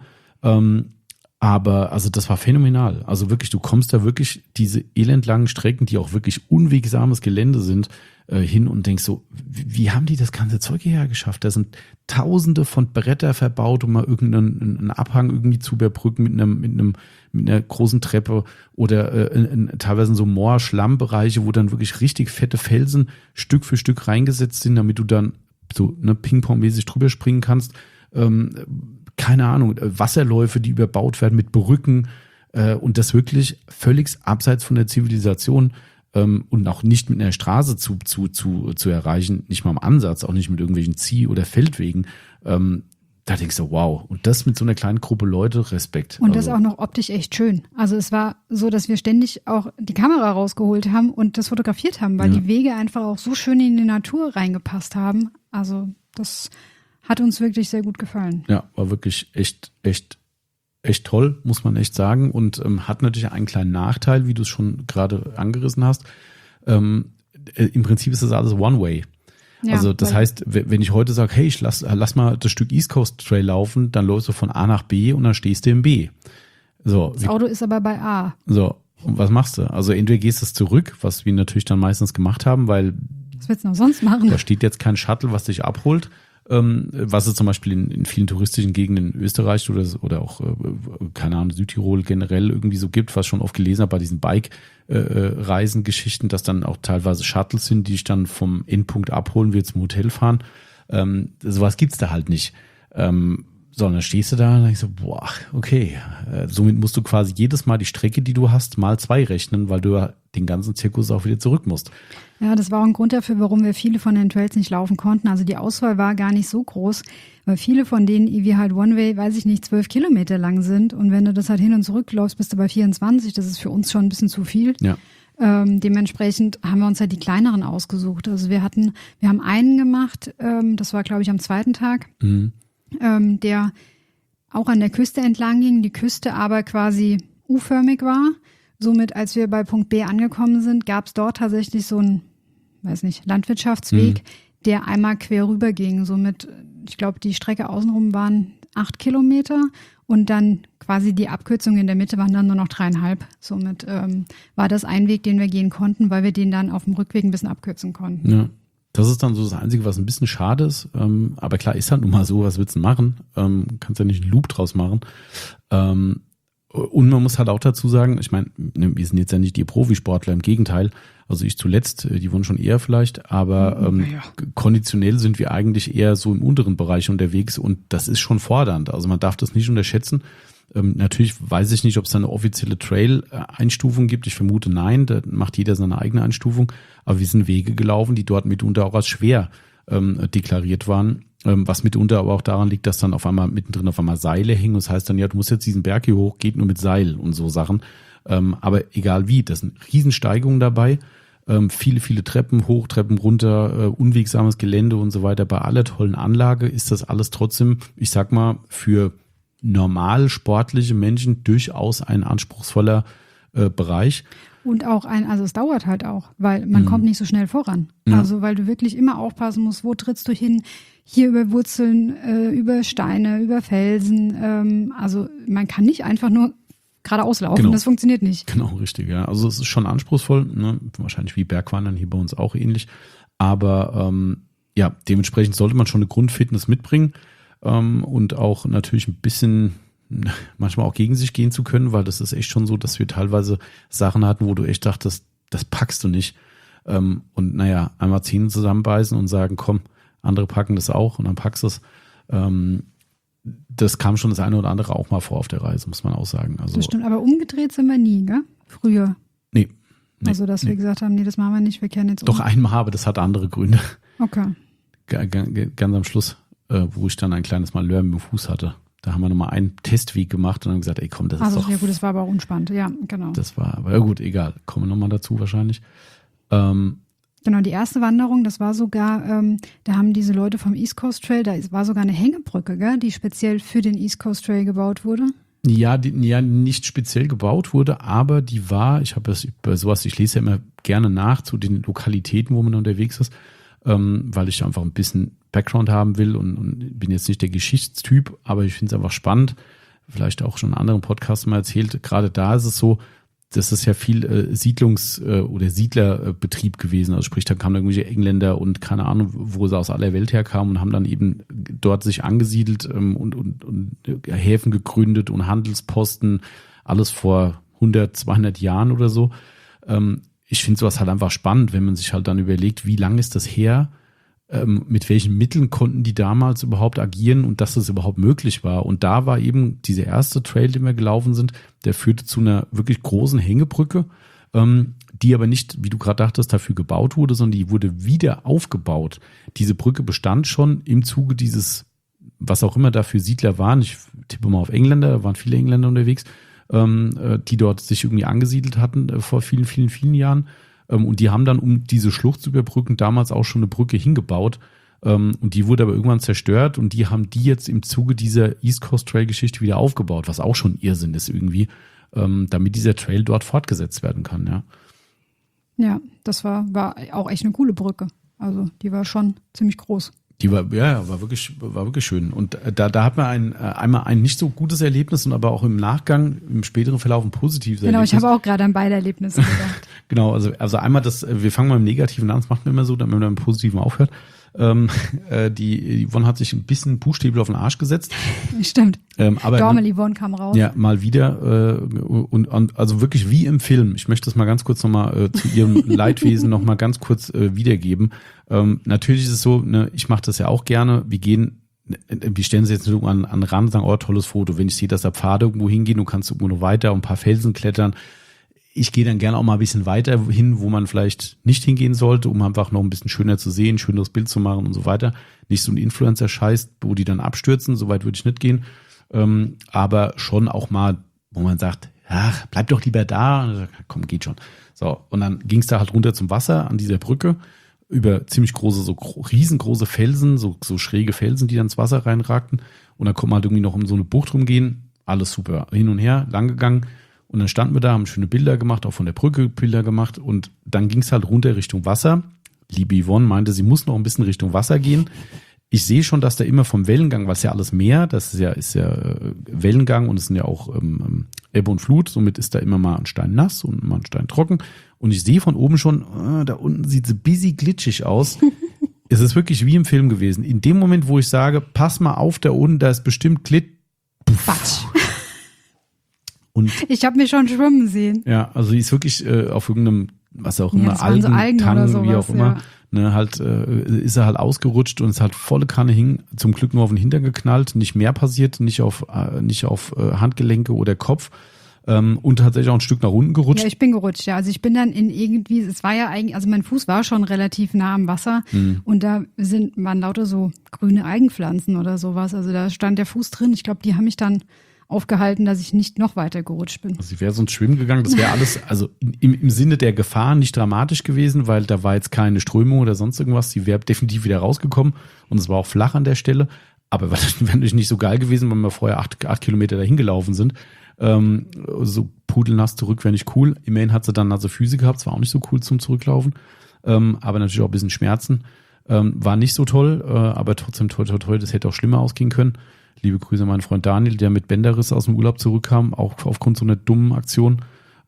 Aber also das war phänomenal. Also wirklich, du kommst da wirklich diese elendlangen Strecken, die auch wirklich unwegsames Gelände sind, hin und denkst so, wie haben die das ganze Zeug hierher geschafft? Da sind Tausende von Bretter verbaut, um mal irgendeinen Abhang irgendwie zu überbrücken mit einer großen Treppe oder teilweise so Moor-Schlammbereiche, wo dann wirklich richtig fette Felsen Stück für Stück reingesetzt sind, damit du dann so Ping-Pong-mäßig drüber springen kannst. Keine Ahnung, Wasserläufe, die überbaut werden mit Brücken und das wirklich völlig abseits von der Zivilisation und auch nicht mit einer Straße zu erreichen, nicht mal im Ansatz, auch nicht mit irgendwelchen Zieh- oder Feldwegen. Da denkst du, wow, und das mit so einer kleinen Gruppe Leute, Respekt. Und das auch noch optisch echt schön. Also es war so, dass wir ständig auch die Kamera rausgeholt haben und das fotografiert haben, weil die Wege einfach auch so schön in die Natur reingepasst haben. Also das hat uns wirklich sehr gut gefallen. Ja, war wirklich echt toll, muss man echt sagen. Und hat natürlich einen kleinen Nachteil, wie du es schon gerade angerissen hast. Im Prinzip ist das alles One-Way. Ja, also das heißt, wenn ich heute sage, hey, ich lass mal das Stück East Coast Trail laufen, dann läufst du von A nach B und dann stehst du im B. So, das Auto ist aber bei A. So, und was machst du? Also entweder gehst du zurück, was wir natürlich dann meistens gemacht haben, weil was willst du noch sonst machen? Da steht jetzt kein Shuttle, was dich abholt. Was es zum Beispiel in vielen touristischen Gegenden in Österreich oder auch, keine Ahnung, Südtirol generell irgendwie so gibt, was schon oft gelesen habe bei diesen Bike-Reisen-Geschichten, dass dann auch teilweise Shuttles sind, die dich dann vom Endpunkt abholen, wir zum Hotel fahren. Sowas gibt's da halt nicht. So, und dann stehst du da und ich so, boah, okay. Somit musst du quasi jedes Mal die Strecke, die du hast, mal 2 rechnen, weil du ja den ganzen Zirkus auch wieder zurück musst. Ja, das war auch ein Grund dafür, warum wir viele von den Trails nicht laufen konnten. Also die Auswahl war gar nicht so groß, weil viele von denen irgendwie halt One-Way, weiß ich nicht, 12 Kilometer lang sind. Und wenn du das halt hin und zurück läufst, bist du bei 24. Das ist für uns schon ein bisschen zu viel. Ja. Dementsprechend haben wir uns halt die kleineren ausgesucht. Also wir haben einen gemacht, das war glaube ich am 2. Tag, der auch an der Küste entlang ging, die Küste aber quasi U-förmig war. Somit, als wir bei Punkt B angekommen sind, gab es dort tatsächlich so einen, weiß nicht, Landwirtschaftsweg, der einmal quer rüber ging. Somit, ich glaube, die Strecke außenrum waren 8 Kilometer und dann quasi die Abkürzung in der Mitte waren dann nur noch 3,5. Somit war das ein Weg, den wir gehen konnten, weil wir den dann auf dem Rückweg ein bisschen abkürzen konnten. Ja. Das ist dann so das Einzige, was ein bisschen schade ist. Aber klar, ist halt nun mal so, was willst du machen? Kannst ja nicht einen Loop draus machen. Und man muss halt auch dazu sagen, ich meine, wir sind jetzt ja nicht die Profisportler, im Gegenteil. Also ich zuletzt, die wurden schon eher vielleicht, aber konditionell sind wir eigentlich eher so im unteren Bereich unterwegs und das ist schon fordernd. Also man darf das nicht unterschätzen. Natürlich weiß ich nicht, ob es da eine offizielle Trail-Einstufung gibt. Ich vermute nein, da macht jeder seine eigene Einstufung. Aber wir sind Wege gelaufen, die dort mitunter auch als schwer deklariert waren. Was mitunter aber auch daran liegt, dass dann auf einmal mittendrin auf einmal Seile hängen. Das heißt dann, ja, du musst jetzt diesen Berg hier hoch, geht nur mit Seil und so Sachen. Aber egal wie, das sind Riesensteigungen dabei. Viele, viele Treppen hoch, Treppen runter, unwegsames Gelände und so weiter. Bei aller tollen Anlage ist das alles trotzdem, ich sag mal, für normal sportliche Menschen durchaus ein anspruchsvoller Bereich. Und auch also es dauert halt auch, weil man kommt nicht so schnell voran. Ja. Also weil du wirklich immer aufpassen musst, wo trittst du hin, hier über Wurzeln, über Steine, über Felsen. Also man kann nicht einfach nur geradeaus laufen, genau. Das funktioniert nicht. Genau, richtig, ja. Also es ist schon anspruchsvoll, ne? Wahrscheinlich wie Bergwandern hier bei uns auch ähnlich. Aber ja, dementsprechend sollte man schon eine Grundfitness mitbringen und auch natürlich ein bisschen manchmal auch gegen sich gehen zu können, weil das ist echt schon so, dass wir teilweise Sachen hatten, wo du echt dachtest, das packst du nicht. Und naja, einmal Zähne zusammenbeißen und sagen, komm, andere packen das auch und dann packst du es. Das kam schon das eine oder andere auch mal vor auf der Reise, muss man auch sagen. Also, das stimmt, aber umgedreht sind wir nie, gell? Früher. Nee. Also, dass wir gesagt haben, nee, das machen wir nicht, wir kehren jetzt Doch einmal, aber das hat andere Gründe. Okay. Ganz am Schluss, wo ich dann ein kleines Malheur mit dem Fuß hatte. Da haben wir nochmal einen Testweg gemacht und haben gesagt, ey komm, das ist doch... Ja gut, das war aber auch unspannend, ja, genau. Das war, aber ja gut, egal, kommen wir nochmal dazu wahrscheinlich. Genau, die erste Wanderung, das war sogar, da haben diese Leute vom East Coast Trail, da war sogar eine Hängebrücke, gell, die speziell für den East Coast Trail gebaut wurde. Ja, die nicht speziell gebaut wurde, aber die war, ich lese ja immer gerne nach zu den Lokalitäten, wo man unterwegs ist, weil ich einfach ein bisschen Background haben will und bin jetzt nicht der Geschichtstyp, aber ich finde es einfach spannend, vielleicht auch schon in anderen Podcasts mal erzählt, gerade da ist es so, das ist ja viel Siedlungs- oder Siedlerbetrieb gewesen, also sprich, da kamen irgendwelche Engländer und keine Ahnung, wo sie aus aller Welt herkamen und haben dann eben dort sich angesiedelt und Häfen gegründet und Handelsposten, alles vor 100, 200 Jahren oder so. Ich finde sowas halt einfach spannend, wenn man sich halt dann überlegt, wie lange ist das her, mit welchen Mitteln konnten die damals überhaupt agieren und dass das überhaupt möglich war. Und da war eben dieser erste Trail, den wir gelaufen sind, der führte zu einer wirklich großen Hängebrücke, die aber nicht, wie du gerade dachtest, dafür gebaut wurde, sondern die wurde wieder aufgebaut. Diese Brücke bestand schon im Zuge dieses, was auch immer da für Siedler waren, ich tippe mal auf Engländer, da waren viele Engländer unterwegs, die dort sich irgendwie angesiedelt hatten vor vielen, vielen, vielen Jahren. Und die haben dann, um diese Schlucht zu überbrücken, damals auch schon eine Brücke hingebaut. Und die wurde aber irgendwann zerstört und die haben die jetzt im Zuge dieser East Coast Trail Geschichte wieder aufgebaut, was auch schon Irrsinn ist irgendwie, damit dieser Trail dort fortgesetzt werden kann, ja. Ja, das war auch echt eine coole Brücke. Also die war schon ziemlich groß. Die war wirklich schön. Und da hat man einmal ein nicht so gutes Erlebnis und aber auch im Nachgang, im späteren Verlauf ein positives Erlebnis. Genau, ich habe auch gerade an beide Erlebnisse gedacht. Genau, also einmal wir fangen mal im Negativen an, das macht man immer so, damit man im Positiven aufhört. Die Yvonne hat sich ein bisschen Buchstäbel auf den Arsch gesetzt. Stimmt. Aber Dormel Yvonne kam raus. Ja, mal wieder. Und also wirklich wie im Film. Ich möchte das mal ganz kurz nochmal zu ihrem Leidwesen nochmal ganz kurz wiedergeben. Natürlich ist es so, ne, ich mache das ja auch gerne. Wir gehen wir stellen sie jetzt nur an den Rand und sagen, oh, tolles Foto. Wenn ich sehe, dass da Pfade irgendwo hingehen, du kannst irgendwo noch weiter ein paar Felsen klettern. Ich gehe dann gerne auch mal ein bisschen weiter hin, wo man vielleicht nicht hingehen sollte, um einfach noch ein bisschen schöner zu sehen, schöneres Bild zu machen und so weiter. Nicht so ein Influencer-Scheiß, wo die dann abstürzen, so weit würde ich nicht gehen. Aber schon auch mal, wo man sagt, ach, bleib doch lieber da. Und sagt, komm, geht schon. So, und dann ging es da halt runter zum Wasser an dieser Brücke über ziemlich große, so riesengroße Felsen, so schräge Felsen, die dann ins Wasser reinragten. Und dann konnte man halt irgendwie noch um so eine Bucht rumgehen. Alles super. Hin und her, lang gegangen. Und dann standen wir da, haben schöne Bilder gemacht, auch von der Brücke Bilder gemacht. Und dann ging es halt runter Richtung Wasser. Liebe Yvonne meinte, sie muss noch ein bisschen Richtung Wasser gehen. Ich sehe schon, dass da immer vom Wellengang, weil es ja alles Meer, das ist ja Wellengang und es sind ja auch Ebbe und Flut. Somit ist da immer mal ein Stein nass und mal ein Stein trocken. Und ich sehe von oben schon, da unten sieht es ein bisschen glitschig aus. Es ist wirklich wie im Film gewesen. In dem Moment, wo ich sage, pass mal auf, da unten, da ist bestimmt Quatsch. Und ich habe mich schon schwimmen sehen. Ja, also die ist wirklich auf irgendeinem, was auch immer, so Algen oder sowas, wie auch immer, ne, halt ist er halt ausgerutscht und es halt volle Kanne hing, zum Glück nur auf den Hintern geknallt, nicht mehr passiert, nicht auf Handgelenke oder Kopf. Und tatsächlich auch ein Stück nach unten gerutscht. Ja, ich bin gerutscht, ja. Also ich bin dann in irgendwie, es war ja eigentlich, also mein Fuß war schon relativ nah am Wasser und da waren lauter so grüne Algenpflanzen oder sowas. Also da stand der Fuß drin. Ich glaube, die haben mich dann aufgehalten, dass ich nicht noch weiter gerutscht bin. Also sie wäre sonst schwimmen gegangen. Das wäre alles, also im Sinne der Gefahr nicht dramatisch gewesen, weil da war jetzt keine Strömung oder sonst irgendwas. Sie wäre definitiv wieder rausgekommen und es war auch flach an der Stelle. Aber wäre natürlich nicht so geil gewesen, wenn wir vorher 8 Kilometer dahin gelaufen sind. So pudelnass zurück wäre nicht cool. Immerhin hat sie dann nasse Füße gehabt, es war auch nicht so cool zum Zurücklaufen, aber natürlich auch ein bisschen Schmerzen. War nicht so toll, aber trotzdem toi, das hätte auch schlimmer ausgehen können. Liebe Grüße an meinen Freund Daniel, der mit Bänderriss aus dem Urlaub zurückkam, auch aufgrund so einer dummen Aktion.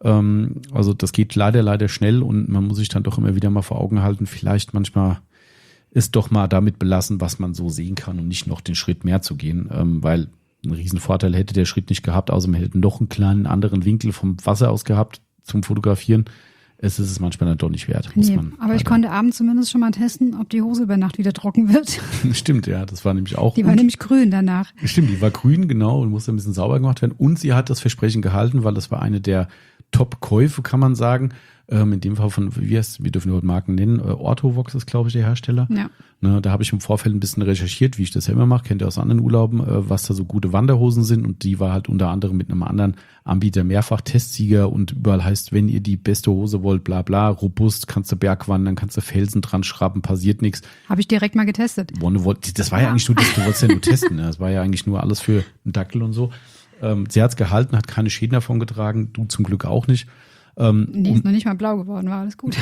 Also das geht leider schnell und man muss sich dann doch immer wieder mal vor Augen halten, vielleicht manchmal ist doch mal damit belassen, was man so sehen kann und nicht noch den Schritt mehr zu gehen, weil einen riesen Vorteil hätte der Schritt nicht gehabt, außer man hätte noch einen kleinen anderen Winkel vom Wasser aus gehabt zum Fotografieren. Es ist es manchmal dann doch nicht wert. Aber ich konnte abends zumindest schon mal testen, ob die Hose über Nacht wieder trocken wird. Stimmt, ja, das war nämlich auch Die war nämlich grün danach. Stimmt, die war grün, genau, und musste ein bisschen sauber gemacht werden. Und sie hat das Versprechen gehalten, weil das war eine der Top-Käufe, kann man sagen. In dem Fall von, wir dürfen nur Marken nennen, Orthovox ist, glaube ich, der Hersteller. Ja. Ne, da habe ich im Vorfeld ein bisschen recherchiert, wie ich das ja immer mache, kennt ihr aus anderen Urlauben, was da so gute Wanderhosen sind. Und die war halt unter anderem mit einem anderen Anbieter mehrfach Testsieger und überall heißt, wenn ihr die beste Hose wollt, bla bla, robust, kannst du Bergwandern, kannst du Felsen dran schrappen, passiert nichts. Habe ich direkt mal getestet. Das war ja eigentlich nur, du wolltest ja nur testen. Ne? Das war ja eigentlich nur alles für einen Dackel und so. Sie hat es gehalten, hat keine Schäden davon getragen, du zum Glück auch nicht. Nee, ist noch nicht mal blau geworden, war alles gut.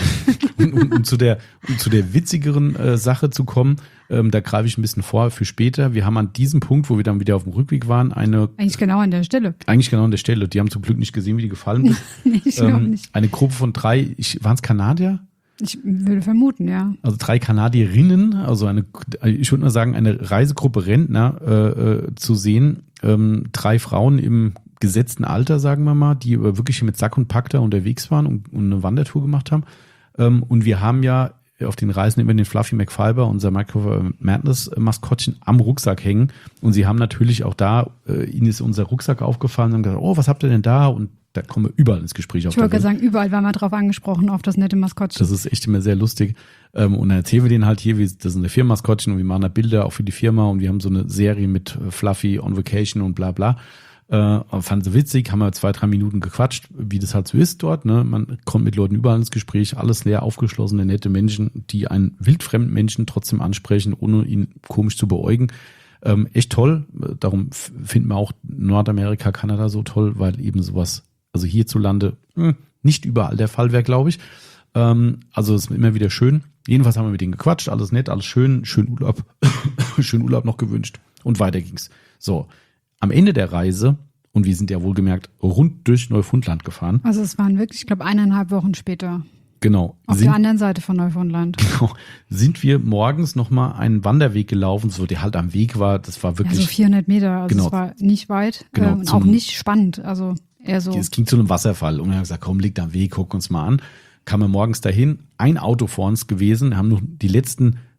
Um zu der witzigeren Sache zu kommen, da greife ich ein bisschen vor für später. Wir haben an diesem Punkt, wo wir dann wieder auf dem Rückweg waren, Eigentlich genau an der Stelle. Die haben zum Glück nicht gesehen, wie die gefallen ist. Nee, ich glaube nicht. Eine Gruppe von 3, waren es Kanadier? Ich würde vermuten, ja. Also 3 Kanadierinnen, also ich würde mal sagen, eine Reisegruppe Rentner zu sehen. 3 Frauen im gesetzten Alter, sagen wir mal, die wirklich mit Sack und Pack da unterwegs waren und eine Wandertour gemacht haben. Und wir haben ja auf den Reisen immer den Fluffy McFiber, unser Micro Madness Maskottchen, am Rucksack hängen. Und sie haben natürlich auch da, ihnen ist unser Rucksack aufgefallen und haben gesagt, oh, was habt ihr denn da? Und da kommen wir überall ins Gespräch. Ich wollte sagen, überall war mal drauf angesprochen, auf das nette Maskottchen. Das ist echt immer sehr lustig. Und dann erzählen wir denen halt hier, das ist eine Firmenmaskottchen und wir machen da Bilder auch für die Firma und wir haben so eine Serie mit Fluffy on Vacation und bla bla. Fanden sie witzig, haben wir 2-3 Minuten gequatscht, wie das halt so ist dort. Ne? Man kommt mit Leuten überall ins Gespräch, alles leer aufgeschlossene, nette Menschen, die einen wildfremden Menschen trotzdem ansprechen, ohne ihn komisch zu beäugen. Echt toll. Darum finden wir auch Nordamerika, Kanada so toll, weil eben sowas, also hierzulande nicht überall der Fall wäre, glaube ich. Also es ist immer wieder schön. Jedenfalls haben wir mit denen gequatscht, alles nett, alles schön Urlaub, schön Urlaub noch gewünscht und weiter ging's. So. Am Ende der Reise, und wir sind ja wohlgemerkt rund durch Neufundland gefahren. Also es waren wirklich, ich glaube, 1,5 Wochen später. Genau. Auf der anderen Seite von Neufundland. Genau. Sind wir morgens nochmal einen Wanderweg gelaufen, so der halt am Weg war. Das war wirklich. Ja, so 400 Meter. Also genau. Es war nicht weit und auch nicht spannend. Also eher so. Es ging zu einem Wasserfall und wir haben gesagt, komm, liegt am Weg, guck uns mal an. Kamen wir morgens dahin. Ein Auto vor uns gewesen, haben noch die letzten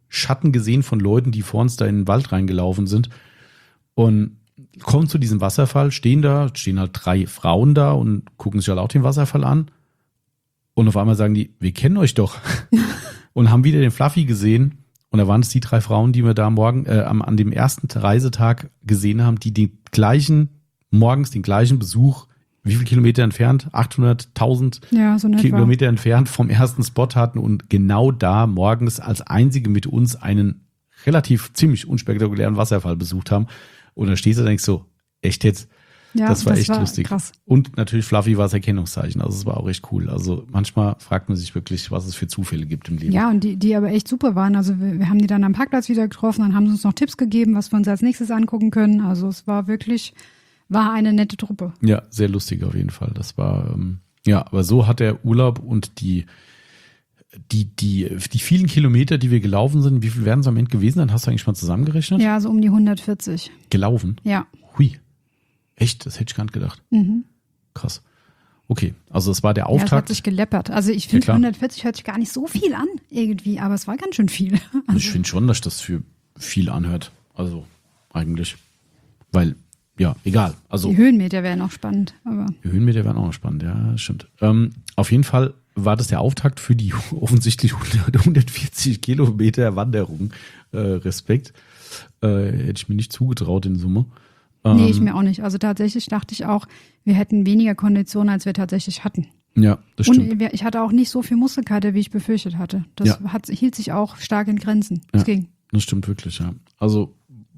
Schatten gesehen von Leuten, die vor uns da in den Wald reingelaufen sind. Und kommen zu diesem Wasserfall, stehen halt 3 Frauen da und gucken sich halt auch den Wasserfall an. Und auf einmal sagen die, wir kennen euch doch. Und haben wieder den Fluffy gesehen. Und da waren es die 3 Frauen, die wir da an dem ersten Reisetag gesehen haben, die morgens den gleichen Besuch, wie viele Kilometer entfernt? 800, 1000 Kilometer entfernt vom ersten Spot hatten und genau da morgens als einzige mit uns einen ziemlich unspektakulären Wasserfall besucht haben. Und da stehst du und denkst so, echt jetzt? Ja, das war echt lustig. Krass. Und natürlich Fluffy war das Erkennungszeichen. Also es war auch echt cool. Also manchmal fragt man sich wirklich, was es für Zufälle gibt im Leben. Ja, und die aber echt super waren. Also wir haben die dann am Parkplatz wieder getroffen, dann haben sie uns noch Tipps gegeben, was wir uns als nächstes angucken können. Also es war eine nette Truppe. Ja, sehr lustig auf jeden Fall. Das war, aber so hat der Urlaub und die vielen Kilometer, die wir gelaufen sind, wie viel werden es am Ende gewesen sein? Hast du eigentlich mal zusammengerechnet? Ja, so um die 140. Gelaufen? Ja. Hui. Echt? Das hätte ich gar nicht gedacht. Mhm. Krass. Okay, also es war der Auftakt. Ja, es hat sich geleppert. Also ich finde 140 hört sich gar nicht so viel an irgendwie, aber es war ganz schön viel. Also ich finde schon, dass das für viel anhört. Also eigentlich. Weil, ja, egal. Also, die Höhenmeter wären auch spannend. Die Höhenmeter wären auch spannend, ja, das stimmt. Auf jeden Fall war das der Auftakt für die offensichtlich 140 Kilometer Wanderung. Respekt. Hätte ich mir nicht zugetraut in Summe. Nee, ich mir auch nicht. Also tatsächlich dachte ich auch, wir hätten weniger Konditionen, als wir tatsächlich hatten. Ja, das stimmt. Und ich hatte auch nicht so viel Muskelkater, wie ich befürchtet hatte. Das hielt sich auch stark in Grenzen. Das ging. Das stimmt wirklich, ja. Also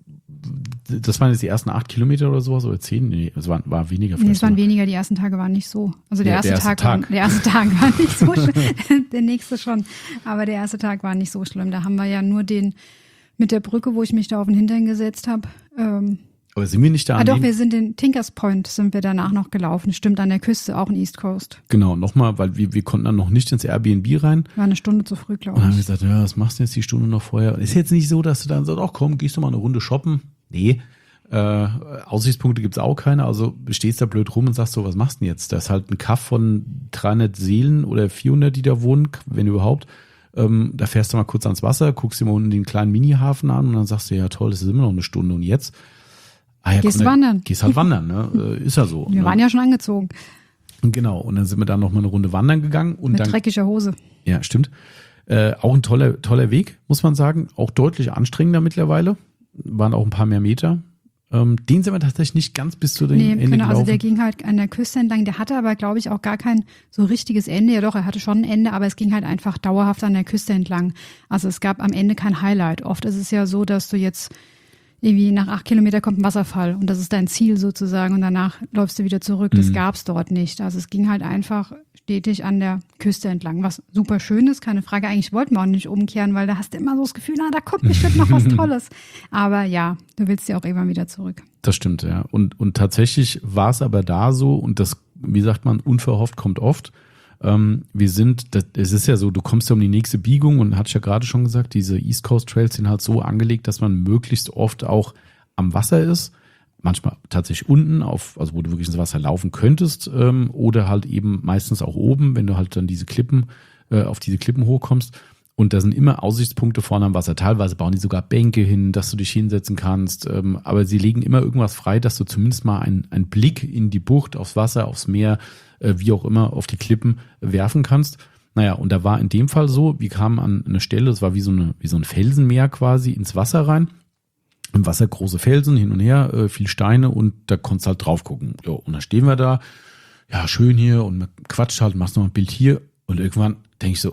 das waren jetzt die ersten 8 Kilometer oder sowas oder 10? Nee, es war weniger. Nee, es waren weniger. Die ersten Tage waren nicht so. Also der erste Tag war nicht so schlimm. Der nächste schon. Aber der erste Tag war nicht so schlimm. Da haben wir ja nur mit der Brücke, wo ich mich da auf den Hintern gesetzt habe. Aber sind wir nicht da? Doch, wir sind den Tinkers Point sind wir danach noch gelaufen. Stimmt, an der Küste, auch in East Coast. Genau, nochmal, weil wir konnten dann noch nicht ins Airbnb rein. War eine Stunde zu früh, glaube ich. Und dann haben wir gesagt, ja, was machst du jetzt die Stunde noch vorher? Ist jetzt nicht so, dass du dann sagst, ach komm, gehst du mal eine Runde shoppen? Nee, Aussichtspunkte gibt's auch keine. Also stehst da blöd rum und sagst so, was machst du denn jetzt? Da ist halt ein Kaff von 300 Seelen oder 400, die da wohnen, wenn überhaupt. Da fährst du mal kurz ans Wasser, guckst dir mal unten den kleinen Minihafen an und dann sagst du, ja toll, das ist immer noch eine Stunde. Und jetzt? Gehst wandern. Gehst halt wandern, ne? Ist ja so. Wir waren ja schon angezogen. Genau, und dann sind wir da noch mal eine Runde wandern gegangen. Und mit dreckiger Hose. Ja, stimmt. Auch ein toller Weg, muss man sagen. Auch deutlich anstrengender mittlerweile. Waren auch ein paar mehr Meter. Den sind wir tatsächlich nicht ganz bis zu dem Ende gelaufen. Also der ging halt an der Küste entlang. Der hatte aber, glaube ich, auch gar kein so richtiges Ende. Ja doch, er hatte schon ein Ende, aber es ging halt einfach dauerhaft an der Küste entlang. Also es gab am Ende kein Highlight. Oft ist es ja so, dass du jetzt irgendwie nach 8 Kilometern kommt ein Wasserfall und das ist dein Ziel sozusagen und danach läufst du wieder zurück. Das gab's dort nicht. Also es ging halt einfach stetig an der Küste entlang, was super schön ist, keine Frage. Eigentlich wollten wir auch nicht umkehren, weil da hast du immer so das Gefühl, da kommt bestimmt noch was Tolles. Aber ja, du willst ja auch irgendwann wieder zurück. Das stimmt, ja. Und tatsächlich war es aber da so und das, wie sagt man, unverhofft kommt oft. Es ist ja so, du kommst ja um die nächste Biegung und hatte ich ja gerade schon gesagt, diese East Coast Trails sind halt so angelegt, dass man möglichst oft auch am Wasser ist. Manchmal tatsächlich unten, also wo du wirklich ins Wasser laufen könntest, oder halt eben meistens auch oben, wenn du halt dann auf diese Klippen hochkommst. Und da sind immer Aussichtspunkte vorne am Wasser. Teilweise bauen die sogar Bänke hin, dass du dich hinsetzen kannst. Aber sie legen immer irgendwas frei, dass du zumindest mal einen Blick in die Bucht, aufs Wasser, aufs Meer, wie auch immer, auf die Klippen werfen kannst. Naja, und da war in dem Fall so, wir kamen an eine Stelle, das war wie so ein Felsenmeer quasi ins Wasser rein. Im Wasser große Felsen, hin und her, viel Steine und da konntest du halt drauf gucken. Jo, und dann stehen wir da, ja, schön hier und man quatscht halt, machst noch ein Bild hier und irgendwann denke ich so,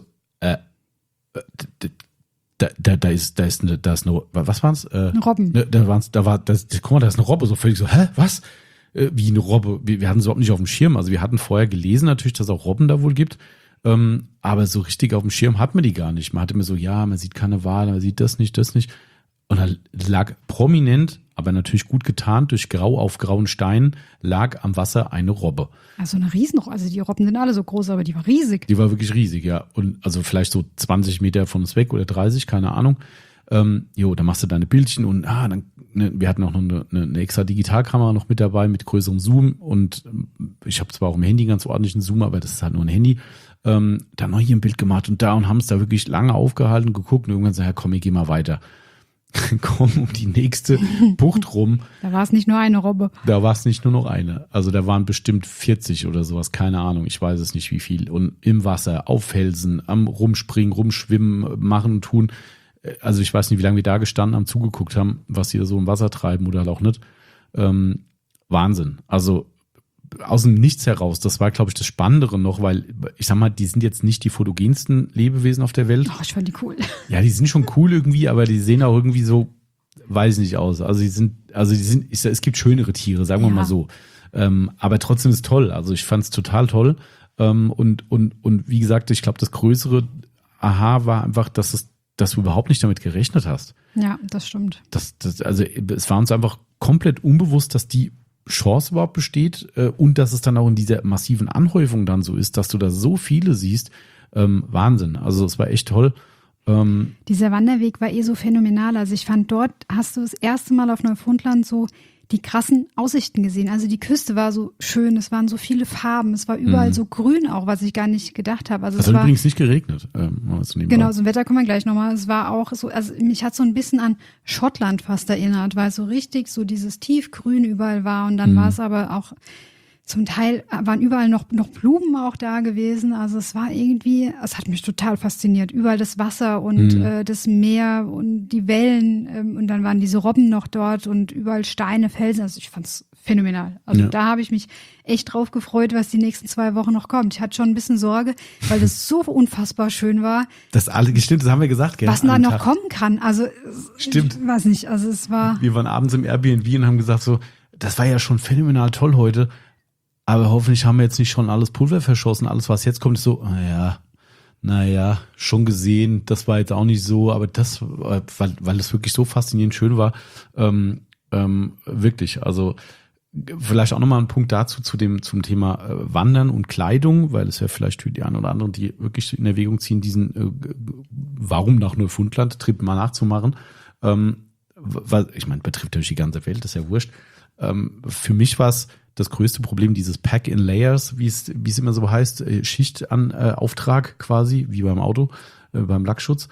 da ist eine, was waren's? Robben. Guck mal, da ist eine Robbe, so völlig so, hä, was? Wie eine Robbe? Wir hatten es überhaupt nicht auf dem Schirm, also wir hatten vorher gelesen natürlich, dass es auch Robben da wohl gibt, aber so richtig auf dem Schirm hat man die gar nicht. Man hatte mir so, ja, man sieht keine Wale, man sieht das nicht. Und da lag prominent, aber natürlich gut getarnt durch grau auf grauen Steinen, lag am Wasser eine Robbe. Also eine Riesenrobbe. Also die Robben sind alle so groß, aber die war riesig. Die war wirklich riesig, ja. Und also vielleicht so 20 Meter von uns weg oder 30, keine Ahnung. Dann machst du deine Bildchen und dann, wir hatten auch noch eine extra Digitalkamera noch mit dabei, mit größerem Zoom und ich habe zwar auch im Handy einen ganz ordentlichen Zoom, aber das ist halt nur ein Handy. Dann noch hier ein Bild gemacht und haben es da wirklich lange aufgehalten, geguckt und irgendwann gesagt, ja komm, ich geh mal weiter. Komm um die nächste Bucht rum. Da war es nicht nur eine Robbe. Da war es nicht nur noch eine. Also da waren bestimmt 40 oder sowas, keine Ahnung, ich weiß es nicht wie viel. Und im Wasser, auf Felsen, am Rumspringen, Rumschwimmen, machen und tun. Also ich weiß nicht, wie lange wir da gestanden haben, zugeguckt haben, was die da so im Wasser treiben oder halt auch nicht. Wahnsinn. Also aus dem Nichts heraus, das war, glaube ich, das Spannendere noch, weil ich sag mal, die sind jetzt nicht die fotogensten Lebewesen auf der Welt. Oh, ich fand die cool. Ja, die sind schon cool irgendwie, aber die sehen auch irgendwie so, weiß ich nicht aus. Es gibt schönere Tiere, sagen wir mal so. Aber trotzdem ist es toll. Also ich fand es total toll. Und wie gesagt, ich glaube, das größere Aha war einfach, dass du überhaupt nicht damit gerechnet hast. Ja, das stimmt. Also es war uns einfach komplett unbewusst, dass die Chance überhaupt besteht und dass es dann auch in dieser massiven Anhäufung dann so ist, dass du da so viele siehst. Wahnsinn. Also es war echt toll. Dieser Wanderweg war so phänomenal. Also ich fand, dort hast du das erste Mal auf Neufundland so die krassen Aussichten gesehen. Also die Küste war so schön, es waren so viele Farben, es war überall so grün auch, was ich gar nicht gedacht habe. Also es hat übrigens nicht geregnet. Genau, so Wetter kommen wir gleich nochmal. Es war auch so, also mich hat so ein bisschen an Schottland fast erinnert, weil so richtig so dieses Tiefgrün überall war und dann war es aber auch zum Teil waren überall noch Blumen auch da gewesen. Also es war irgendwie, es hat mich total fasziniert. Überall das Wasser und das Meer und die Wellen und dann waren diese Robben noch dort und überall Steine, Felsen. Also ich fand's phänomenal. Also da habe ich mich echt drauf gefreut, was die nächsten 2 Wochen noch kommt. Ich hatte schon ein bisschen Sorge, weil das so unfassbar schön war. Stimmt, das haben wir gesagt, gell? Was da noch kommen kann. Also stimmt. Ich weiß nicht, also es war... Wir waren abends im Airbnb und haben gesagt so, das war ja schon phänomenal toll heute. Aber hoffentlich haben wir jetzt nicht schon alles Pulver verschossen. Alles, was jetzt kommt, ist so, naja, schon gesehen. Das war jetzt auch nicht so, aber das, weil es wirklich so faszinierend schön war, wirklich. Also vielleicht auch nochmal ein Punkt dazu zum Thema Wandern und Kleidung, weil es ja vielleicht für die einen oder anderen, die wirklich in Erwägung ziehen, diesen Warum nach Neufundland-Trip mal nachzumachen. Weil, ich meine, betrifft natürlich die ganze Welt, das ist ja wurscht. Für mich war es das größte Problem, dieses Pack in Layers, wie es immer so heißt, Schicht an Auftrag quasi, wie beim Auto, beim Lackschutz,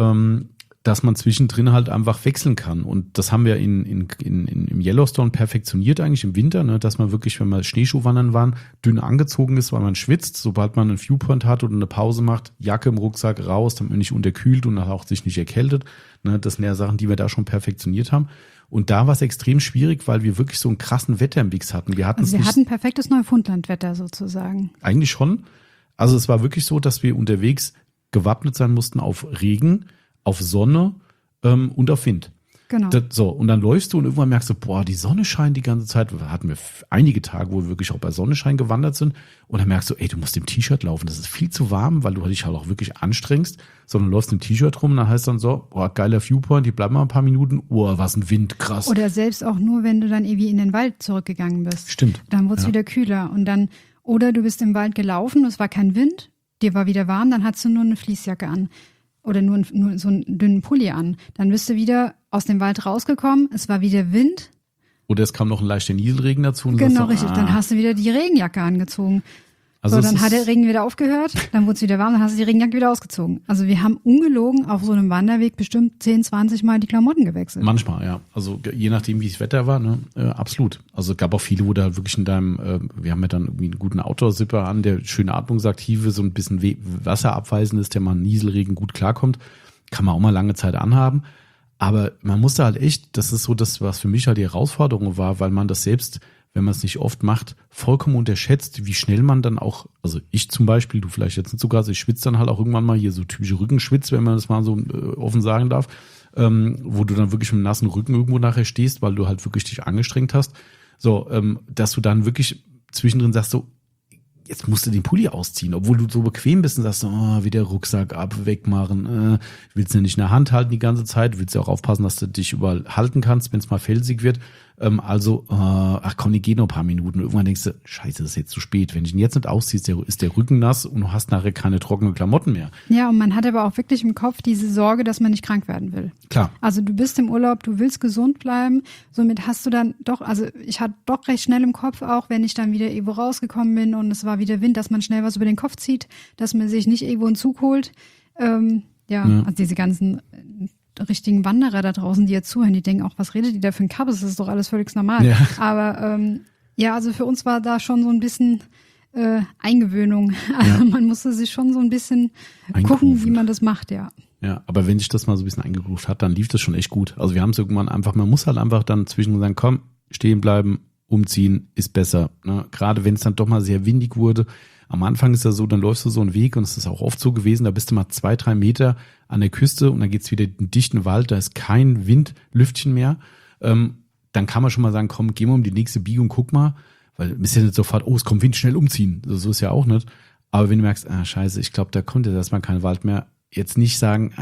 dass man zwischendrin halt einfach wechseln kann. Und das haben wir im Yellowstone perfektioniert eigentlich im Winter, ne, dass man wirklich, wenn wir Schneeschuhwandern waren, dünn angezogen ist, weil man schwitzt. Sobald man einen Viewpoint hat oder eine Pause macht, Jacke im Rucksack raus, damit man nicht unterkühlt und auch sich nicht erkältet. Ne, das sind ja Sachen, die wir da schon perfektioniert haben. Und da war es extrem schwierig, weil wir wirklich so einen krassen Wettermix hatten. Wir hatten perfektes Neufundlandwetter sozusagen. Eigentlich schon. Also es war wirklich so, dass wir unterwegs gewappnet sein mussten auf Regen, auf Sonne und auf Wind. Genau. Und dann läufst du und irgendwann merkst du, boah, die Sonne scheint die ganze Zeit. Hatten wir einige Tage, wo wir wirklich auch bei Sonnenschein gewandert sind. Und dann merkst du, ey, du musst im T-Shirt laufen. Das ist viel zu warm, weil du dich halt auch wirklich anstrengst. Sondern läufst im T-Shirt rum und dann heißt dann so, boah, geiler Viewpoint, die bleiben mal ein paar Minuten. Oh, was ein Wind, krass. Oder selbst auch nur, wenn du dann irgendwie in den Wald zurückgegangen bist. Stimmt. Dann wurde es wieder kühler. Und dann, oder du bist im Wald gelaufen, es war kein Wind, dir war wieder warm, dann hattest du nur eine Fließjacke an. Oder nur so einen dünnen Pulli an. Dann bist du wieder aus dem Wald rausgekommen, es war wieder Wind. Oder es kam noch ein leichter Nieselregen dazu. Und genau, richtig. Dann hast du wieder die Regenjacke angezogen. Also so, dann hat der Regen wieder aufgehört, dann wurde es wieder warm, dann hast du die Regenjacke wieder ausgezogen. Also wir haben ungelogen auf so einem Wanderweg bestimmt 10, 20 Mal die Klamotten gewechselt. Manchmal, ja. Also je nachdem, wie das Wetter war, ne, absolut. Also es gab auch viele, wo da wirklich in deinem, wir haben ja dann irgendwie einen guten Outdoor-Zipper an, der schöne Atmungsaktive, so ein bisschen wasserabweisend ist, der mal Nieselregen gut klarkommt. Kann man auch mal lange Zeit anhaben. Aber man musste halt echt, das ist so das, was für mich halt die Herausforderung war, weil man das selbst, wenn man es nicht oft macht, vollkommen unterschätzt, wie schnell man dann auch, also ich zum Beispiel, du vielleicht jetzt nicht so krass, ich schwitze dann halt auch irgendwann mal hier so typische Rückenschwitz, wenn man das mal so offen sagen darf, wo du dann wirklich mit einem nassen Rücken irgendwo nachher stehst, weil du halt wirklich dich angestrengt hast, so, dass du dann wirklich zwischendrin sagst so, jetzt musst du den Pulli ausziehen, obwohl du so bequem bist und sagst, oh, wieder Rucksack ab, wegmachen, willst du ja nicht in der Hand halten die ganze Zeit, willst ja auch aufpassen, dass du dich überall halten kannst, wenn es mal felsig wird. Ach komm, die gehen noch ein paar Minuten. Und irgendwann denkst du, scheiße, das ist jetzt zu spät. Wenn ich ihn jetzt nicht ausziehe, ist der Rücken nass und du hast nachher keine trockenen Klamotten mehr. Ja, und man hat aber auch wirklich im Kopf diese Sorge, dass man nicht krank werden will. Klar. Also du bist im Urlaub, du willst gesund bleiben. Somit hast du dann doch, also ich hatte doch recht schnell im Kopf auch, wenn ich dann wieder irgendwo rausgekommen bin und es war wieder Wind, dass man schnell was über den Kopf zieht, dass man sich nicht irgendwo einen Zug holt. Also diese ganzen richtigen Wanderer da draußen, die jetzt zuhören, die denken auch, was redet die da für ein Kappes? Das ist doch alles völlig normal. Ja. Aber also für uns war da schon so ein bisschen Eingewöhnung. Also man musste sich schon so ein bisschen gucken, wie man das macht, ja. Ja, aber wenn sich das mal so ein bisschen eingegroovt hat, dann lief das schon echt gut. Also wir haben es irgendwann einfach, man muss halt einfach dann zwischen sagen, komm, stehen bleiben, umziehen, ist besser. Ne? Gerade wenn es dann doch mal sehr windig wurde. Am Anfang ist ja so, dann läufst du so einen Weg und es ist auch oft so gewesen, da bist du mal 2-3 Meter an der Küste und dann geht's wieder in den dichten Wald, da ist kein Windlüftchen mehr. Dann kann man schon mal sagen, komm, geh mal um die nächste Biegung, guck mal, weil du bist ja nicht sofort, es kommt Wind, schnell umziehen. So ist ja auch nicht. Aber wenn du merkst, scheiße, ich glaube, da kommt jetzt erstmal kein Wald mehr, jetzt nicht sagen,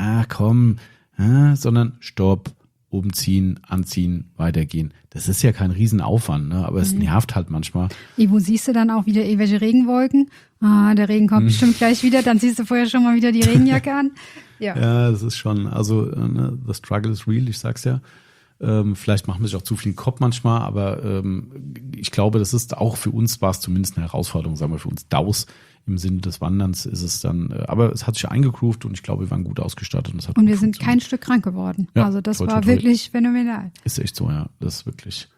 sondern stopp, umziehen, anziehen, weitergehen. Das ist ja kein Riesenaufwand, ne? Aber es nervt halt manchmal. Wo siehst du dann auch wieder irgendwelche Regenwolken? Der Regen kommt bestimmt gleich wieder, dann ziehst du vorher schon mal wieder die Regenjacke an. Ja, das ist schon, also the struggle is real, ich sag's ja. Vielleicht machen wir sich auch zu viel Kopf manchmal, aber ich glaube, das ist auch für uns, war es zumindest eine Herausforderung, sagen wir für uns DAUs. Im Sinne des Wanderns ist es dann, aber es hat sich eingegroovt und ich glaube, wir waren gut ausgestattet. Und wir sind kein Stück krank geworden. Ja, also das war wirklich phänomenal. Ist echt so, ja. Das ist wirklich.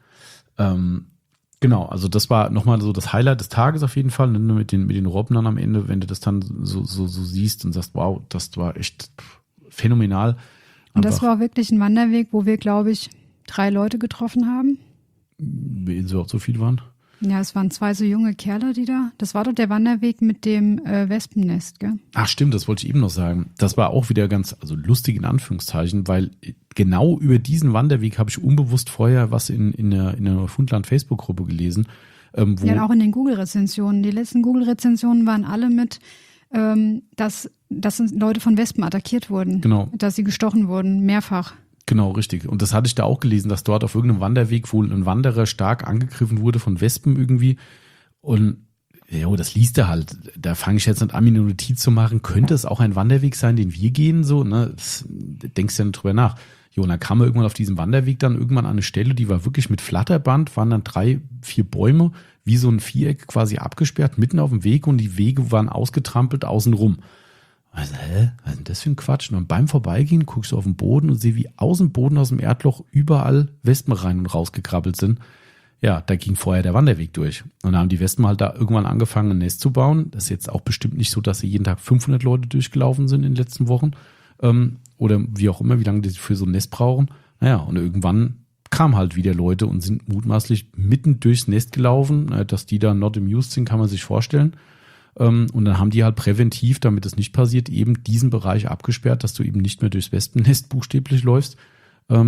Genau, also das war nochmal so das Highlight des Tages auf jeden Fall, ne, mit den Robben dann am Ende, wenn du das dann so siehst und sagst, wow, das war echt phänomenal. Und das war wirklich ein Wanderweg, wo wir, glaube ich, 3 Leute getroffen haben. Wie sie auch so viel waren? Ja, es waren 2 so junge Kerle, die da. Das war doch der Wanderweg mit dem Wespennest, gell? Ach stimmt, das wollte ich eben noch sagen. Das war auch wieder ganz, also lustig in Anführungszeichen, weil genau über diesen Wanderweg habe ich unbewusst vorher was in der Neufundland-Facebook-Gruppe gelesen. Ja, auch in den Google-Rezensionen. Die letzten Google-Rezensionen waren alle mit, dass Leute von Wespen attackiert wurden. Genau. Dass sie gestochen wurden, mehrfach. Genau, richtig. Und das hatte ich da auch gelesen, dass dort auf irgendeinem Wanderweg wohl ein Wanderer stark angegriffen wurde von Wespen irgendwie. Und das liest er halt. Da fange ich jetzt nicht an, mir eine Notiz zu machen. Könnte es auch ein Wanderweg sein, den wir gehen? So, ne? Das denkst du ja nicht drüber nach. Und dann kam er irgendwann auf diesem Wanderweg dann irgendwann an eine Stelle, die war wirklich mit Flatterband, waren dann 3, 4 Bäume, wie so ein Viereck quasi abgesperrt, mitten auf dem Weg und die Wege waren ausgetrampelt außenrum. Also, was ist denn das für ein Quatsch? Und beim Vorbeigehen guckst du auf den Boden und siehst, wie aus dem Boden, aus dem Erdloch überall Wespen rein und rausgekrabbelt sind. Ja, da ging vorher der Wanderweg durch. Und da haben die Wespen halt da irgendwann angefangen, ein Nest zu bauen. Das ist jetzt auch bestimmt nicht so, dass sie jeden Tag 500 Leute durchgelaufen sind in den letzten Wochen. Oder wie auch immer, wie lange die für so ein Nest brauchen. Naja, und irgendwann kamen halt wieder Leute und sind mutmaßlich mitten durchs Nest gelaufen. Dass die da not amused sind, kann man sich vorstellen. Und dann haben die halt präventiv, damit es nicht passiert, eben diesen Bereich abgesperrt, dass du eben nicht mehr durchs Wespennest buchstäblich läufst. Da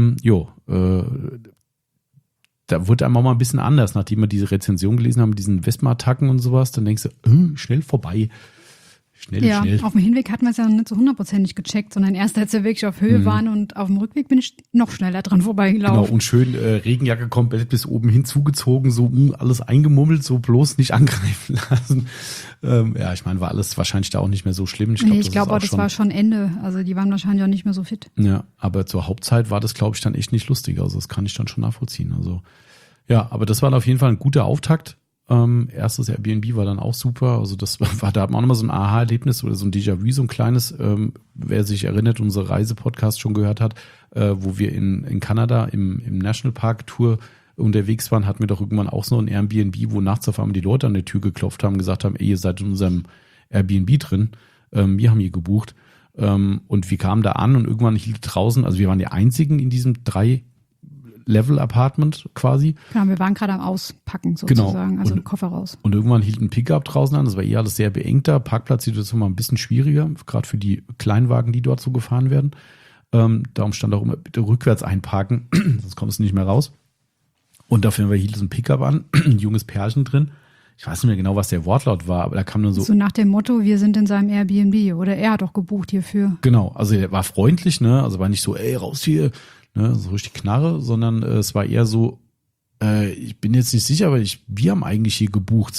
wurde einem auch mal ein bisschen anders, nachdem wir diese Rezension gelesen haben, mit diesen Wespenattacken und sowas. Dann denkst du, schnell vorbei. Schnell. Auf dem Hinweg hat man es ja nicht so 100%ig gecheckt, sondern erst als wir wirklich auf Höhe waren und auf dem Rückweg bin ich noch schneller dran vorbeigelaufen. Genau, und schön Regenjacke komplett bis oben hin zugezogen, so alles eingemummelt, so bloß nicht angreifen lassen. Ich meine, war alles wahrscheinlich da auch nicht mehr so schlimm. Ich glaube auch, das war schon Ende. Also die waren wahrscheinlich auch nicht mehr so fit. Ja, aber zur Hauptzeit war das, glaube ich, dann echt nicht lustig. Also das kann ich dann schon nachvollziehen. Also ja, aber das war auf jeden Fall ein guter Auftakt. Erstes Airbnb war dann auch super. Also da hat man auch nochmal so ein Aha-Erlebnis oder so ein Déjà-vu, so ein kleines, wer sich erinnert, unsere Reisepodcast schon gehört hat, wo wir in Kanada im Nationalpark Tour unterwegs waren, hatten wir doch irgendwann auch so ein Airbnb, wo nachts auf einmal die Leute an der Tür geklopft haben und gesagt haben, ihr seid in unserem Airbnb drin, wir haben hier gebucht. Und wir kamen da an und irgendwann hielt draußen, also wir waren die einzigen in diesem 3-Level-Apartment quasi. Genau, wir waren gerade am Auspacken sozusagen, also den Koffer raus. Und irgendwann hielt ein Pickup draußen an, das war alles sehr beengt da. Parkplatzsituation war ein bisschen schwieriger, gerade für die Kleinwagen, die dort so gefahren werden. Darum stand auch immer, bitte rückwärts einparken, sonst kommst du nicht mehr raus. Und dafür hielt es ein Pickup an, ein junges Pärchen drin. Ich weiß nicht mehr genau, was der Wortlaut war, aber da kam dann so. So nach dem Motto, wir sind in seinem Airbnb oder er hat doch gebucht hierfür. Genau, also er war freundlich, ne, also war nicht so, raus hier, ne, so richtig Knarre, sondern es war eher so, ich bin jetzt nicht sicher, aber wir haben eigentlich hier gebucht,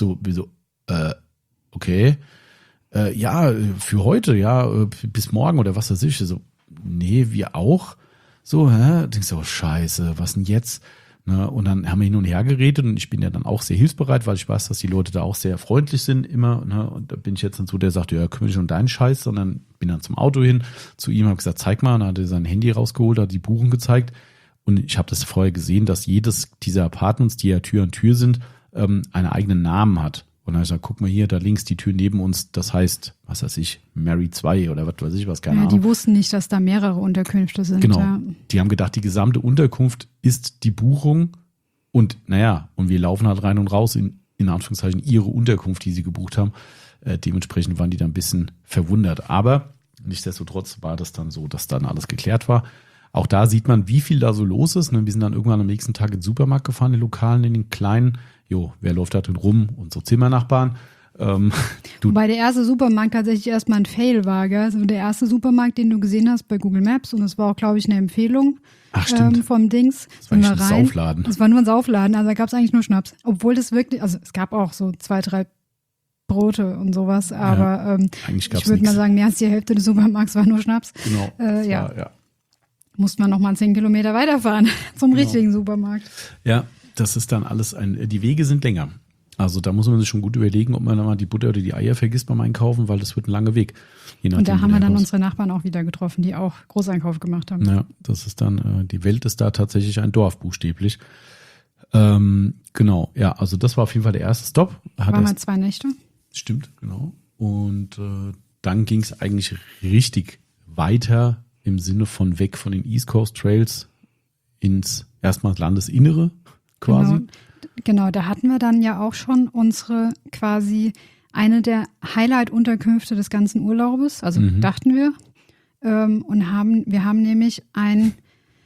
okay, ja, für heute, ja, bis morgen oder was weiß ich. So, nee, wir auch. So, denkst du, oh scheiße, was denn jetzt? Ne? Und dann haben wir hin und her geredet und ich bin ja dann auch sehr hilfsbereit, weil ich weiß, dass die Leute da auch sehr freundlich sind immer. Ne? Und da bin ich jetzt dann so, der sagt, ja, kümmere dich um deinen Scheiß, sondern bin dann zum Auto hin, zu ihm, habe gesagt, zeig mal, und dann hat er sein Handy rausgeholt, hat die Buchung gezeigt und ich habe das vorher gesehen, dass jedes dieser Apartments, die ja Tür an Tür sind, einen eigenen Namen hat. Und dann habe ich gesagt, guck mal hier, da links die Tür neben uns, das heißt, was weiß ich, Mary 2 oder was weiß ich was, keine Ahnung. Die wussten nicht, dass da mehrere Unterkünfte sind. Genau, ja. Die haben gedacht, die gesamte Unterkunft ist die Buchung und und wir laufen halt rein und raus in Anführungszeichen ihre Unterkunft, die sie gebucht haben. Dementsprechend waren die da ein bisschen verwundert. Aber nichtsdestotrotz war das dann so, dass dann alles geklärt war. Auch da sieht man, wie viel da so los ist. Wir sind dann irgendwann am nächsten Tag in den Supermarkt gefahren, in den Lokalen, in den kleinen. Wer läuft da drin rum? Unsere Zimmernachbarn. Wobei der erste Supermarkt tatsächlich erstmal ein Fail war, gell? Also der erste Supermarkt, den du gesehen hast bei Google Maps, und das war auch, glaube ich, eine Empfehlung vom Dings. Das war ein Saufladen. Das war nur ein Saufladen, also da gab es eigentlich nur Schnaps. Obwohl das wirklich, also es gab auch so 2, 3 Brote und sowas, aber ich würde mal sagen, mehr als die Hälfte des Supermarkts war nur Schnaps. Genau. Ja. Musste man nochmal 10 Kilometer weiterfahren zum richtigen Supermarkt. Ja, das ist dann alles die Wege sind länger. Also da muss man sich schon gut überlegen, ob man dann mal die Butter oder die Eier vergisst beim Einkaufen, weil das wird ein langer Weg. Und da haben wir dann unsere Nachbarn auch wieder getroffen, die auch Großeinkauf gemacht haben. Ja, das ist dann, die Welt ist da tatsächlich ein Dorf, buchstäblich. Genau, ja, also das war auf jeden Fall der erste Stopp. Waren mal 2 Nächte. Stimmt, genau. Und dann ging es eigentlich richtig weiter im Sinne von weg von den East Coast Trails ins erstmal Landesinnere quasi. Genau, da hatten wir dann ja auch schon unsere quasi eine der Highlight-Unterkünfte des ganzen Urlaubes, also dachten wir. Und wir haben nämlich ein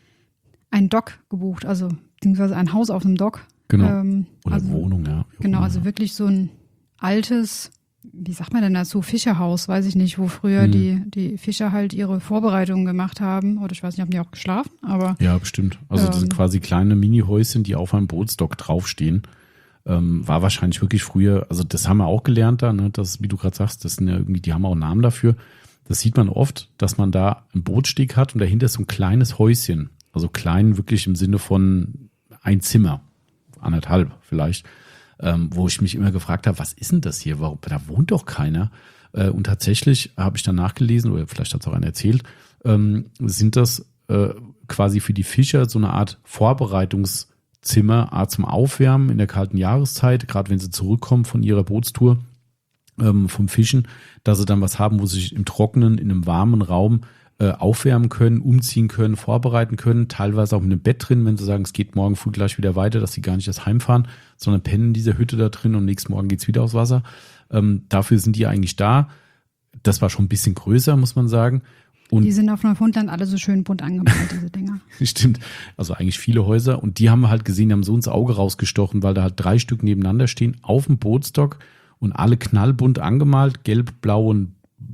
Dock gebucht, also beziehungsweise ein Haus auf dem Dock. Genau, oder Wohnung, ja. Genau, also wirklich so ein altes, wie sagt man denn dazu, Fischerhaus, weiß ich nicht, wo früher die Fischer halt ihre Vorbereitungen gemacht haben. Oder ich weiß nicht, haben die auch geschlafen, aber. Ja, bestimmt. Also das sind quasi kleine Mini-Häuschen, die auf einem Bootsdock draufstehen. War wahrscheinlich wirklich früher, also das haben wir auch gelernt da, ne, das, wie du gerade sagst, das sind ja irgendwie, die haben auch einen Namen dafür. Das sieht man oft, dass man da einen Bootssteg hat und dahinter ist so ein kleines Häuschen. Also klein wirklich im Sinne von ein Zimmer, 1,5 vielleicht. Wo ich mich immer gefragt habe, was ist denn das hier? Warum, da wohnt doch keiner. Und tatsächlich habe ich dann nachgelesen, oder vielleicht hat es auch einer erzählt, sind das quasi für die Fischer so eine Art Vorbereitungszimmer, Art zum Aufwärmen in der kalten Jahreszeit, gerade wenn sie zurückkommen von ihrer Bootstour vom Fischen, dass sie dann was haben, wo sie sich im Trockenen, in einem warmen Raum aufwärmen können, umziehen können, vorbereiten können, teilweise auch mit einem Bett drin, wenn sie sagen, es geht morgen früh gleich wieder weiter, dass sie gar nicht erst heimfahren, sondern pennen in dieser Hütte da drin und nächsten Morgen geht's wieder aufs Wasser. Dafür sind die eigentlich da. Das war schon ein bisschen größer, muss man sagen. Und die sind auf Neufundland alle so schön bunt angemalt, diese Dinger. Stimmt, also eigentlich viele Häuser. Und die haben wir halt gesehen, die haben so ins Auge rausgestochen, weil da halt 3 Stück nebeneinander stehen, auf dem Bootsdock und alle knallbunt angemalt, gelb, blau und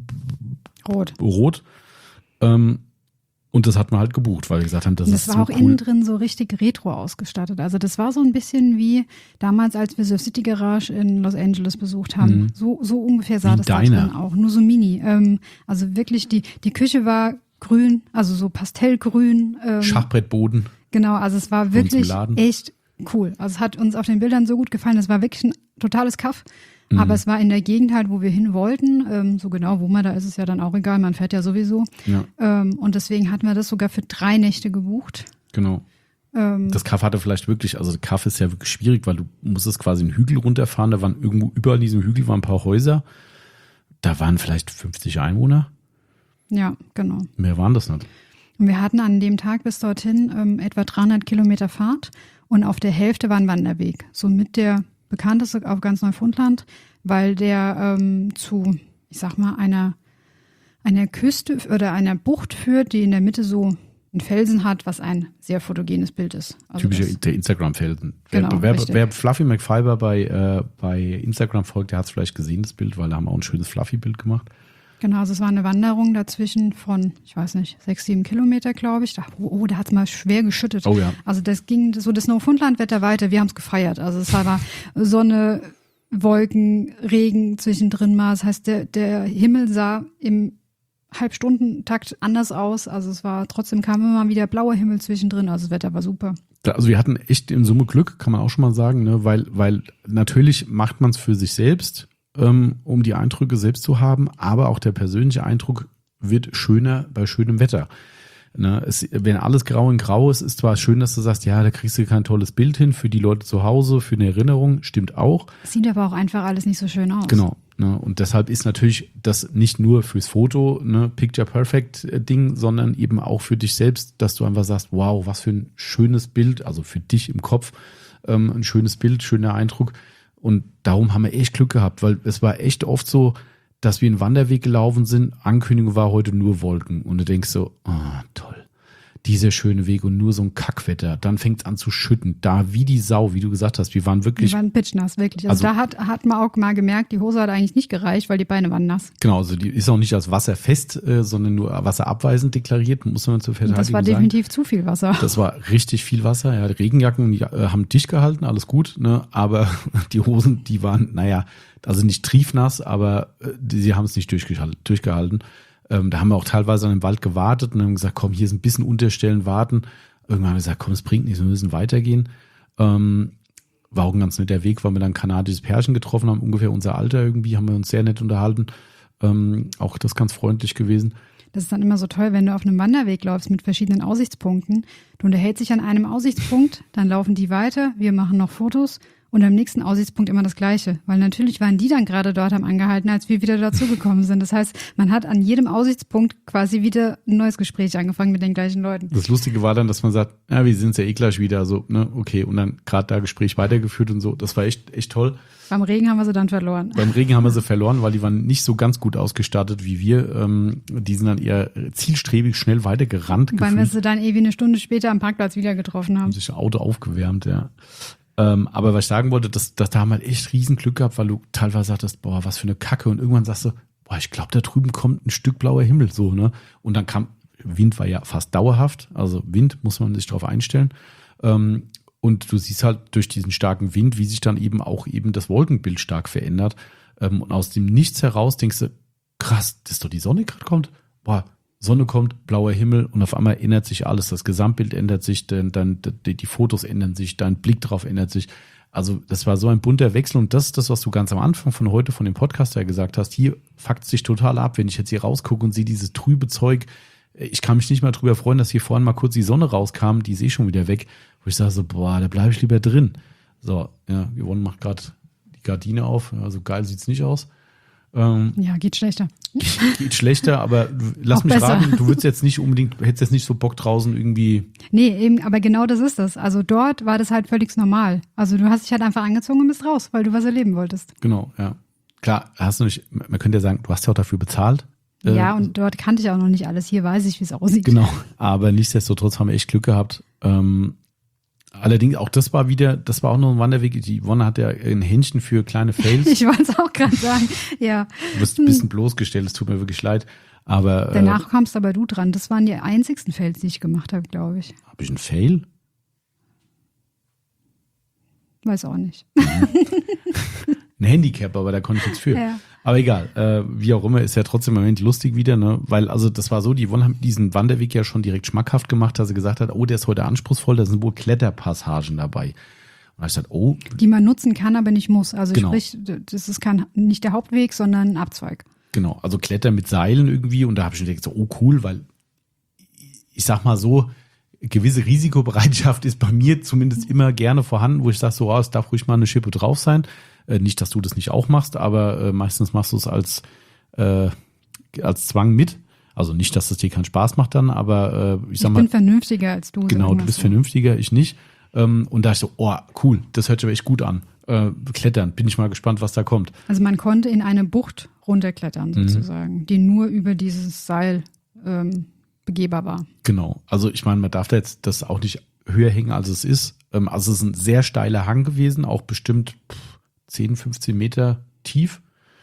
rot. Und das hat man halt gebucht, weil wir gesagt haben, das ist so cool. Das war auch innen drin so richtig retro ausgestattet. Also das war so ein bisschen wie damals, als wir Surf City Garage in Los Angeles besucht haben. So ungefähr sah das da drin auch, nur so mini. Also wirklich, die Küche war grün, also so pastellgrün. Schachbrettboden. Genau, also es war wirklich echt cool. Also es hat uns auf den Bildern so gut gefallen. Es war wirklich ein totales Kaff. Aber es war in der Gegend halt, wo wir hin wollten. So genau, wo man da ist, es ja dann auch egal. Man fährt ja sowieso. Ja. Und deswegen hatten wir das sogar für 3 Nächte gebucht. Genau. Das Kaff hatte vielleicht wirklich, also Kaff ist ja wirklich schwierig, weil du musstest quasi einen Hügel runterfahren. Da waren irgendwo über diesem Hügel waren ein paar Häuser. Da waren vielleicht 50 Einwohner. Ja, genau. Mehr waren das nicht. Und wir hatten an dem Tag bis dorthin etwa 300 Kilometer Fahrt. Und auf der Hälfte war ein Wanderweg. So mit der bekannteste auf ganz Neufundland, weil der zu, ich sag mal, einer Küste oder einer Bucht führt, die in der Mitte so einen Felsen hat, was ein sehr fotogenes Bild ist. Also typischer der Instagram-Felsen. Genau, wer Fluffy McFiber bei Instagram folgt, der hat es vielleicht gesehen, das Bild, weil da haben wir auch ein schönes Fluffy-Bild gemacht. Genau, also es war eine Wanderung dazwischen von, ich weiß nicht, 6, 7 Kilometer, glaube ich. Da hat es mal schwer geschüttet. Oh ja. Also das ging so das Neufundlandwetter weiter. Wir haben es gefeiert. Also es war Sonne, Wolken, Regen zwischendrin mal. Das heißt, der Himmel sah im Halbstundentakt anders aus. Also es war trotzdem kam immer wieder blauer Himmel zwischendrin. Also das Wetter war super. Also wir hatten echt in Summe Glück, kann man auch schon mal sagen, ne? Weil natürlich macht man es für sich selbst, um die Eindrücke selbst zu haben, aber auch der persönliche Eindruck wird schöner bei schönem Wetter. Ne? Wenn alles grau in grau ist, ist zwar schön, dass du sagst, ja, da kriegst du kein tolles Bild hin für die Leute zu Hause, für eine Erinnerung, stimmt auch. Sieht aber auch einfach alles nicht so schön aus. Genau. Ne? Und deshalb ist natürlich das nicht nur fürs Foto, ne, Picture Perfect Ding, sondern eben auch für dich selbst, dass du einfach sagst, wow, was für ein schönes Bild, also für dich im Kopf, ein schönes Bild, schöner Eindruck. Und darum haben wir echt Glück gehabt, weil es war echt oft so, dass wir einen Wanderweg gelaufen sind. Ankündigung war heute nur Wolken. Und du denkst so, toll, dieser schöne Weg und nur so ein Kackwetter. Dann fängt es an zu schütten. Da wie die Sau, wie du gesagt hast. Wir waren pitchnass, wirklich. Also da hat man auch mal gemerkt, die Hose hat eigentlich nicht gereicht, weil die Beine waren nass. Genau, also die ist auch nicht als wasserfest, sondern nur wasserabweisend deklariert, muss man zur Verteidigung sagen. Das war definitiv zu viel Wasser. Das war richtig viel Wasser. Ja, die Regenjacken haben dicht gehalten, alles gut, ne? Aber die Hosen, die waren, naja, also nicht triefnass, aber sie haben es nicht durchgehalten. Da haben wir auch teilweise an dem Wald gewartet und haben gesagt, komm, hier ist ein bisschen Unterstellen, warten. Irgendwann haben wir gesagt, komm, es bringt nichts, wir müssen weitergehen. War auch ein ganz netter Weg, weil wir dann ein kanadisches Pärchen getroffen haben, ungefähr unser Alter irgendwie, haben wir uns sehr nett unterhalten. Auch das ganz freundlich gewesen. Das ist dann immer so toll, wenn du auf einem Wanderweg läufst mit verschiedenen Aussichtspunkten. Du unterhältst dich an einem Aussichtspunkt, dann laufen die weiter, wir machen noch Fotos und am nächsten Aussichtspunkt immer das Gleiche. Weil natürlich waren die dann gerade dort am angehalten, als wir wieder dazugekommen sind. Das heißt, man hat an jedem Aussichtspunkt quasi wieder ein neues Gespräch angefangen mit den gleichen Leuten. Das Lustige war dann, dass man sagt, ja, wir sind ja eh gleich wieder, so, ne, okay. Und dann gerade da Gespräch weitergeführt und so. Das war echt toll. Beim Regen haben wir sie dann verloren. Beim Regen haben wir sie verloren, weil die waren nicht so ganz gut ausgestattet wie wir. Die sind dann eher zielstrebig schnell weitergerannt. Weil wir sie dann wie eine Stunde später am Parkplatz wieder getroffen haben. Haben sich das Auto aufgewärmt, ja. Aber was ich sagen wollte, da haben wir halt echt riesen Glück gehabt, weil du teilweise sagtest, boah, was für eine Kacke. Und irgendwann sagst du, boah, ich glaube, da drüben kommt ein Stück blauer Himmel, so, ne? Und dann Wind war ja fast dauerhaft. Also Wind muss man sich drauf einstellen. Und du siehst halt durch diesen starken Wind, wie sich dann eben das Wolkenbild stark verändert. Und aus dem Nichts heraus denkst du, krass, das ist doch die Sonne gerade kommt. Boah, Sonne kommt, blauer Himmel und auf einmal ändert sich alles. Das Gesamtbild ändert sich, dann die Fotos ändern sich, dein Blick darauf ändert sich. Also das war so ein bunter Wechsel und das ist das, was du ganz am Anfang von dem Podcast ja gesagt hast. Hier fuckt sich total ab, wenn ich jetzt hier rausgucke und sehe dieses trübe Zeug. Ich kann mich nicht mal drüber freuen, dass hier vorhin mal kurz die Sonne rauskam, die ist eh schon wieder weg. Wo ich sage so, boah, da bleibe ich lieber drin. So, ja, Yvonne macht gerade die Gardine auf. Also geil sieht's nicht aus. Ja, geht schlechter. Geht schlechter, aber lass auch mich besser. raten, du hättest jetzt nicht so Bock draußen irgendwie. Nee, eben, aber genau das ist das. Also dort war das halt völlig normal. Also du hast dich halt einfach angezogen und bist raus, weil du was erleben wolltest. Genau, ja. Klar, man könnte ja sagen, du hast ja auch dafür bezahlt. Ja, und dort kannte ich auch noch nicht alles. Hier weiß ich, wie es aussieht. Genau, aber nichtsdestotrotz haben wir echt Glück gehabt. Allerdings, auch das war auch noch ein Wanderweg. Die Yvonne hat ja ein Händchen für kleine Fails. Ich wollte es auch gerade sagen, ja. Du wirst ein bisschen bloßgestellt, es tut mir wirklich leid. Aber danach kamst aber du dran. Das waren die einzigsten Fails, die ich gemacht habe, glaube ich. Habe ich einen Fail? Weiß auch nicht. Ein Handicap, aber da konnte ich jetzt für. Ja. Aber egal, wie auch immer, ist ja trotzdem im Moment lustig wieder, ne? Weil, also das war so, die Yvonne haben diesen Wanderweg ja schon direkt schmackhaft gemacht, dass sie gesagt hat, oh, der ist heute anspruchsvoll, da sind wohl Kletterpassagen dabei. Und da hab ich gesagt, oh. Die man nutzen kann, aber nicht muss. Also genau. Sprich, das ist nicht der Hauptweg, sondern ein Abzweig. Genau, also Klettern mit Seilen irgendwie und da habe ich mir gedacht, so, oh cool, weil ich sag mal so, gewisse Risikobereitschaft ist bei mir zumindest immer gerne vorhanden, wo ich sage so, es darf ruhig mal eine Schippe drauf sein. Nicht, dass du das nicht auch machst, aber meistens machst du es als Zwang mit. Also nicht, dass es dir keinen Spaß macht dann, aber ich sag mal. Ich bin vernünftiger als du. Genau, du bist vernünftiger, ich nicht. Und da ich so, oh cool, das hört sich aber echt gut an. Klettern, bin ich mal gespannt, was da kommt. Also man konnte in eine Bucht runterklettern sozusagen, die nur über dieses Seil begehbar war. Genau, also ich meine, man darf da jetzt das auch nicht höher hängen, als es ist. Also es ist ein sehr steiler Hang gewesen, auch bestimmt 10, 15 Meter tief.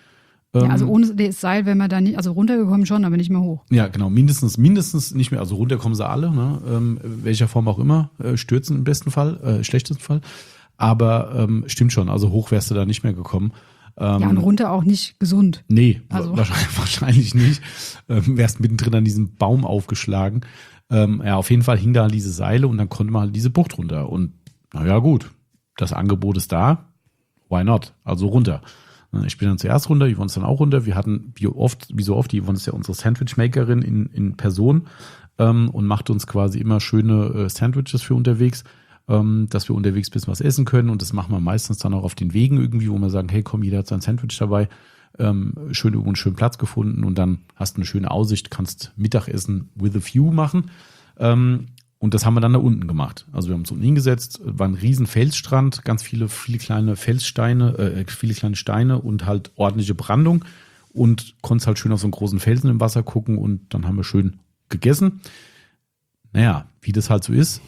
Ja, also ohne das Seil wären wir da nicht, also runtergekommen schon, aber nicht mehr hoch. Ja, genau, mindestens nicht mehr, also runter kommen sie alle, ne? Welcher Form auch immer, stürzen im besten Fall, schlechtesten Fall. Aber stimmt schon, also hoch wärst du da nicht mehr gekommen. Ja, und runter auch nicht gesund. Nee, also wahrscheinlich nicht. Wärst mittendrin an diesem Baum aufgeschlagen. Ja, auf jeden Fall hing da diese Seile und dann konnte man halt diese Bucht runter. Und naja, gut, das Angebot ist da, why not? Also runter. Ich bin dann zuerst runter, Yvonne ist dann auch runter. Wir hatten, wie so oft, Yvonne ist ja unsere Sandwichmakerin in Person und macht uns quasi immer schöne Sandwiches für unterwegs, dass wir unterwegs ein bisschen was essen können. Und das machen wir meistens dann auch auf den Wegen irgendwie, wo wir sagen, hey komm, jeder hat sein Sandwich dabei. Schön irgendwo einen schönen Platz gefunden und dann hast du eine schöne Aussicht, kannst Mittagessen with a view machen. Und das haben wir dann da unten gemacht. Also wir haben uns unten hingesetzt, war ein riesen Felsstrand, ganz viele kleine Felssteine, viele kleine Steine und halt ordentliche Brandung und konntest halt schön auf so einen großen Felsen im Wasser gucken und dann haben wir schön gegessen. Naja, wie das halt so ist.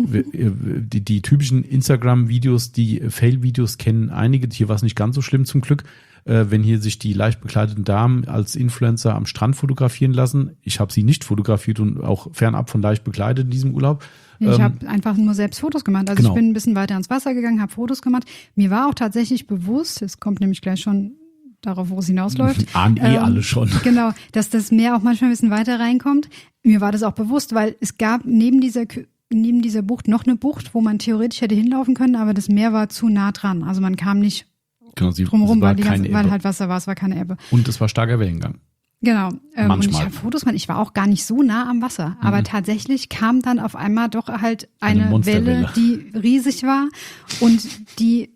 Die typischen Instagram-Videos, die Fail-Videos kennen einige. Hier war es nicht ganz so schlimm zum Glück. Wenn hier sich die leicht bekleideten Damen als Influencer am Strand fotografieren lassen. Ich habe sie nicht fotografiert und auch fernab von leicht bekleidet in diesem Urlaub. Ich habe einfach nur selbst Fotos gemacht. Also genau. Ich bin ein bisschen weiter ins Wasser gegangen, habe Fotos gemacht. Mir war auch tatsächlich bewusst, es kommt nämlich gleich schon darauf, wo es hinausläuft. Ahnen alle schon. Genau, dass das Meer auch manchmal ein bisschen weiter reinkommt. Mir war das auch bewusst, weil es gab neben dieser Bucht noch eine Bucht, wo man theoretisch hätte hinlaufen können, aber das Meer war zu nah dran. Also man kam nicht drumherum, weil halt Wasser war, es war keine Ebbe. Und es war starker Wellengang. Genau. Und ich habe Fotos gemacht. Ich war auch gar nicht so nah am Wasser. Aber tatsächlich kam dann auf einmal doch halt eine Welle, die riesig war und die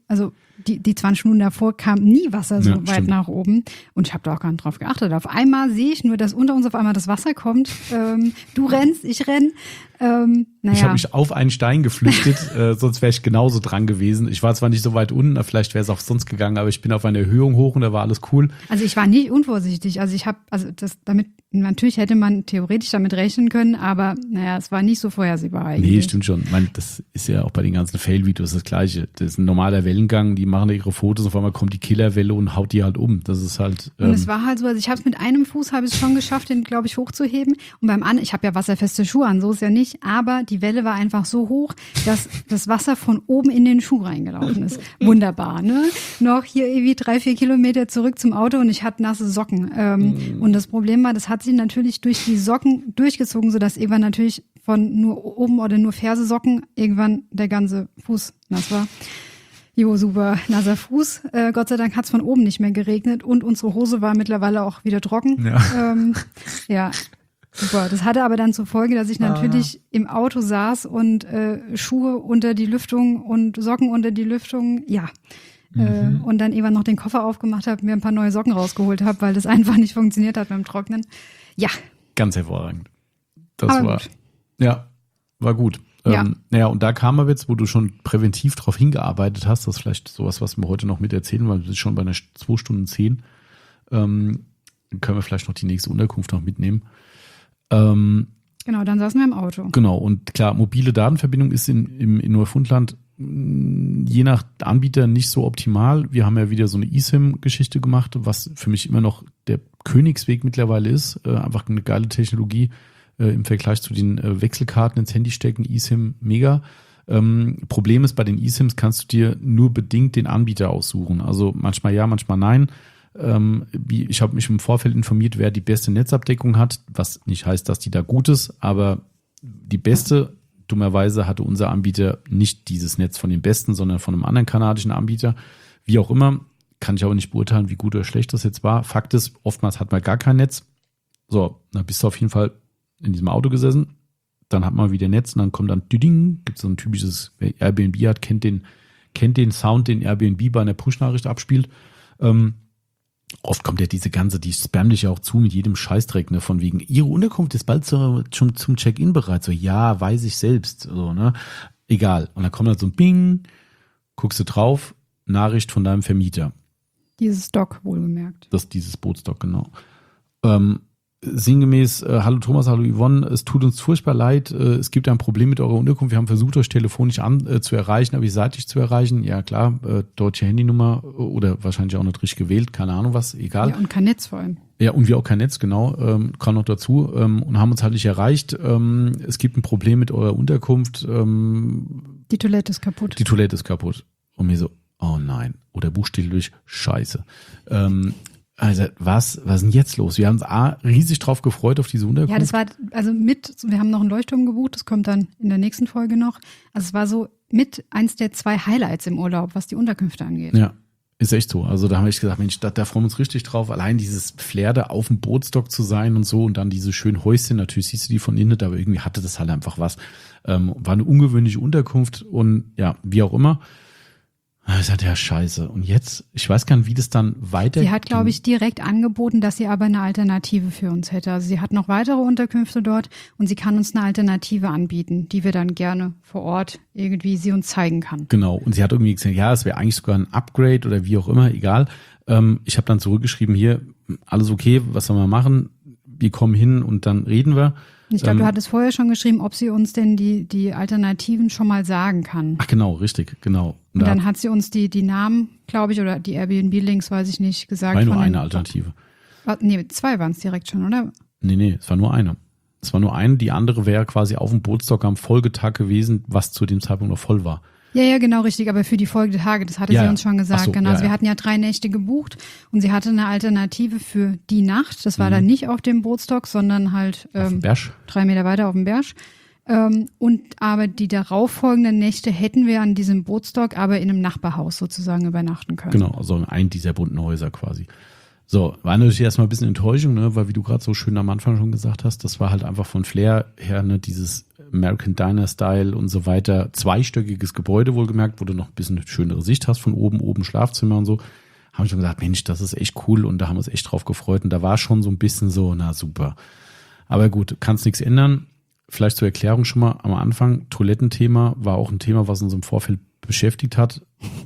20 Minuten davor kam nie Wasser so weit nach oben. Und ich habe da auch gar nicht drauf geachtet. Auf einmal sehe ich nur, dass unter uns auf einmal das Wasser kommt. Du rennst, ich renn. Ich habe mich auf einen Stein geflüchtet, sonst wäre ich genauso dran gewesen. Ich war zwar nicht so weit unten, vielleicht wäre es auch sonst gegangen, aber ich bin auf eine Erhöhung hoch und da war alles cool. Also ich war nicht unvorsichtig. Natürlich hätte man theoretisch damit rechnen können, aber es war nicht so vorhersehbar eigentlich. Nee, stimmt schon. Ich meine, das ist ja auch bei den ganzen Fail-Videos das Gleiche. Das ist ein normaler Wellengang, die machen da ihre Fotos, auf einmal kommt die Killerwelle und haut die halt um. Das ist halt. Und es war halt so, also ich habe es mit einem Fuß schon geschafft, den, glaube ich, hochzuheben. Und beim anderen, ich habe ja wasserfeste Schuhe an, so ist ja nicht, aber die Welle war einfach so hoch, dass das Wasser von oben in den Schuh reingelaufen ist. Wunderbar, ne? Noch hier irgendwie 3-4 Kilometer zurück zum Auto und ich hatte nasse Socken. Und das Problem war, das hat sich natürlich durch die Socken durchgezogen, sodass irgendwann natürlich von nur oben oder nur Fersesocken irgendwann der ganze Fuß nass war. Jo, super, nasser Fuß. Gott sei Dank hat es von oben nicht mehr geregnet und unsere Hose war mittlerweile auch wieder trocken. Ja. Super. Das hatte aber dann zur Folge, dass ich natürlich im Auto saß und Schuhe unter die Lüftung und Socken unter die Lüftung, und dann irgendwann noch den Koffer aufgemacht habe, mir ein paar neue Socken rausgeholt habe, weil das einfach nicht funktioniert hat beim Trocknen. Ja. Ganz hervorragend. War gut. Und da kam aber jetzt, wo du schon präventiv drauf hingearbeitet hast, das ist vielleicht sowas, was wir heute noch mit erzählen, weil wir sind schon bei einer 2 Stunden 10, können wir vielleicht noch die nächste Unterkunft noch mitnehmen. Genau, dann saßen wir im Auto. Genau, und klar, mobile Datenverbindung ist in Neufundland je nach Anbieter nicht so optimal. Wir haben ja wieder so eine eSIM-Geschichte gemacht, was für mich immer noch der Königsweg mittlerweile ist. Einfach eine geile Technologie im Vergleich zu den Wechselkarten ins Handy stecken. eSIM mega. Problem ist, bei den eSIMs kannst du dir nur bedingt den Anbieter aussuchen. Also manchmal ja, manchmal nein. Ich habe mich im Vorfeld informiert, wer die beste Netzabdeckung hat, was nicht heißt, dass die da gut ist, aber die beste, dummerweise hatte unser Anbieter nicht dieses Netz von den besten, sondern von einem anderen kanadischen Anbieter. Wie auch immer, kann ich aber nicht beurteilen, wie gut oder schlecht das jetzt war. Fakt ist, oftmals hat man gar kein Netz. So, dann bist du auf jeden Fall in diesem Auto gesessen, dann hat man wieder Netz und dann kommt dann Düding, gibt es so ein typisches, wer Airbnb hat, kennt den Sound, den Airbnb bei einer Push-Nachricht abspielt. Oft kommt ja die spammen dich ja auch zu mit jedem Scheißdreck, ne, von wegen, Ihre Unterkunft ist bald zum Check-in bereit. So, ja, weiß ich selbst, so, ne, egal. Und dann kommt halt so ein Bing, guckst du drauf, Nachricht von deinem Vermieter. Dieses Dock, wohlgemerkt. Dieses Bootsdock, genau. sinngemäß, hallo Thomas, hallo Yvonne, es tut uns furchtbar leid, es gibt ein Problem mit eurer Unterkunft, wir haben versucht, euch telefonisch zu erreichen, aber ihr seid nicht zu erreichen. Ja klar, deutsche Handynummer oder wahrscheinlich auch nicht richtig gewählt, keine Ahnung was, egal. Ja, und kein Netz vor allem. Ja, und wir auch kein Netz, genau, kam noch dazu und haben uns halt nicht erreicht. Es gibt ein Problem mit eurer Unterkunft. Die Toilette ist kaputt. Die Toilette ist kaputt. Und mir so, oh nein. Oder buchstäblich, scheiße. Also, was ist denn jetzt los? Wir haben uns riesig drauf gefreut auf diese Unterkunft. Ja, das war, wir haben noch einen Leuchtturm gebucht, das kommt dann in der nächsten Folge noch. Also es war so mit eins der 2 Highlights im Urlaub, was die Unterkünfte angeht. Ja, ist echt so. Also da habe ich gesagt, Mensch, da freuen wir uns richtig drauf. Allein dieses Flair da auf dem Bootsdock zu sein und so und dann diese schönen Häuschen, natürlich siehst du die von innen, aber irgendwie hatte das halt einfach was. War eine ungewöhnliche Unterkunft und ja, wie auch immer. Ich sagte, ja, scheiße. Und jetzt, ich weiß gar nicht, wie das dann weitergeht. Sie hat, glaube ich, direkt angeboten, dass sie aber eine Alternative für uns hätte. Also sie hat noch weitere Unterkünfte dort und sie kann uns eine Alternative anbieten, die wir dann gerne vor Ort irgendwie sie uns zeigen kann. Genau. Und sie hat irgendwie gesagt, ja, es wäre eigentlich sogar ein Upgrade oder wie auch immer, egal. Ich habe dann zurückgeschrieben, hier, alles okay, was sollen wir machen? Wir kommen hin und dann reden wir. Ich glaube, du hattest vorher schon geschrieben, ob sie uns denn die Alternativen schon mal sagen kann. Ach genau, richtig, genau. Und dann hat sie uns die Namen, glaube ich, oder die Airbnb-Links, weiß ich nicht, gesagt. War nur eine Alternative. Nee, 2 waren es direkt schon, oder? Nee, es war nur eine. Es war nur eine, die andere wäre quasi auf dem Bootsdock am Folgetag gewesen, was zu dem Zeitpunkt noch voll war. Ja, genau, richtig, aber für die Folgetage, das hatte sie uns schon gesagt. So, genau. Also wir hatten ja 3 Nächte gebucht und sie hatte eine Alternative für die Nacht. Das war dann nicht auf dem Bootsdock, sondern halt auf dem Berg. 3 Meter weiter auf dem Berg. Aber die darauffolgenden Nächte hätten wir an diesem Bootsdock aber in einem Nachbarhaus sozusagen übernachten können. Genau, also ein dieser bunten Häuser quasi. So, war natürlich erstmal ein bisschen Enttäuschung, ne, weil wie du gerade so schön am Anfang schon gesagt hast, das war halt einfach von Flair her, ne, dieses American Diner Style und so weiter, 2-stöckiges Gebäude wohlgemerkt, wo du noch ein bisschen eine schönere Sicht hast von oben Schlafzimmer und so. Haben schon gesagt, Mensch, das ist echt cool und da haben wir uns echt drauf gefreut und da war schon so ein bisschen so, na super. Aber gut, kannst nichts ändern. Vielleicht zur Erklärung schon mal am Anfang, Toilettenthema war auch ein Thema, was uns im Vorfeld beschäftigt hat,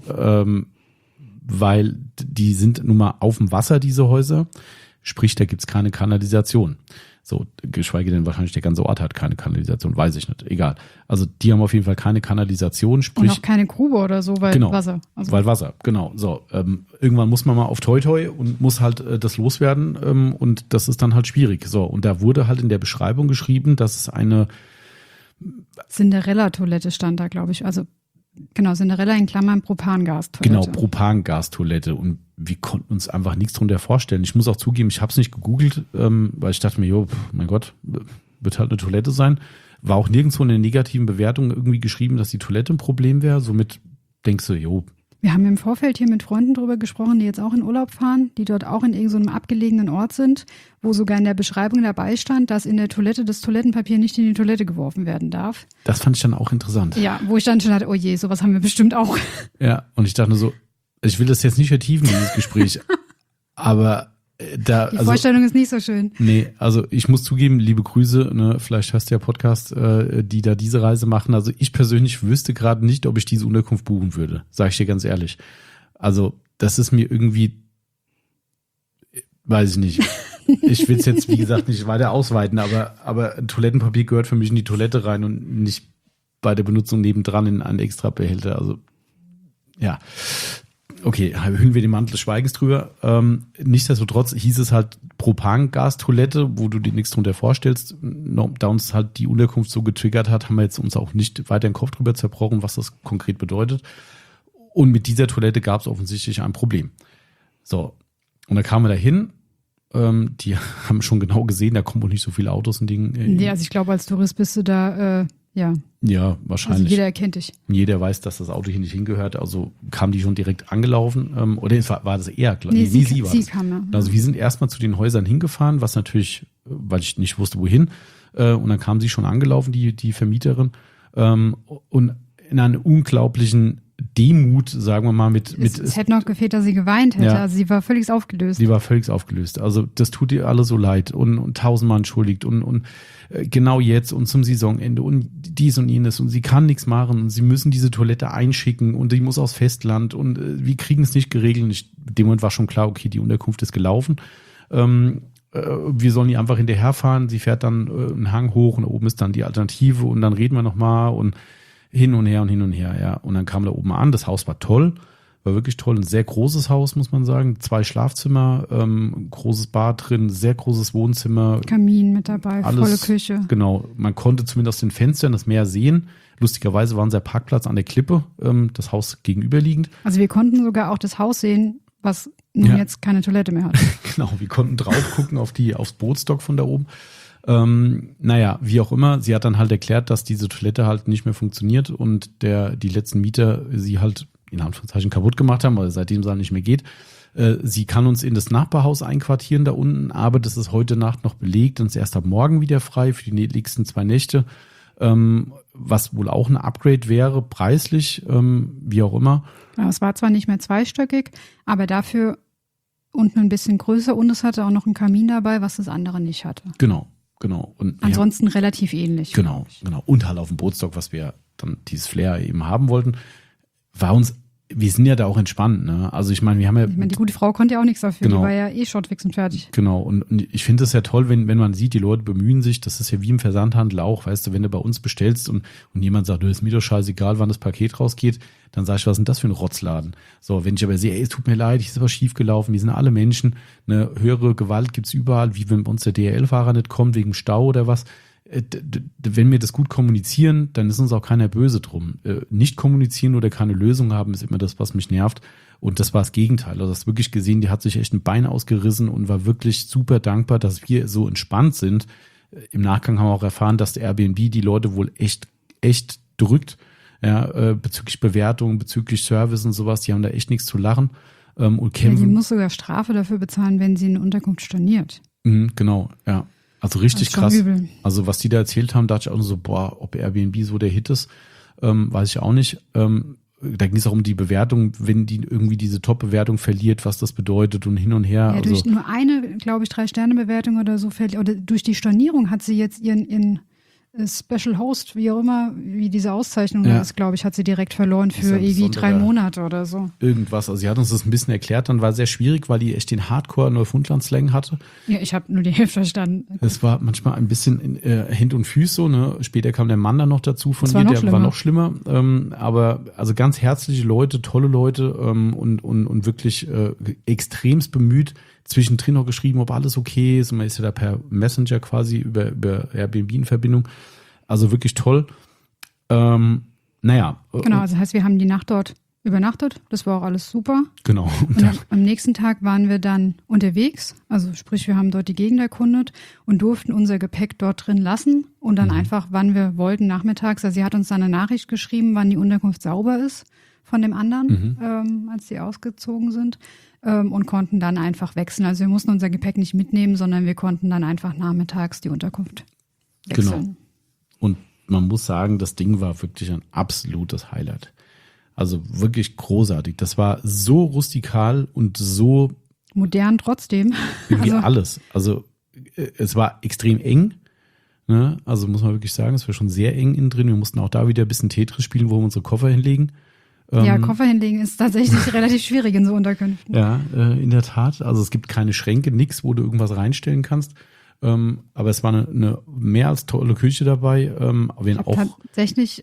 weil die sind nun mal auf dem Wasser, diese Häuser, sprich, da gibt's keine Kanalisation. So, geschweige denn wahrscheinlich der ganze Ort hat keine Kanalisation, weiß ich nicht, egal. Also die haben auf jeden Fall keine Kanalisation, sprich. Und auch keine Grube oder so, weil genau, Wasser. Also. Weil Wasser, genau. So, irgendwann muss man mal auf Toi Toi und muss halt das loswerden und das ist dann halt schwierig. So, und da wurde halt in der Beschreibung geschrieben, dass es eine Cinderella-Toilette stand da, glaube ich. Also genau, Cinderella in Klammern Propangastoilette. Genau, Propangastoilette. Und wir konnten uns einfach nichts drunter vorstellen. Ich muss auch zugeben, ich habe es nicht gegoogelt, weil ich dachte mir, mein Gott, wird halt eine Toilette sein. War auch nirgendwo in den negativen Bewertungen irgendwie geschrieben, dass die Toilette ein Problem wäre. Somit denkst du, Wir haben im Vorfeld hier mit Freunden drüber gesprochen, die jetzt auch in Urlaub fahren, die dort auch in irgendeinem abgelegenen Ort sind, wo sogar in der Beschreibung dabei stand, dass in der Toilette das Toilettenpapier nicht in die Toilette geworfen werden darf. Das fand ich dann auch interessant. Ja, wo ich dann schon dachte, oh je, sowas haben wir bestimmt auch. Ja, und ich dachte nur so, ich will das jetzt nicht vertiefen, dieses Gespräch, aber die Vorstellung ist nicht so schön. Nee, also ich muss zugeben, liebe Grüße, ne, vielleicht hörst du ja Podcast, die da diese Reise machen. Also ich persönlich wüsste gerade nicht, ob ich diese Unterkunft buchen würde, sage ich dir ganz ehrlich. Also das ist mir irgendwie, weiß ich nicht. Ich will es jetzt, wie gesagt, nicht weiter ausweiten, aber Toilettenpapier gehört für mich in die Toilette rein und nicht bei der Benutzung nebendran in einen extra Behälter. Also ja. Okay, hüllen wir den Mantel des Schweigens drüber. Nichtsdestotrotz hieß es halt Propangastoilette, wo du dir nichts drunter vorstellst. Da uns halt die Unterkunft so getriggert hat, haben wir jetzt uns auch nicht weiter den Kopf drüber zerbrochen, was das konkret bedeutet. Und mit dieser Toilette gab es offensichtlich ein Problem. So, und da kamen wir dahin. Die haben schon genau gesehen, da kommen wohl nicht so viele Autos und Dinge. Ja, also ich glaube, als Tourist bist du da, ja. Ja, wahrscheinlich. Also jeder erkennt dich. Jeder weiß, dass das Auto hier nicht hingehört. Also kam die schon direkt angelaufen. Oder war das eher klar? Nee, sie war sie das. kam, ja. Also wir sind erstmal zu den Häusern hingefahren, was natürlich, weil ich nicht wusste, wohin. Und dann kam sie schon angelaufen, die Vermieterin. Und in einer unglaublichen Demut, sagen wir mal, es hätte noch gefehlt, dass sie geweint hätte. Ja. Also sie war völlig aufgelöst. Sie war völlig aufgelöst. Also das tut ihr alle so leid und tausendmal entschuldigt und genau jetzt und zum Saisonende und dies und jenes und sie kann nichts machen und sie müssen diese Toilette einschicken und die muss aufs Festland und wir kriegen es nicht geregelt. In dem Moment war schon klar, okay, die Unterkunft ist gelaufen. wir sollen die einfach hinterherfahren. Sie fährt dann einen Hang hoch und oben ist dann die Alternative und dann reden wir nochmal und hin und her, ja. Und dann kam da oben an, das Haus war toll, war wirklich toll, ein sehr großes Haus, muss man sagen, 2 Schlafzimmer, großes Bad drin, sehr großes Wohnzimmer. Kamin mit dabei, alles, volle Küche. Genau, man konnte zumindest aus den Fenstern das Meer sehen. Lustigerweise war unser Parkplatz an der Klippe, das Haus gegenüberliegend. Also wir konnten sogar auch das Haus sehen, was nun jetzt keine Toilette mehr hat. Genau, wir konnten drauf gucken aufs Bootsdock von da oben. Naja, wie auch immer, sie hat dann halt erklärt, dass diese Toilette halt nicht mehr funktioniert und die letzten Mieter sie halt in Anführungszeichen kaputt gemacht haben, weil seitdem es halt nicht mehr geht. Sie kann uns in das Nachbarhaus einquartieren da unten, aber das ist heute Nacht noch belegt und ist erst ab morgen wieder frei für die nächsten 2 Nächte. Was wohl auch ein Upgrade wäre, preislich, wie auch immer. Ja, es war zwar nicht mehr zweistöckig, aber dafür unten ein bisschen größer und es hatte auch noch einen Kamin dabei, was das andere nicht hatte. Genau. Und ansonsten relativ ähnlich. Genau. Und halt auf dem Bootsdock, was wir dann dieses Flair eben haben wollten, wir sind ja da auch entspannt, ne? Also ich meine, die gute Frau konnte ja auch nichts dafür, genau. Die war ja eh schottfix und fertig. Genau, und ich finde es ja toll, wenn man sieht, die Leute bemühen sich, das ist ja wie im Versandhandel auch, weißt du, wenn du bei uns bestellst und jemand sagt, ist mir doch scheißegal, wann das Paket rausgeht, dann sag ich, was ist denn das für ein Rotzladen? So, wenn ich aber sehe, es tut mir leid, ist aber schief gelaufen, wir sind alle Menschen, eine höhere Gewalt gibt's überall, wie wenn bei uns der DHL-Fahrer nicht kommt, wegen Stau oder was. Wenn wir das gut kommunizieren, dann ist uns auch keiner böse drum. Nicht kommunizieren oder keine Lösung haben, ist immer das, was mich nervt. Und das war das Gegenteil. Also das wirklich gesehen, die hat sich echt ein Bein ausgerissen und war wirklich super dankbar, dass wir so entspannt sind. Im Nachgang haben wir auch erfahren, dass der Airbnb die Leute wohl echt drückt. Ja, bezüglich Bewertung, bezüglich Service und sowas. Die haben da echt nichts zu lachen und kämpfen. Ja, die muss sogar Strafe dafür bezahlen, wenn sie eine Unterkunft storniert. Genau, ja. Also richtig krass. Übel. Also was die da erzählt haben, dachte ich auch nur so, ob Airbnb so der Hit ist, weiß ich auch nicht. Da ging es auch um die Bewertung, wenn die irgendwie diese Top-Bewertung verliert, was das bedeutet und hin und her. Ja, durch nur eine, glaube ich, 3-Sterne-Bewertung oder so verliert. Oder durch die Stornierung hat sie jetzt ihren Special Host, wie auch immer, wie diese Auszeichnung ist, glaube ich, hat sie direkt verloren für irgendwie 3 Monate oder so. Irgendwas. Also sie hat uns das ein bisschen erklärt, dann war sehr schwierig, weil die echt den Hardcore-Neufundland-Slang hatte. Ja, ich habe nur die Hälfte verstanden. Es war manchmal ein bisschen Hände und Füße so, ne? Später kam der Mann dann noch dazu von ihr, der war noch schlimmer. Aber also ganz herzliche Leute, tolle Leute und wirklich extremst bemüht, zwischendrin noch geschrieben, ob alles okay ist. Und man ist ja da per Messenger quasi über Airbnb in Verbindung. Also wirklich toll. Genau, also das heißt, wir haben die Nacht dort übernachtet. Das war auch alles super. Genau. Und am nächsten Tag waren wir dann unterwegs. Also sprich, wir haben dort die Gegend erkundet und durften unser Gepäck dort drin lassen und dann einfach, wann wir wollten, nachmittags. Also sie hat uns dann eine Nachricht geschrieben, wann die Unterkunft sauber ist von dem anderen, als sie ausgezogen sind. Und konnten dann einfach wechseln. Also wir mussten unser Gepäck nicht mitnehmen, sondern wir konnten dann einfach nachmittags die Unterkunft wechseln. Genau. Und man muss sagen, das Ding war wirklich ein absolutes Highlight. Also wirklich großartig. Das war so rustikal und so modern trotzdem. Irgendwie alles. Also es war extrem eng. Ne? Also muss man wirklich sagen, es war schon sehr eng innen drin. Wir mussten auch da wieder ein bisschen Tetris spielen, wo wir unsere Koffer hinlegen. Ja, Koffer hinlegen ist tatsächlich relativ schwierig in so Unterkünften. Ja, in der Tat. Also es gibt keine Schränke, nichts, wo du irgendwas reinstellen kannst. Aber es war eine mehr als tolle Küche dabei. Tatsächlich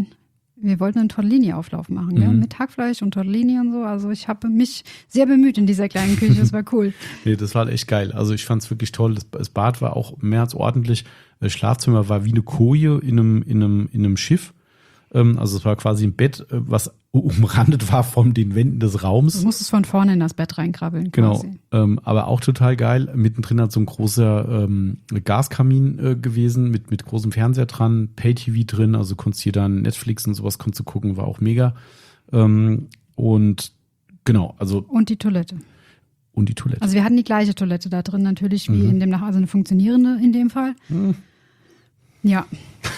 wir wollten einen Tortellini-Auflauf machen, mit Hackfleisch und Tortellini und so. Also ich habe mich sehr bemüht in dieser kleinen Küche, das war cool. Nee, das war halt echt geil. Also ich fand es wirklich toll. Das Bad war auch mehr als ordentlich. Das Schlafzimmer war wie eine Koje in einem Schiff. Also es war quasi ein Bett, was umrandet war von den Wänden des Raums. Du musstest von vorne in das Bett reinkrabbeln quasi. Genau, aber auch total geil. Mittendrin hat so ein großer Gaskamin gewesen mit großem Fernseher dran, Pay-TV drin, also konntest hier dann Netflix und sowas konntest du gucken, war auch mega. Und genau, also. Und die Toilette. Also wir hatten die gleiche Toilette da drin natürlich wie in dem also eine funktionierende in dem Fall. Ja.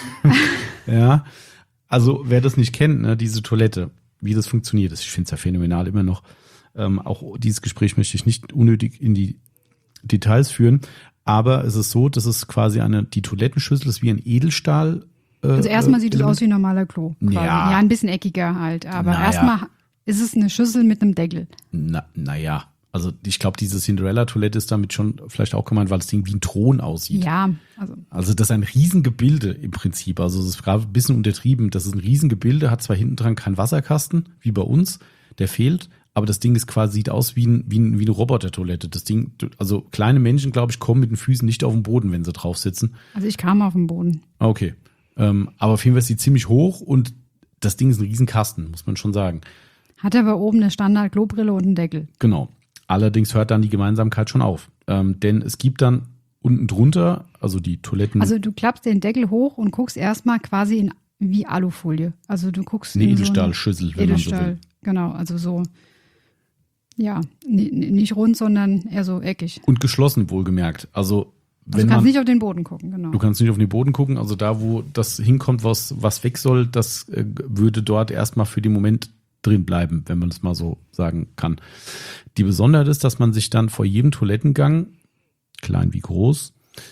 Ja. Also wer das nicht kennt, ne, diese Toilette, wie das funktioniert, ich finde es ja phänomenal immer noch. Auch dieses Gespräch möchte ich nicht unnötig in die Details führen, aber es ist so, das ist quasi die Toilettenschüssel ist wie ein Edelstahl. Also erstmal sieht es aus wie ein normaler Klo. Ja, ein bisschen eckiger halt, aber erstmal ist es eine Schüssel mit einem Deckel. Naja, Also ich glaube, diese Cinderella-Toilette ist damit schon vielleicht auch gemeint, weil das Ding wie ein Thron aussieht. Ja. Also das ist ein Riesengebilde im Prinzip. Also das ist gerade ein bisschen untertrieben. Das ist ein Riesengebilde, hat zwar hinten dran keinen Wasserkasten, wie bei uns, der fehlt, aber das Ding ist quasi, sieht aus wie eine Roboter-Toilette. Das Ding, also kleine Menschen, glaube ich, kommen mit den Füßen nicht auf den Boden, wenn sie drauf sitzen. Also ich kam auf den Boden. Okay. Aber auf jeden Fall ist sie ziemlich hoch und das Ding ist ein Riesenkasten, muss man schon sagen. Hat aber oben eine Standard-Klobrille und einen Deckel. Genau. Allerdings hört dann die Gemeinsamkeit schon auf. Denn es gibt dann unten drunter, also die Toiletten. Also du klappst den Deckel hoch und guckst erstmal quasi in wie Alufolie. Also du guckst eine Edelstahlschüssel, wenn man so will. Genau, also so, ja, nicht rund, sondern eher so eckig. Und geschlossen, wohlgemerkt. Also du kannst nicht auf den Boden gucken, genau. Du kannst nicht auf den Boden gucken. Also da, wo das hinkommt, was weg soll, das würde dort erstmal für den Moment drin bleiben, wenn man es mal so sagen kann. Die Besonderheit ist, dass man sich dann vor jedem Toilettengang, klein wie groß,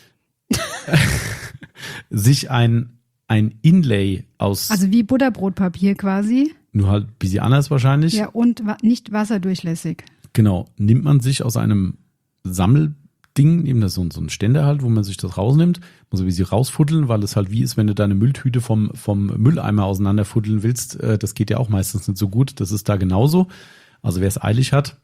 sich ein Inlay aus... Also wie Butterbrotpapier quasi. Nur halt ein bisschen anders wahrscheinlich. Ja, und nicht wasserdurchlässig. Genau. Nimmt man sich aus einem Sammelding, eben das so ein Ständer halt, wo man sich das rausnimmt, muss ein bisschen rausfuddeln, weil es halt wie ist, wenn du deine Mülltüte vom Mülleimer auseinanderfuddeln willst. Das geht ja auch meistens nicht so gut. Das ist da genauso. Also wer es eilig hat,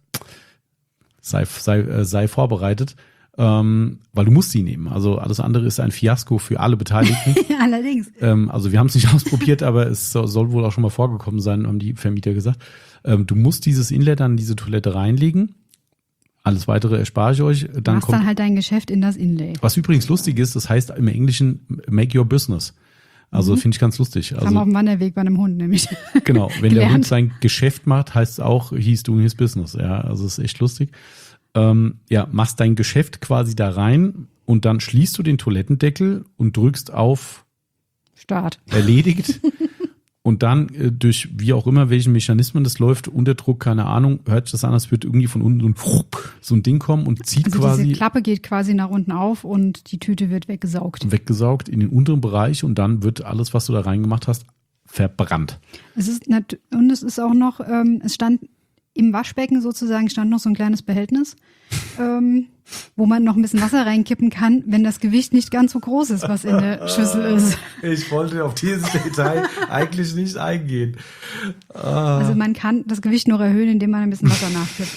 sei vorbereitet, weil du musst sie nehmen. Also alles andere ist ein Fiasko für alle Beteiligten. Allerdings. Also wir haben es nicht ausprobiert, aber es soll wohl auch schon mal vorgekommen sein, haben die Vermieter gesagt. Du musst dieses Inlet dann in diese Toilette reinlegen. Alles Weitere erspare ich euch. Dann machst dann halt dein Geschäft in das Inlay. Was übrigens lustig ist, das heißt im Englischen make your business. Also finde ich ganz lustig. Also, auf dem Wanderweg bei einem Hund nämlich. Genau, wenn der Hund sein Geschäft macht, heißt es auch, he's doing his business. Ja, also ist echt lustig. Machst dein Geschäft quasi da rein und dann schließt du den Toilettendeckel und drückst auf Start. Erledigt. Und dann durch wie auch immer, welchen Mechanismen das läuft, Unterdruck, keine Ahnung, hört sich das an, als würde irgendwie von unten so ein Ding kommen und zieht also quasi. Diese Klappe geht quasi nach unten auf und die Tüte wird weggesaugt. Weggesaugt in den unteren Bereich und dann wird alles, was du da reingemacht hast, verbrannt. Es ist auch noch, es stand im Waschbecken sozusagen noch so ein kleines Behältnis, wo man noch ein bisschen Wasser reinkippen kann, wenn das Gewicht nicht ganz so groß ist, was in der Schüssel ist. Ich wollte auf dieses Detail eigentlich nicht eingehen. Also man kann das Gewicht noch erhöhen, indem man ein bisschen Wasser nachkippt.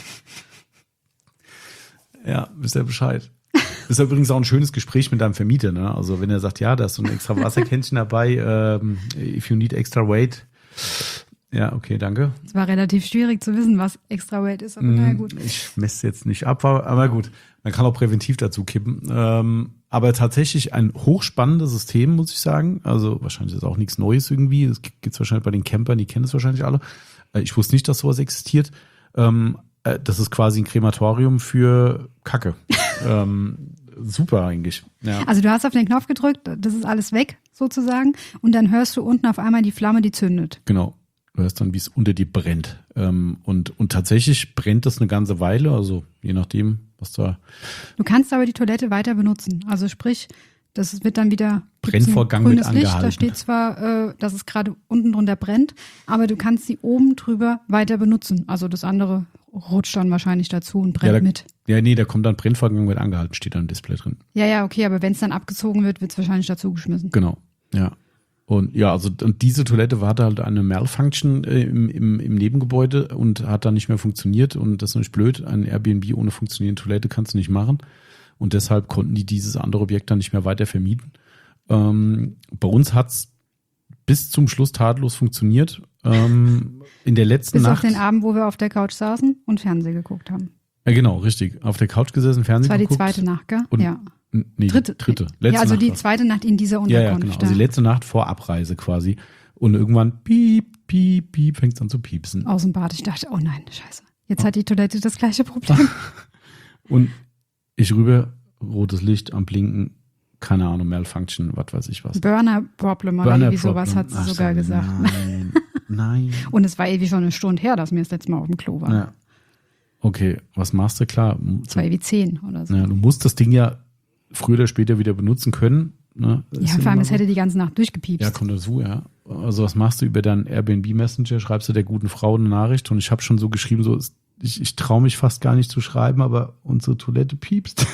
Ja, wisst ihr Bescheid. Das ist übrigens auch ein schönes Gespräch mit deinem Vermieter, ne? Also wenn er sagt, ja, da ist so ein extra Wasserkännchen dabei, if you need extra weight. Ja, okay, danke. Es war relativ schwierig zu wissen, was extra weight ist, aber naja, gut. Ich messe jetzt nicht ab, aber gut. Man kann auch präventiv dazu kippen. Aber tatsächlich ein hochspannendes System, muss ich sagen. Also wahrscheinlich ist auch nichts Neues irgendwie. Das gibt's wahrscheinlich bei den Campern, die kennen es wahrscheinlich alle. Ich wusste nicht, dass sowas existiert. Das ist quasi ein Krematorium für Kacke. Super eigentlich. Ja. Also du hast auf den Knopf gedrückt, das ist alles weg sozusagen. Und dann hörst du unten auf einmal die Flamme, die zündet. Genau. Du hörst dann, wie es unter dir brennt. Und tatsächlich brennt das eine ganze Weile, also je nachdem, was da... Du kannst aber die Toilette weiter benutzen. Also sprich, das wird dann wieder... Brennvorgang wird angehalten. Licht. Da steht zwar, dass es gerade unten drunter brennt, aber du kannst sie oben drüber weiter benutzen. Also das andere rutscht dann wahrscheinlich dazu und brennt mit. Ja, nee, da kommt dann Brennvorgang wird angehalten, steht da ein Display drin. Ja, okay, aber wenn es dann abgezogen wird, wird es wahrscheinlich dazu geschmissen. Genau, ja. Und ja, also und diese Toilette hatte halt eine Malfunction im Nebengebäude und hat dann nicht mehr funktioniert. Und das ist natürlich blöd. Ein Airbnb ohne funktionierende Toilette kannst du nicht machen. Und deshalb konnten die dieses andere Objekt dann nicht mehr weiter vermieten. Bei uns hat's bis zum Schluss tadellos funktioniert. In der letzten Nacht. Bis auf den Abend, wo wir auf der Couch saßen und Fernsehen geguckt haben. Ja, genau, richtig. Auf der Couch gesessen, Fernsehen geguckt. Das war die zweite Nacht, gell? Ja. Nee, dritte. Ja, also die zweite Nacht in dieser Unterkunft. Ja, genau. Also die letzte Nacht vor Abreise quasi. Und irgendwann piep, piep, piep, fängt es an zu piepsen. Aus dem Bad. Ich dachte, oh nein, scheiße. Jetzt hat die Toilette das gleiche Problem. Und ich rüber, rotes Licht am Blinken, keine Ahnung, Malfunction, was weiß ich was. Burner-Problem oder irgendwie sowas hat sie sogar gesagt. Nein. Und es war ewig schon eine Stunde her, dass mir das letzte Mal auf dem Klo war. Ja. Okay, was machst du? Klar. Es war ewig 10 oder so. Ja, du musst das Ding ja früher oder später wieder benutzen können. Ne? Ja, vor allem, es hätte die ganze Nacht durchgepiepst. Ja, kommt dazu, ja. Also was machst du über deinen Airbnb Messenger? Schreibst du der guten Frau eine Nachricht? Und ich habe schon so geschrieben, so, ich traue mich fast gar nicht zu schreiben, aber unsere Toilette piepst.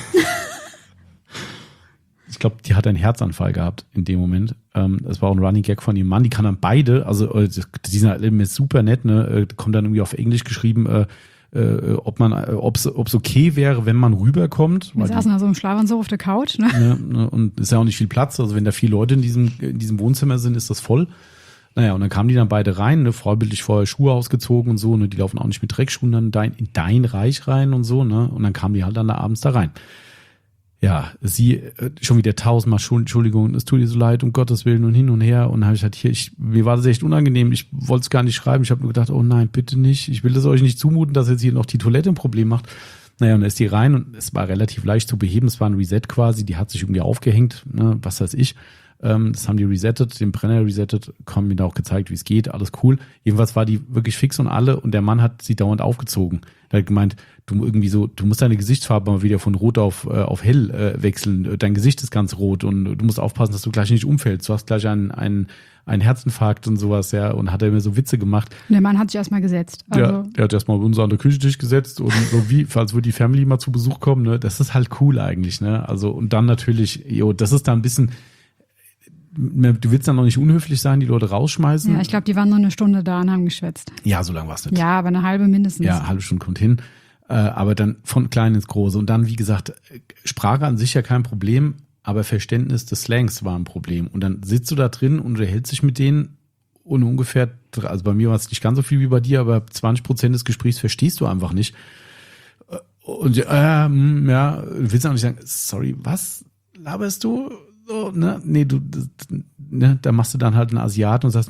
Ich glaube, die hat einen Herzanfall gehabt in dem Moment. Das war auch ein Running Gag von ihrem Mann. Die kann dann beide, also die sind halt immer super nett, ne? Kommt dann irgendwie auf Englisch geschrieben, ob es okay wäre, wenn man rüberkommt. Wir saßen da so im Schlafanzug auf der Couch, ne? Ja, und es ist ja auch nicht viel Platz. Also wenn da 4 Leute in diesem Wohnzimmer sind, ist das voll. Naja, und dann kamen die dann beide rein, ne, vorbildlich vorher Schuhe ausgezogen und so, ne, die laufen auch nicht mit Dreckschuhen dann in dein Reich rein und so, ne, und dann kamen die halt dann da abends da rein. Ja, sie schon wieder 1000-mal Entschuldigung, es tut ihr so leid, um Gottes Willen und hin und her. Und dann habe ich halt mir war das echt unangenehm, ich wollte es gar nicht schreiben. Ich habe nur gedacht, oh nein, bitte nicht. Ich will das euch nicht zumuten, dass jetzt hier noch die Toilette ein Problem macht. Naja, und dann ist die rein und es war relativ leicht zu beheben. Es war ein Reset quasi, die hat sich irgendwie aufgehängt, ne, was weiß ich. Das haben die resettet, den Brenner resettet, haben mir da auch gezeigt, wie es geht, alles cool. Jedenfalls war die wirklich fix und alle und der Mann hat sie dauernd aufgezogen. Er hat gemeint, du musst deine Gesichtsfarbe mal wieder von rot auf hell wechseln. Dein Gesicht ist ganz rot und du musst aufpassen, dass du gleich nicht umfällst. Du hast gleich einen Herzinfarkt und sowas, ja, und hat er mir so Witze gemacht. Der Mann hat sich erstmal gesetzt. Also. Ja, der hat erstmal bei uns an der Küchentisch gesetzt und so als würde die Family mal zu Besuch kommen, ne? Das ist halt cool eigentlich, ne? Also, und dann natürlich, das ist da ein bisschen, du willst dann noch nicht unhöflich sein, die Leute rausschmeißen. Ja, ich glaube, die waren nur eine Stunde da und haben geschwätzt. Ja, so lange war es nicht. Ja, aber eine halbe mindestens. Ja, eine halbe Stunde kommt hin. Aber dann von klein ins Große. Und dann, wie gesagt, Sprache an sich ja kein Problem, aber Verständnis des Slangs war ein Problem. Und dann sitzt du da drin und unterhältst dich mit denen und ungefähr, also bei mir war es nicht ganz so viel wie bei dir, aber 20% des Gesprächs verstehst du einfach nicht. Und willst du auch nicht sagen, sorry, was laberst du? So, ne? Nee, da machst du dann halt einen Asiaten und sagst,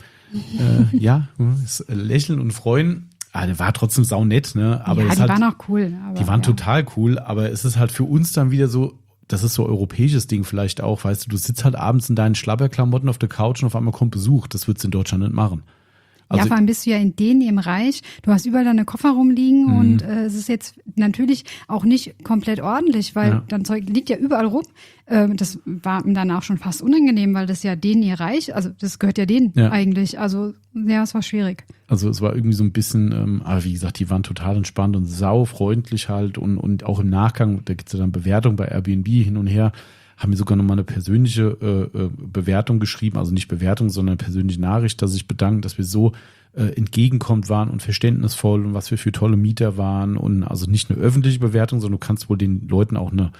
lächeln und freuen. Der war trotzdem saunett, ne? Aber ja, die waren auch cool. Aber, die waren total cool, aber es ist halt für uns dann wieder so, das ist so ein europäisches Ding vielleicht auch, weißt du sitzt halt abends in deinen Schlabberklamotten auf der Couch und auf einmal kommt Besuch. Das würdest du in Deutschland nicht machen. Also, ja, vor allem bist du ja in ihrem Reich. Du hast überall deine Koffer rumliegen und es ist jetzt natürlich auch nicht komplett ordentlich, weil dein Zeug liegt ja überall rum. Das war mir dann auch schon fast unangenehm, weil das ja denen ihr Reich, also das gehört ja denen eigentlich. Also ja, es war schwierig. Also es war irgendwie so ein bisschen, aber wie gesagt, die waren total entspannt und saufreundlich halt und auch im Nachgang, da gibt es ja dann Bewertung bei Airbnb hin und her, haben mir sogar nochmal eine persönliche Bewertung geschrieben, also nicht Bewertung, sondern eine persönliche Nachricht, dass sich bedanken, dass wir so entgegenkommt waren und verständnisvoll und was wir für tolle Mieter waren und also nicht eine öffentliche Bewertung, sondern du kannst wohl den Leuten auch eine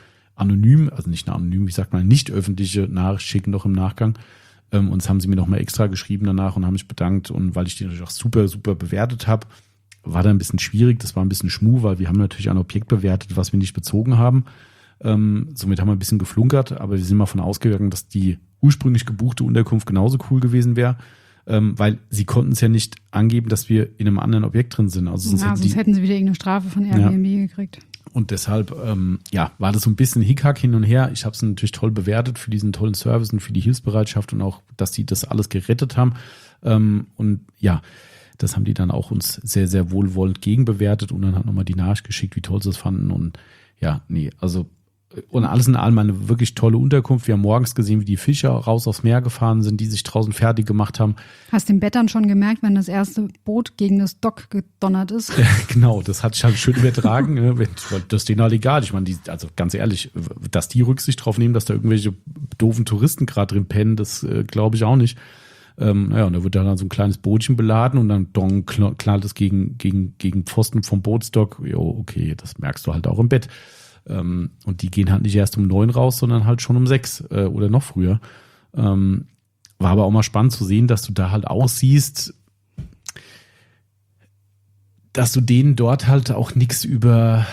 nicht öffentliche Nachricht schicken noch im Nachgang. Und das haben sie mir nochmal extra geschrieben danach und haben mich bedankt und weil ich die natürlich auch super, super bewertet habe, war da ein bisschen schwierig, das war ein bisschen Schmuh, weil wir haben natürlich ein Objekt bewertet, was wir nicht bezogen haben. Somit haben wir ein bisschen geflunkert, aber wir sind mal von ausgegangen, dass die ursprünglich gebuchte Unterkunft genauso cool gewesen wäre, weil sie konnten es ja nicht angeben, dass wir in einem anderen Objekt drin sind. Also sonst hätten sie wieder irgendeine Strafe von Airbnb gekriegt. Und deshalb war das so ein bisschen Hickhack hin und her. Ich habe es natürlich toll bewertet für diesen tollen Service und für die Hilfsbereitschaft und auch, dass die das alles gerettet haben. Das haben die dann auch uns sehr, sehr wohlwollend gegenbewertet und dann hat nochmal die Nachricht geschickt, wie toll sie es fanden. Und und alles in allem eine wirklich tolle Unterkunft. Wir haben morgens gesehen, wie die Fischer raus aufs Meer gefahren sind, die sich draußen fertig gemacht haben. Hast den Bettern schon gemerkt, wenn das erste Boot gegen das Dock gedonnert ist? Ja, genau, das hat sich halt schön übertragen. Das ist denen halt egal. Ich meine, also ganz ehrlich, dass die Rücksicht drauf nehmen, dass da irgendwelche doofen Touristen gerade drin pennen, das glaube ich auch nicht. Und da wird dann so ein kleines Bootchen beladen und dann knallt es gegen Pfosten vom Bootsdock. Jo, okay, das merkst du halt auch im Bett. Und die gehen halt nicht erst um 9 raus, sondern halt schon um 6 oder noch früher. War aber auch mal spannend zu sehen, dass du da halt aussiehst, dass du denen dort halt auch nichts über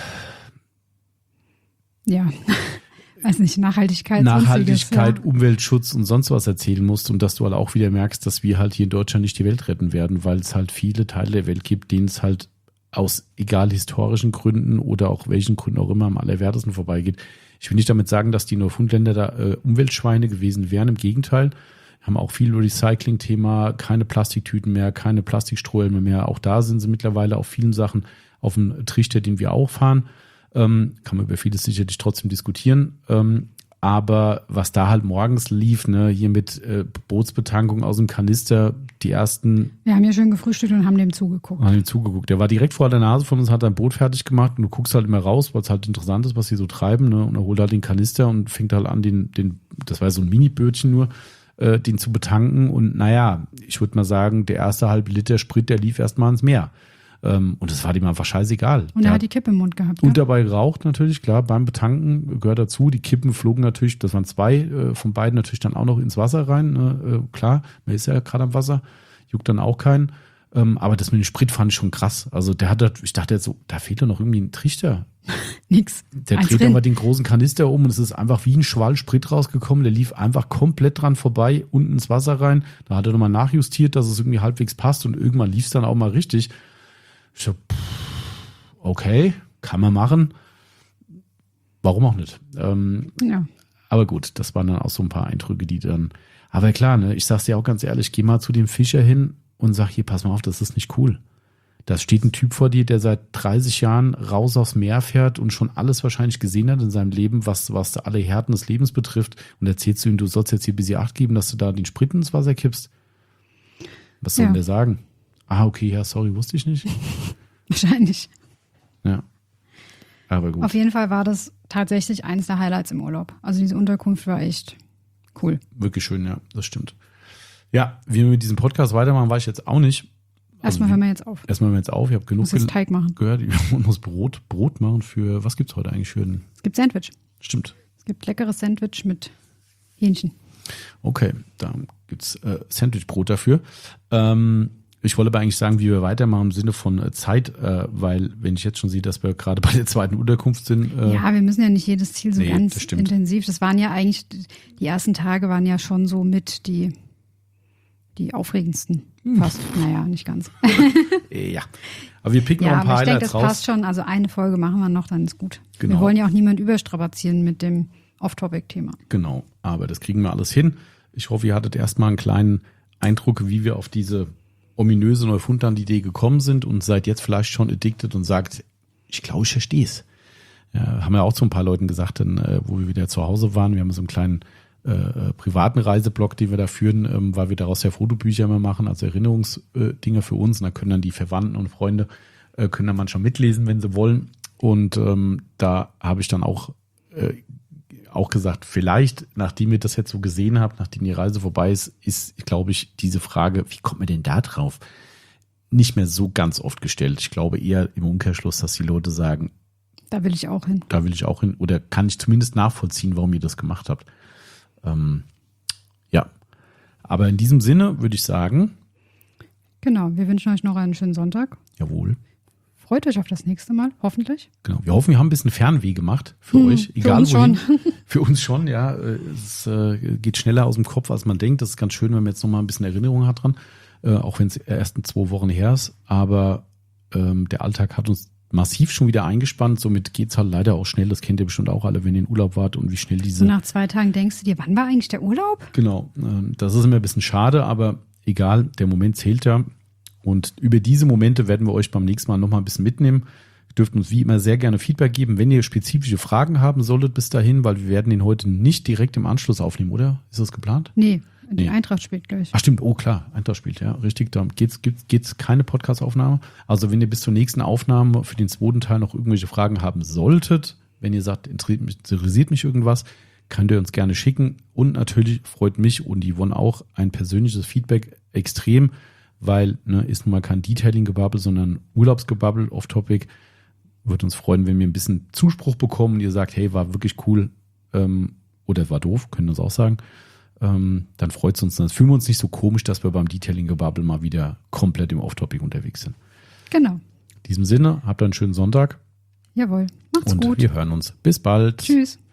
weiß nicht, Nachhaltigkeit, Umweltschutz und sonst was erzählen musst und dass du halt auch wieder merkst, dass wir halt hier in Deutschland nicht die Welt retten werden, weil es halt viele Teile der Welt gibt, denen es halt aus egal historischen Gründen oder auch welchen Gründen auch immer am allerwertesten vorbeigeht. Ich will nicht damit sagen, dass die Neufundländer da Umweltschweine gewesen wären, im Gegenteil. Haben auch viel Recycling-Thema, keine Plastiktüten mehr, keine Plastikstrohhalme mehr. Auch da sind sie mittlerweile auf vielen Sachen auf dem Trichter, den wir auch fahren. Kann man über vieles sicherlich trotzdem diskutieren. Aber was da halt morgens lief, ne, hier mit Bootsbetankung aus dem Kanister, die ersten... Wir haben ja schön gefrühstückt und haben dem zugeguckt. Der war direkt vor der Nase von uns, hat ein Boot fertig gemacht und du guckst halt immer raus, weil es halt interessant ist, was sie so treiben. Ne? Und er holt halt den Kanister und fängt halt an, das war so ein Mini-Bötchen nur, den zu betanken. Und naja, ich würde mal sagen, der erste halbe Liter Sprit, der lief erstmal ins Meer. Und das war ihm einfach scheißegal. Und er hat die Kippe im Mund gehabt. Und dabei geraucht natürlich, klar, beim Betanken gehört dazu. Die Kippen flogen natürlich, das waren 2 von beiden natürlich dann auch noch ins Wasser rein. Ne? Klar, man ist ja gerade am Wasser, juckt dann auch keinen. Aber das mit dem Sprit fand ich schon krass. Also ich dachte jetzt so, da fehlt doch noch irgendwie ein Trichter. Nix. Der dreht aber den großen Kanister um und es ist einfach wie ein Schwall Sprit rausgekommen. Der lief einfach komplett dran vorbei, unten ins Wasser rein. Da hat er nochmal nachjustiert, dass es irgendwie halbwegs passt und irgendwann lief es dann auch mal richtig. Ich so, okay, kann man machen. Warum auch nicht? Ja. Aber gut, das waren dann auch so ein paar Eindrücke, die dann. Aber klar, ne, ich sag's dir auch ganz ehrlich, geh mal zu dem Fischer hin und sag, hier, pass mal auf, das ist nicht cool. Da steht ein Typ vor dir, der seit 30 Jahren raus aufs Meer fährt und schon alles wahrscheinlich gesehen hat in seinem Leben, was alle Härten des Lebens betrifft. Und erzählst du ihm, du sollst jetzt hier ein bisschen Acht geben, dass du da den Sprit ins Wasser kippst. Was soll denn der sagen? Ah, okay, ja, sorry, wusste ich nicht. Wahrscheinlich. Ja, aber gut. Auf jeden Fall war das tatsächlich eines der Highlights im Urlaub. Also diese Unterkunft war echt cool. Wirklich schön, ja, das stimmt. Ja, wie wir mit diesem Podcast weitermachen, weiß ich jetzt auch nicht. Erstmal hören wir jetzt auf. Ich habe genug Teig machen. gehört. Ich muss Brot machen für, was gibt's heute eigentlich für ein? Es gibt Sandwich. Stimmt. Es gibt leckeres Sandwich mit Hähnchen. Okay, da gibt's Sandwichbrot dafür. Ich wollte aber eigentlich sagen, wie wir weitermachen im Sinne von Zeit, weil wenn ich jetzt schon sehe, dass wir gerade bei der zweiten Unterkunft sind. Ja, wir müssen ja nicht jedes Ziel so ganz das stimmt. intensiv. Das waren ja eigentlich, die ersten Tage waren ja schon so mit die aufregendsten. Fast. Naja, nicht ganz. Ja, aber wir picken noch ein paar Highlights raus. Ich denke, das raus. Passt schon. Also eine Folge machen wir noch, dann ist gut. Genau. Wir wollen ja auch niemand überstrapazieren mit dem Off-Topic-Thema. Genau, aber das kriegen wir alles hin. Ich hoffe, ihr hattet erstmal einen kleinen Eindruck, wie wir auf diese ominöse Neufundland-Idee gekommen sind und seid jetzt vielleicht schon addicted und sagt, ich glaube, ich verstehe es. Ja, haben ja auch zu ein paar Leuten gesagt, wo wir wieder zu Hause waren. Wir haben so einen kleinen privaten Reiseblog, den wir da führen, weil wir daraus ja Fotobücher immer machen, also Erinnerungsdinger für uns. Und da können dann die Verwandten und Freunde können dann manchmal mitlesen, wenn sie wollen. Und da habe ich dann auch gesagt, vielleicht, nachdem ihr das jetzt so gesehen habt, nachdem die Reise vorbei ist, glaube ich, diese Frage, wie kommt man denn da drauf, nicht mehr so ganz oft gestellt. Ich glaube eher im Umkehrschluss, dass die Leute sagen, da will ich auch hin. Da will ich auch hin. Oder kann ich zumindest nachvollziehen, warum ihr das gemacht habt. Ja, aber in diesem Sinne würde ich sagen. Genau, wir wünschen euch noch einen schönen Sonntag. Jawohl. Freut euch auf das nächste Mal, hoffentlich. Genau, wir hoffen, wir haben ein bisschen Fernweh gemacht für euch. Egal für uns wohin. schon. Für uns schon, ja. Es geht schneller aus dem Kopf, als man denkt. Das ist ganz schön, wenn man jetzt nochmal ein bisschen Erinnerung hat dran. Auch wenn es erst in 2 Wochen her ist. Aber der Alltag hat uns massiv schon wieder eingespannt. Somit geht's halt leider auch schnell. Das kennt ihr bestimmt auch alle, wenn ihr in Urlaub wart und wie schnell diese... Und nach 2 Tagen denkst du dir, wann war eigentlich der Urlaub? Genau, das ist immer ein bisschen schade, aber egal, der Moment zählt ja. Und über diese Momente werden wir euch beim nächsten Mal nochmal ein bisschen mitnehmen. Ihr dürft uns wie immer sehr gerne Feedback geben, wenn ihr spezifische Fragen haben solltet bis dahin, weil wir werden den heute nicht direkt im Anschluss aufnehmen, oder? Ist das geplant? Nee. Die Eintracht spielt gleich. Ach stimmt, oh klar, Eintracht spielt, ja, richtig. Da geht's keine Podcast-Aufnahme. Also wenn ihr bis zur nächsten Aufnahme für den 2. Teil noch irgendwelche Fragen haben solltet, wenn ihr sagt, interessiert mich irgendwas, könnt ihr uns gerne schicken. Und natürlich freut mich und die Yvonne auch ein persönliches Feedback extrem, weil ist nun mal kein Detailing-Gebabbel, sondern Urlaubsgebabbel, off-topic. Würde uns freuen, wenn wir ein bisschen Zuspruch bekommen und ihr sagt, hey, war wirklich cool oder war doof, können uns auch sagen. Dann freut es uns. Dann fühlen wir uns nicht so komisch, dass wir beim Detailing-Gebabbel mal wieder komplett im Off-Topic unterwegs sind. Genau. In diesem Sinne, habt einen schönen Sonntag. Jawohl. Macht's gut. Und wir hören uns. Bis bald. Tschüss.